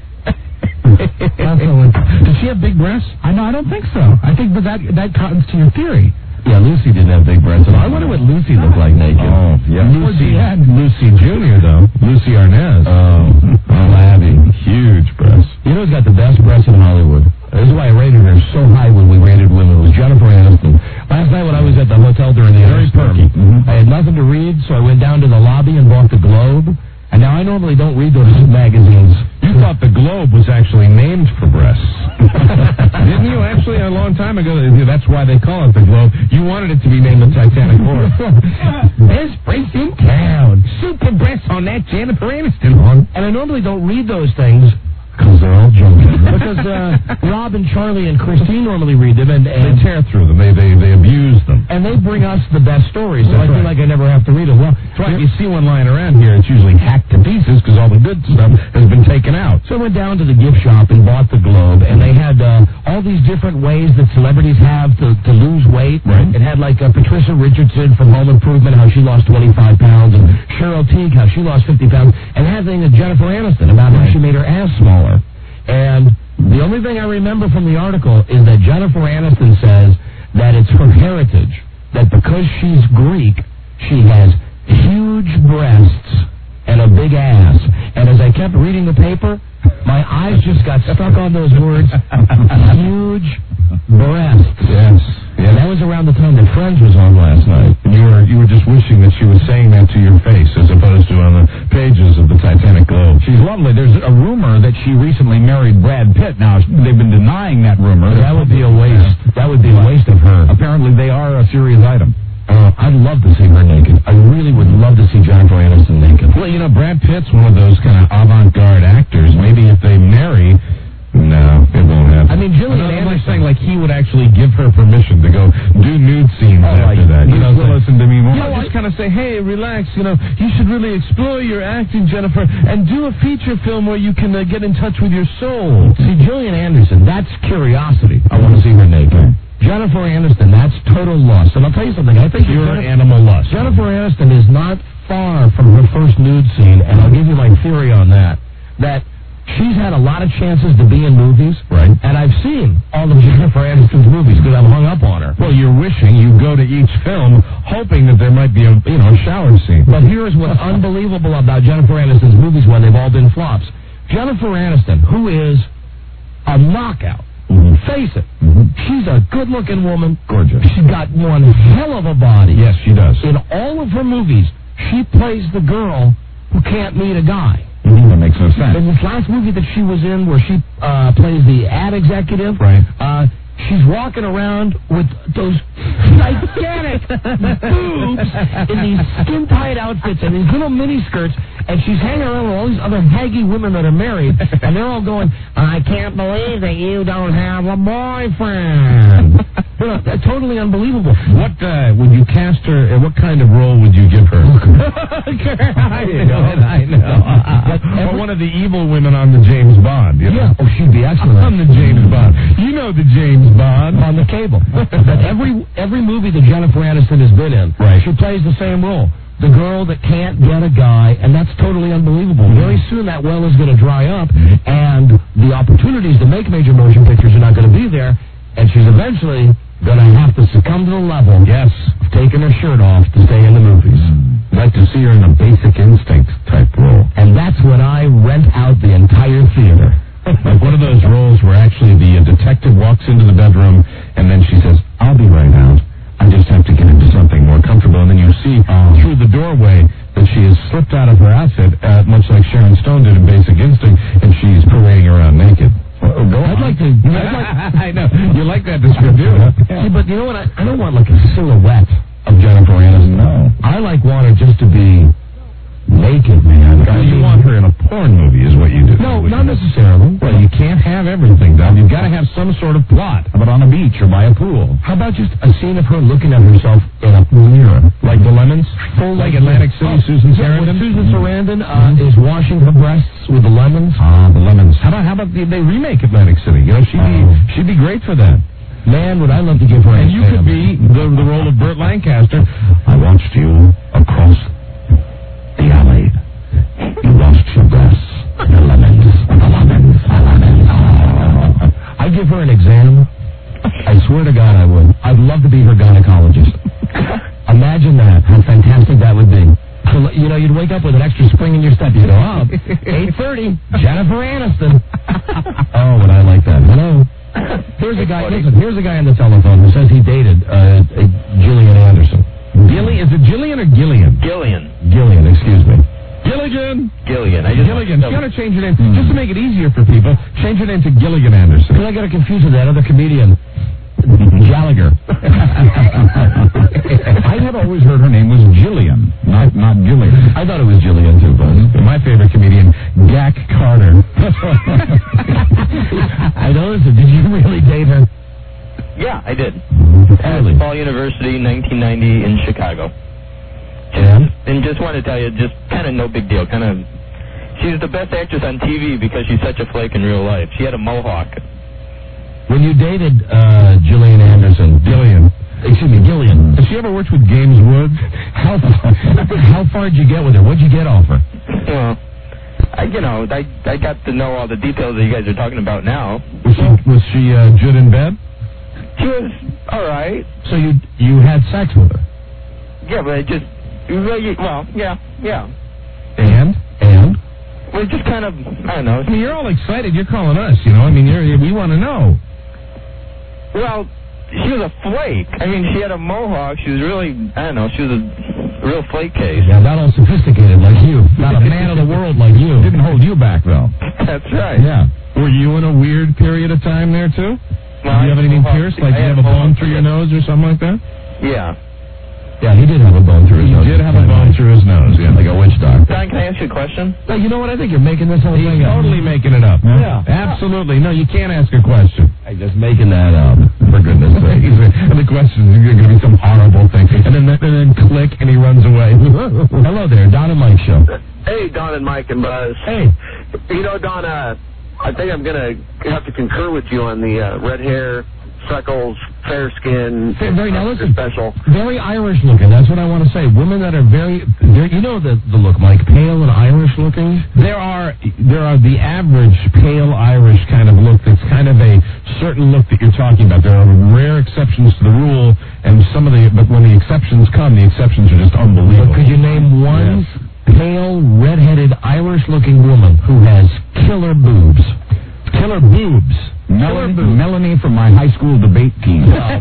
Does she have big breasts? I know. I don't think so. I think, but that that cottons to your theory. Yeah, Lucy didn't have big breasts at all. I wonder what Lucy looked like naked. Oh, yeah. Lucy had Lucy Junior though. Lucy Arnaz. Oh, oh, Abby. Huge breasts. You know who's got the best breasts in Hollywood? This is why I rated her so high when we rated women. It was Jennifer Aniston. Last night when I was at the hotel during the Very perky. Mm-hmm. I had nothing to read, so I went down to the lobby and bought the Globe. And now I normally don't read those magazines. You thought the Globe was actually named for breasts. Didn't you? Actually, a long time ago, that's why they call it the Globe. You wanted it to be named the Titanic Horse. Best breasts in town. Super breasts on that Jennifer Aniston one. And I normally don't read those things because they're all junk. Because uh, Rob and Charlie and Christine normally read them, and, and they tear through them. They they they abuse them, and they bring us the best stories. So that's I feel right. like I never have to read them. Well, that's right. You see one lying around here, it's usually hacked to pieces because all the good stuff has been taken out. So I went down to the gift shop and bought the Globe, and they had uh, all these different ways that celebrities have to, to lose weight. Right. It had like uh, Patricia Richardson from Home Improvement, how she lost twenty-five pounds, and Cheryl Teague, how she lost fifty pounds, and having a Jennifer Aniston about how she made her ass smaller. And the only thing I remember from the article is that Jennifer Aniston says that it's her heritage, that because she's Greek, she has huge breasts and a big ass. And as I kept reading the paper, my eyes just got stuck on those words, huge breasts. Yes. Yeah, that was around the time that Friends was on last night. And you were you were just wishing that she was saying that to your face as opposed to on the pages of the Titanic Globe. She's lovely. There's a rumor that she recently married Brad Pitt. Now, they've been denying that rumor. That would be a waste. That would be a waste of her. Apparently, they are a serious item. Uh, I'd love to see her naked. I really would love to see Jennifer Aniston naked. Well, you know, Brad Pitt's one of those kind of avant-garde actors. Maybe if they marry... No, it won't happen. I mean, Gillian I'm Anderson. not saying like he would actually give her permission to go do nude scenes oh, after like, that. You know, so listen to me more. You know, just kind of say, hey, relax. You know, you should really explore your acting, Jennifer, and do a feature film where you can uh, get in touch with your soul. See, Gillian Anderson, that's curiosity. I want to see her naked. Jennifer Aniston, that's total lust. And I'll tell you something. I think pure Jennifer, animal lust. Jennifer Aniston is not far from her first nude scene, and I'll give you my theory on that. That she's had a lot of chances to be in movies. Right. And I've seen all of Jennifer Aniston's movies because I'm hung up on her. Well, you're wishing you go to each film hoping that there might be a, you know, a shower scene. But here's what's unbelievable about Jennifer Aniston's movies when they've all been flops. Jennifer Aniston, who is a knockout, mm-hmm. face it, mm-hmm. she's a good-looking woman. Gorgeous. She's got one hell of a body. Yes, she does. In all of her movies, she plays the girl who can't meet a guy. Mm-hmm. That makes no sense. In this last movie that she was in where she uh, plays the ad executive, right. uh, she's walking around with those gigantic boobs in these skin-tight outfits and these little mini skirts, and she's hanging around with all these other haggy women that are married, and they're all going, I can't believe that you don't have a boyfriend. You know, totally unbelievable. What uh, would you cast her, uh, what kind of role would you give her? I know, I know. Or one of the evil women on the James Bond. You know? Yeah, oh, she'd be excellent. On the James Bond. You know the James Bond. On the cable. But every every movie that Jennifer Aniston has been in, right. she plays the same role. The girl that can't get a guy, and that's totally unbelievable. Very soon that well is going to dry up, and the opportunities to make major motion pictures are not going to be there, and she's eventually going to have to succumb to the level yes. of taking her shirt off to stay in the movies. I'd like to see her in a Basic Instinct type role. And that's when I rent out the entire theater. Like one of those roles where actually the uh, detective walks into the bedroom and then she says, I'll be right out. I just have to get into something more comfortable. And then you see oh. through the doorway that she has slipped out of her outfit, uh, much like Sharon Stone did in Basic Instinct, and she's parading around naked. Well, go I'd like to... I'd like, I know. You like that description. Yeah. See, but you know what? I, I don't want like a silhouette of Jennifer Aniston. No. I like want her just to be naked, man. Well, you want her in a porn movie is what you do. No, not necessarily. Well, you can't have everything, Don. You've got to have some sort of plot. How about on a beach or by a pool? How about just a scene of her looking at herself in a mirror? Like the Lemons? Full like Atlantic City, oh, Susan Sarandon? Yeah, Susan Sarandon uh, mm-hmm. is washing her breasts with the Lemons. Ah, the Lemons. How about, how about the, they remake Atlantic City? You know, she'd, oh. be, she'd be great for that. Man, would I love to give her a And you could be the, the role of Burt Lancaster. I watched you across the alley. You lost your breasts. The lemons. The lemons. The lemons. Oh. I'd give her an exam. I swear to God I would. I'd love to be her gynecologist. Imagine that. How fantastic that would be. So, you know, you'd wake up with an extra spring in your step. You'd go, oh, eight thirty, Jennifer Aniston. Oh, would I like that. Hello. Here's a guy, listen, here's a guy on the telephone who says he dated uh, Gillian Anderson. Gillian? Is it Gillian or Gillian? Gillian. Gillian, excuse me. Gilligan. Gillian. I just Gilligan. You got to change your name mm. just to make it easier for people. Change your name to Gilligan Anderson. Because I got confused with that other comedian, Gallagher. I had always heard her name was Jillian, not not Gillian. I thought it was Jillian too, Buzz. My favorite comedian, Gack Carter. I noticed it. Did you really date her? Yeah, I did. Really? At Paul University, nineteen ninety in Chicago. And? And just want to tell you, just kind of no big deal. Kind of, she's the best actress on T V because she's such a flake in real life. She had a mohawk. When you dated uh, Gillian Anderson, Gillian, excuse me, Gillian, has she ever worked with James Woods? How how far did you get with her? What'd you get off her? Well, I, you know, I I got to know all the details that you guys are talking about now. Was she was she uh, good in bed? She was all right. So you you had sex with her? Yeah, but it just well, yeah, yeah. And and. Well, just kind of, I don't know. I mean, you're all excited. You're calling us, you know. I mean, you're, we want to know. Well, she was a flake. I mean, she had a mohawk. She was really, I don't know, she was a real flake case. Yeah, not all sophisticated like you. Not a man of the world like you. Didn't hold you back, though. That's right. Yeah. Were you in a weird period of time there, too? No, Did you have anything mohawk. pierced? Like, I did you have a bone through your nose or something like that? Yeah. Yeah, he did have a bone through his he nose. He did have a bone through his nose, yeah. Like a witch doctor. Don, can I ask you a question? No, you know what? I think you're making this whole He's thing up. totally making it up. Yeah. Absolutely. No, you can't ask a question. I'm just making that up. For goodness sake. And the question is going to be some horrible thing. And then, and then click, and he runs away. Hello there, Don and Mike show. Hey, Don and Mike and Buzz. Hey. You know, Don, uh, I think I'm going to have to concur with you on the uh, red hair freckles, fair skin. Very, now listen, special. Very Irish looking. That's what I want to say. Women that are very, very you know the the look, Mike, pale and Irish looking. There are there are the average pale Irish kind of look. That's kind of a certain look that you're talking about. There are rare exceptions to the rule, and some of the but when the exceptions come, the exceptions are just unbelievable. But could you name one yes. pale, redheaded, Irish-looking woman who has killer boobs? Killer boobs. Melanie, Melanie from my high school debate team. Oh. All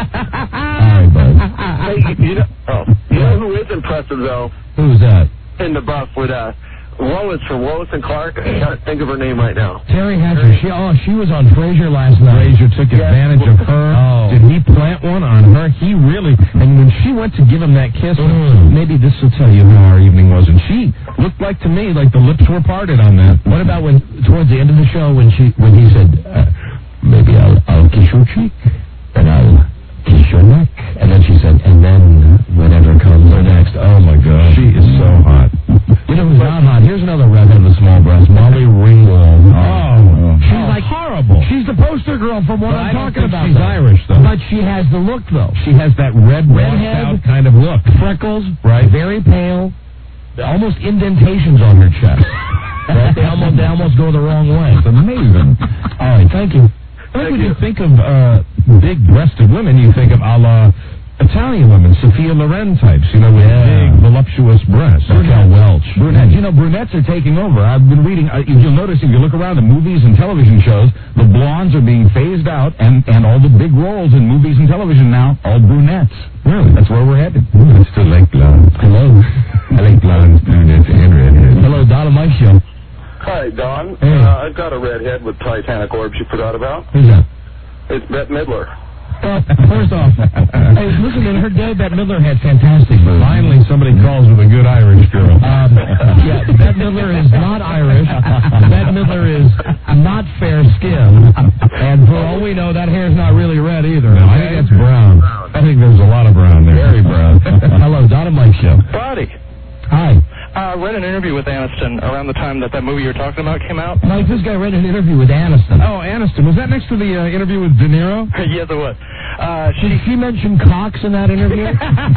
right, bud. Hey, you know, oh, you know who is impressive, though? Who's that? In the buff with uh, Lois from Lois and Clark. I can't think of her name right now. Terry Hatcher. She, oh, she was on Frasier last night. Frasier took yes. advantage of her. Oh. Did he plant one on her? He really, and when she went to give him that kiss, mm. maybe this will tell you how our evening was, and she looked like to me like the lips were parted on that. What about when, towards the end of the show, when she, when he said, uh, maybe I'll, I'll kiss your cheek, and I'll kiss your neck, and then she said, and then whatever comes next. Oh my God, she is so hot. You know who's not hot? Here's another redhead with small breasts, Molly Ringwald. Oh, she's oh, like horrible. She's the poster girl from what but I'm talking about. She's though. Irish though, but she has the look though. She has that red redhead kind of look, freckles, right? Very pale, almost indentations on her chest. Right? They almost they almost go the wrong way. It's amazing. All right, thank you. Thank when you. you think of uh, big-breasted women, you think of a la Italian women, Sophia Loren types, you know, with yeah. big, voluptuous breasts. Raquel Welch. Brunettes. You know, brunettes are taking over. I've been reading, uh, you'll notice if you look around at movies and television shows, the blondes are being phased out, and, and all the big roles in movies and television now, all brunettes. Really? That's where we're headed. Ooh, I still like blondes. Hello. I like blondes, brunettes, and redheads. Hello, Don and Mike Show. Hi, Don. Hey. Uh, I've got a redhead with Titanic orbs you forgot about. Who's that? It's Bette Midler. Well, first off, hey, listen, in her day, Bette Midler had fantastic boobs. Finally, somebody calls with a good Irish girl. Um, yeah, Bette Midler is not Irish. Bette Midler is not fair skinned. And for all we know, that hair's not really red either. No, I think that's brown. I think there's a lot of brown there. Very brown. Hello, Don and Mike Show. Buddy. Hi. I uh, read an interview with Aniston around the time that that movie you're talking about came out. Mike, this guy read an interview with Aniston. Oh, Aniston. Was that next to the uh, interview with De Niro? Yes, it was. Uh, she, Did she mention Cox in that interview?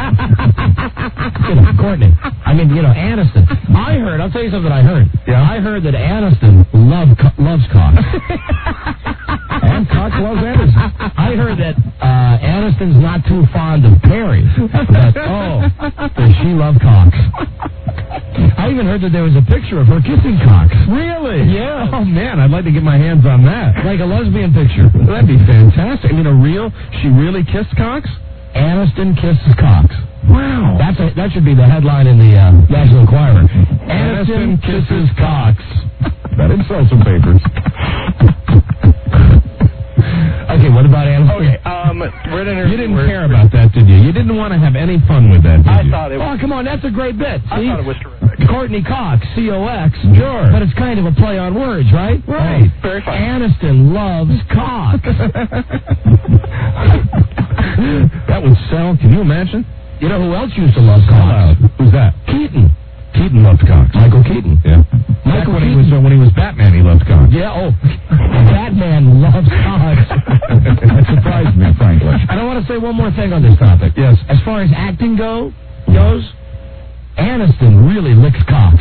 You know, Courtney. I mean, you know, Aniston. I heard, I'll tell you something I heard. Yeah? I heard that Aniston love, loves Cox. And Cox loves Aniston. I heard that uh, Aniston's not too fond of Perry. But, oh, does she love Cox? I even heard that there was a picture of her kissing Cox. Really? Yeah. Oh, man, I'd like to get my hands on that. Like a lesbian picture. That'd be fantastic. I mean, a real, she really kissed Cox? Aniston kisses Cox. Wow. That's a, that should be the headline in the uh, National Enquirer. Aniston kisses Cox. That would sell some papers. Okay, what about Aniston? Okay, um, read an you didn't care about that, did you? You didn't want to have any fun with that, did I you? thought it was... Oh, come on, that's a great bit. I See? thought it was terrific. Courtney Cox, C O X. Sure. But it's kind of a play on words, right? Right. Oh, very fun. Aniston loves Cox. That would sell. Can you imagine? You know who else used to love Cox? Who's that? Keaton. Keaton loved Cox. Michael Keaton. Yeah. Michael when Keaton. He was, uh, when he was Batman, he loved Cox. Yeah, oh. Batman loves Cox. That surprised me, frankly. And I want to say one more thing on this topic. Yes. As far as acting go goes, Aniston really licks Cox.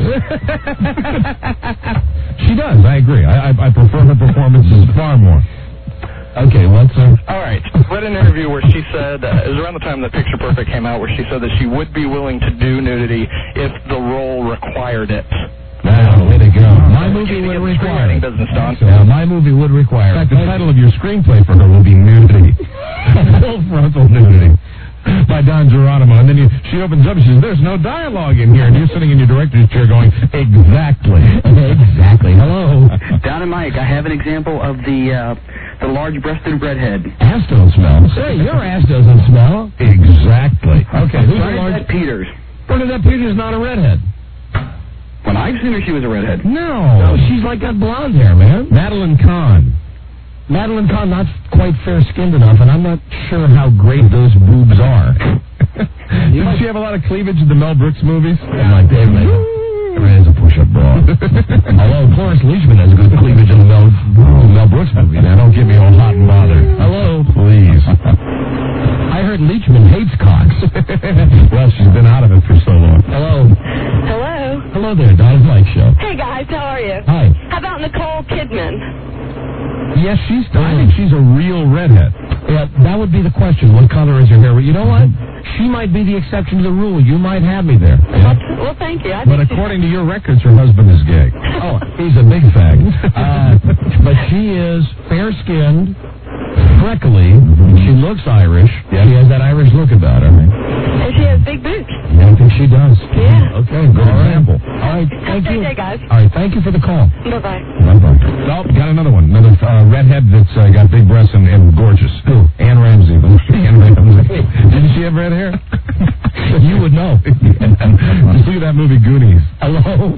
She does, I agree. I, I, I prefer her performances far more. Okay, what's her? All right. Read an interview where she said, uh, it was around the time that Picture Perfect came out, where she said that she would be willing to do nudity if the role required it. Wow, way to go. My movie would require it. Business, Don. Yeah, my movie would require it. In fact, the title of your screenplay for her will be Nudity. Full frontal nudity. By Don Geronimo. And then you, she opens up and she says, there's no dialogue in here. And you're sitting in your director's chair going, exactly. Exactly. Hello. Don and Mike, I have an example of the uh, the large-breasted redhead. Ass don't smell. Say, your ass doesn't smell. Exactly. Okay, who's the large... Bernadette Peters. Bernadette Peters not a redhead. When I've seen her, she was a redhead. No. No, she's like got blonde hair, man. Madeline Kahn. Madeline Kahn, not quite fair-skinned enough, and I'm not sure how great those boobs are. Didn't she have a lot of cleavage in the Mel Brooks movies? Yeah. Like, everybody, right, it's a push-up bra. Although Cloris Leachman has good cleavage in the Mel, Mel Brooks movie. Now, don't get me all hot and bothered. Hello? Please. I heard Leachman hates cocks. Well, she's been out of it for so long. Hello? Hello? Hello there, Don's Mike Show. Hey, guys, how are you? Hi. How about Nicole Kidman? Yes, she's. I think she's a real redhead. Yeah, that would be the question. What color is her hair? You know what? She might be the exception to the rule. You might have me there. Well, well thank you. I But think according to your records, her husband is gay. Oh, he's a big fag. Uh, but she is fair-skinned, freckly. She looks Irish. She has that Irish look about her. And she has big boots. Yeah, I think she does. Yeah. Okay, good All right. example. All right, thank Have a you. great day, guys. All right, thank you for the call. Bye-bye. Bye-bye. Oh, got another one. Another uh, redhead that's uh, got big breasts and, and gorgeous. Who? Anne Ramsey. Anne Ramsey. Didn't she have red hair? You would know. Just look at that movie, Goonies. Hello?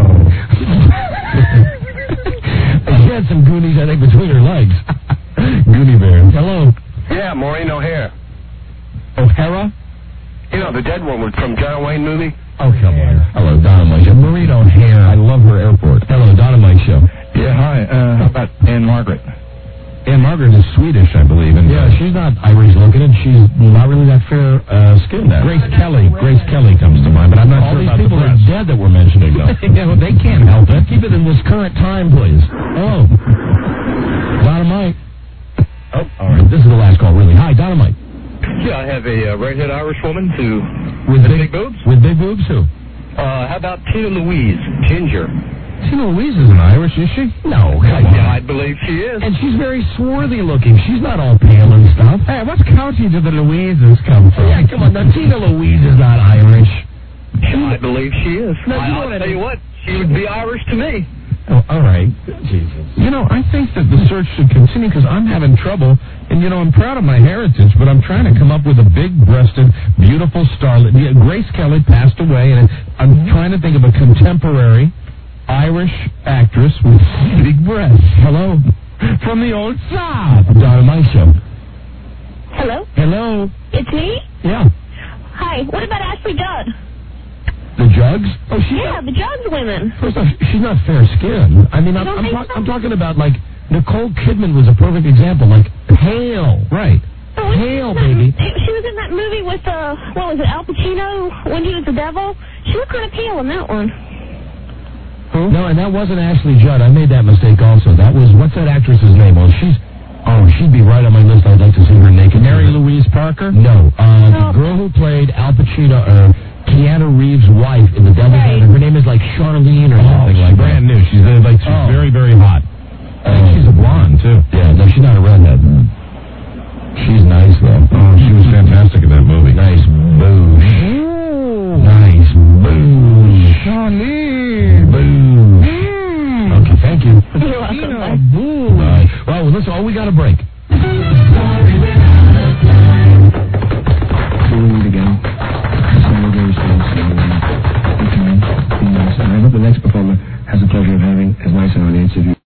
She had some Goonies, I think, between her legs. Goonie Bears. Hello? Yeah, Maureen O'Hare. O'Hara? You know, the dead one was from John Wayne movie. Oh, come on. Hello, Dynamite Show. Maureen O'Hare. I love her airport. Hello, Dynamite Show. Yeah, hi. Uh, how about Anne Margaret? Anne Margaret is Swedish, I believe. And yeah, she's not Irish looking, and she's not really that fair uh, skinned. Grace Kelly. Grace Kelly comes to mind, but I'm not All sure these about the people are press. dead that we're mentioning, though. Yeah, well, they can't help it. Keep it in this current time, please. Hello. Dynamite. Oh, all right. This is the last call, really. Hi, Dynamite. Yeah, I have a uh, redhead Irish woman who With has big, big boobs. With big boobs, who? Uh, how about Tina Louise, Ginger? Tina Louise isn't Irish, is she? No, come on. Yeah, I believe she is. And she's very swarthy looking. She's not all pale and stuff. Hey, what county do the Louises come from? Yeah, come on. Now, Tina Louise is not Irish. I believe she is. No, you I, know I'll what I tell mean. you what, she would be Irish to me. Oh, all right. Jesus. You know, I think that the search should continue because I'm having trouble. And, you know, I'm proud of my heritage, but I'm trying to come up with a big-breasted, beautiful starlet. Yeah, Grace Kelly passed away, and I'm trying to think of a contemporary Irish actress with big breasts. Hello. From the old South. Dynamite Show. Hello? Hello. It's me? Yeah. Hi. What about Ashley Judd? The Jugs? Oh, she's Yeah, not, the Jugs women. first off, she's not fair-skinned. I mean, I'm, don't I'm, think talk, so? I'm talking about, like, Nicole Kidman was a perfect example. Like, pale. Right. Oh, was she Pale, in that- baby. She was in that movie with, uh, what was it, Al Pacino, when he was the devil? She looked kind of pale in that one. Who? No, and that wasn't Ashley Judd. I made that mistake also. That was, what's that actress's name? Well, she's, oh, she'd be right on my list. I'd like to see her naked. Mary Louise Parker? No. Uh, No. the girl who played Al Pacino, uh, Keanu Reeves' wife in The Devil's Right. Advocate. Her name is like Charlene or something like that. Brand new. She's uh, like she's Oh. very, very hot. I think she's a blonde, too. Yeah, no, she's not a redhead. She's nice, though. Oh, she was fantastic in that movie. Nice boosh. Nice boosh. Charlene. Boosh. Okay, thank you. You're welcome. Bye. Boo. Right. Well, listen, oh, we got a break. again. Very strange. Okay. I hope the next performer has the pleasure of having as nice an audience as you.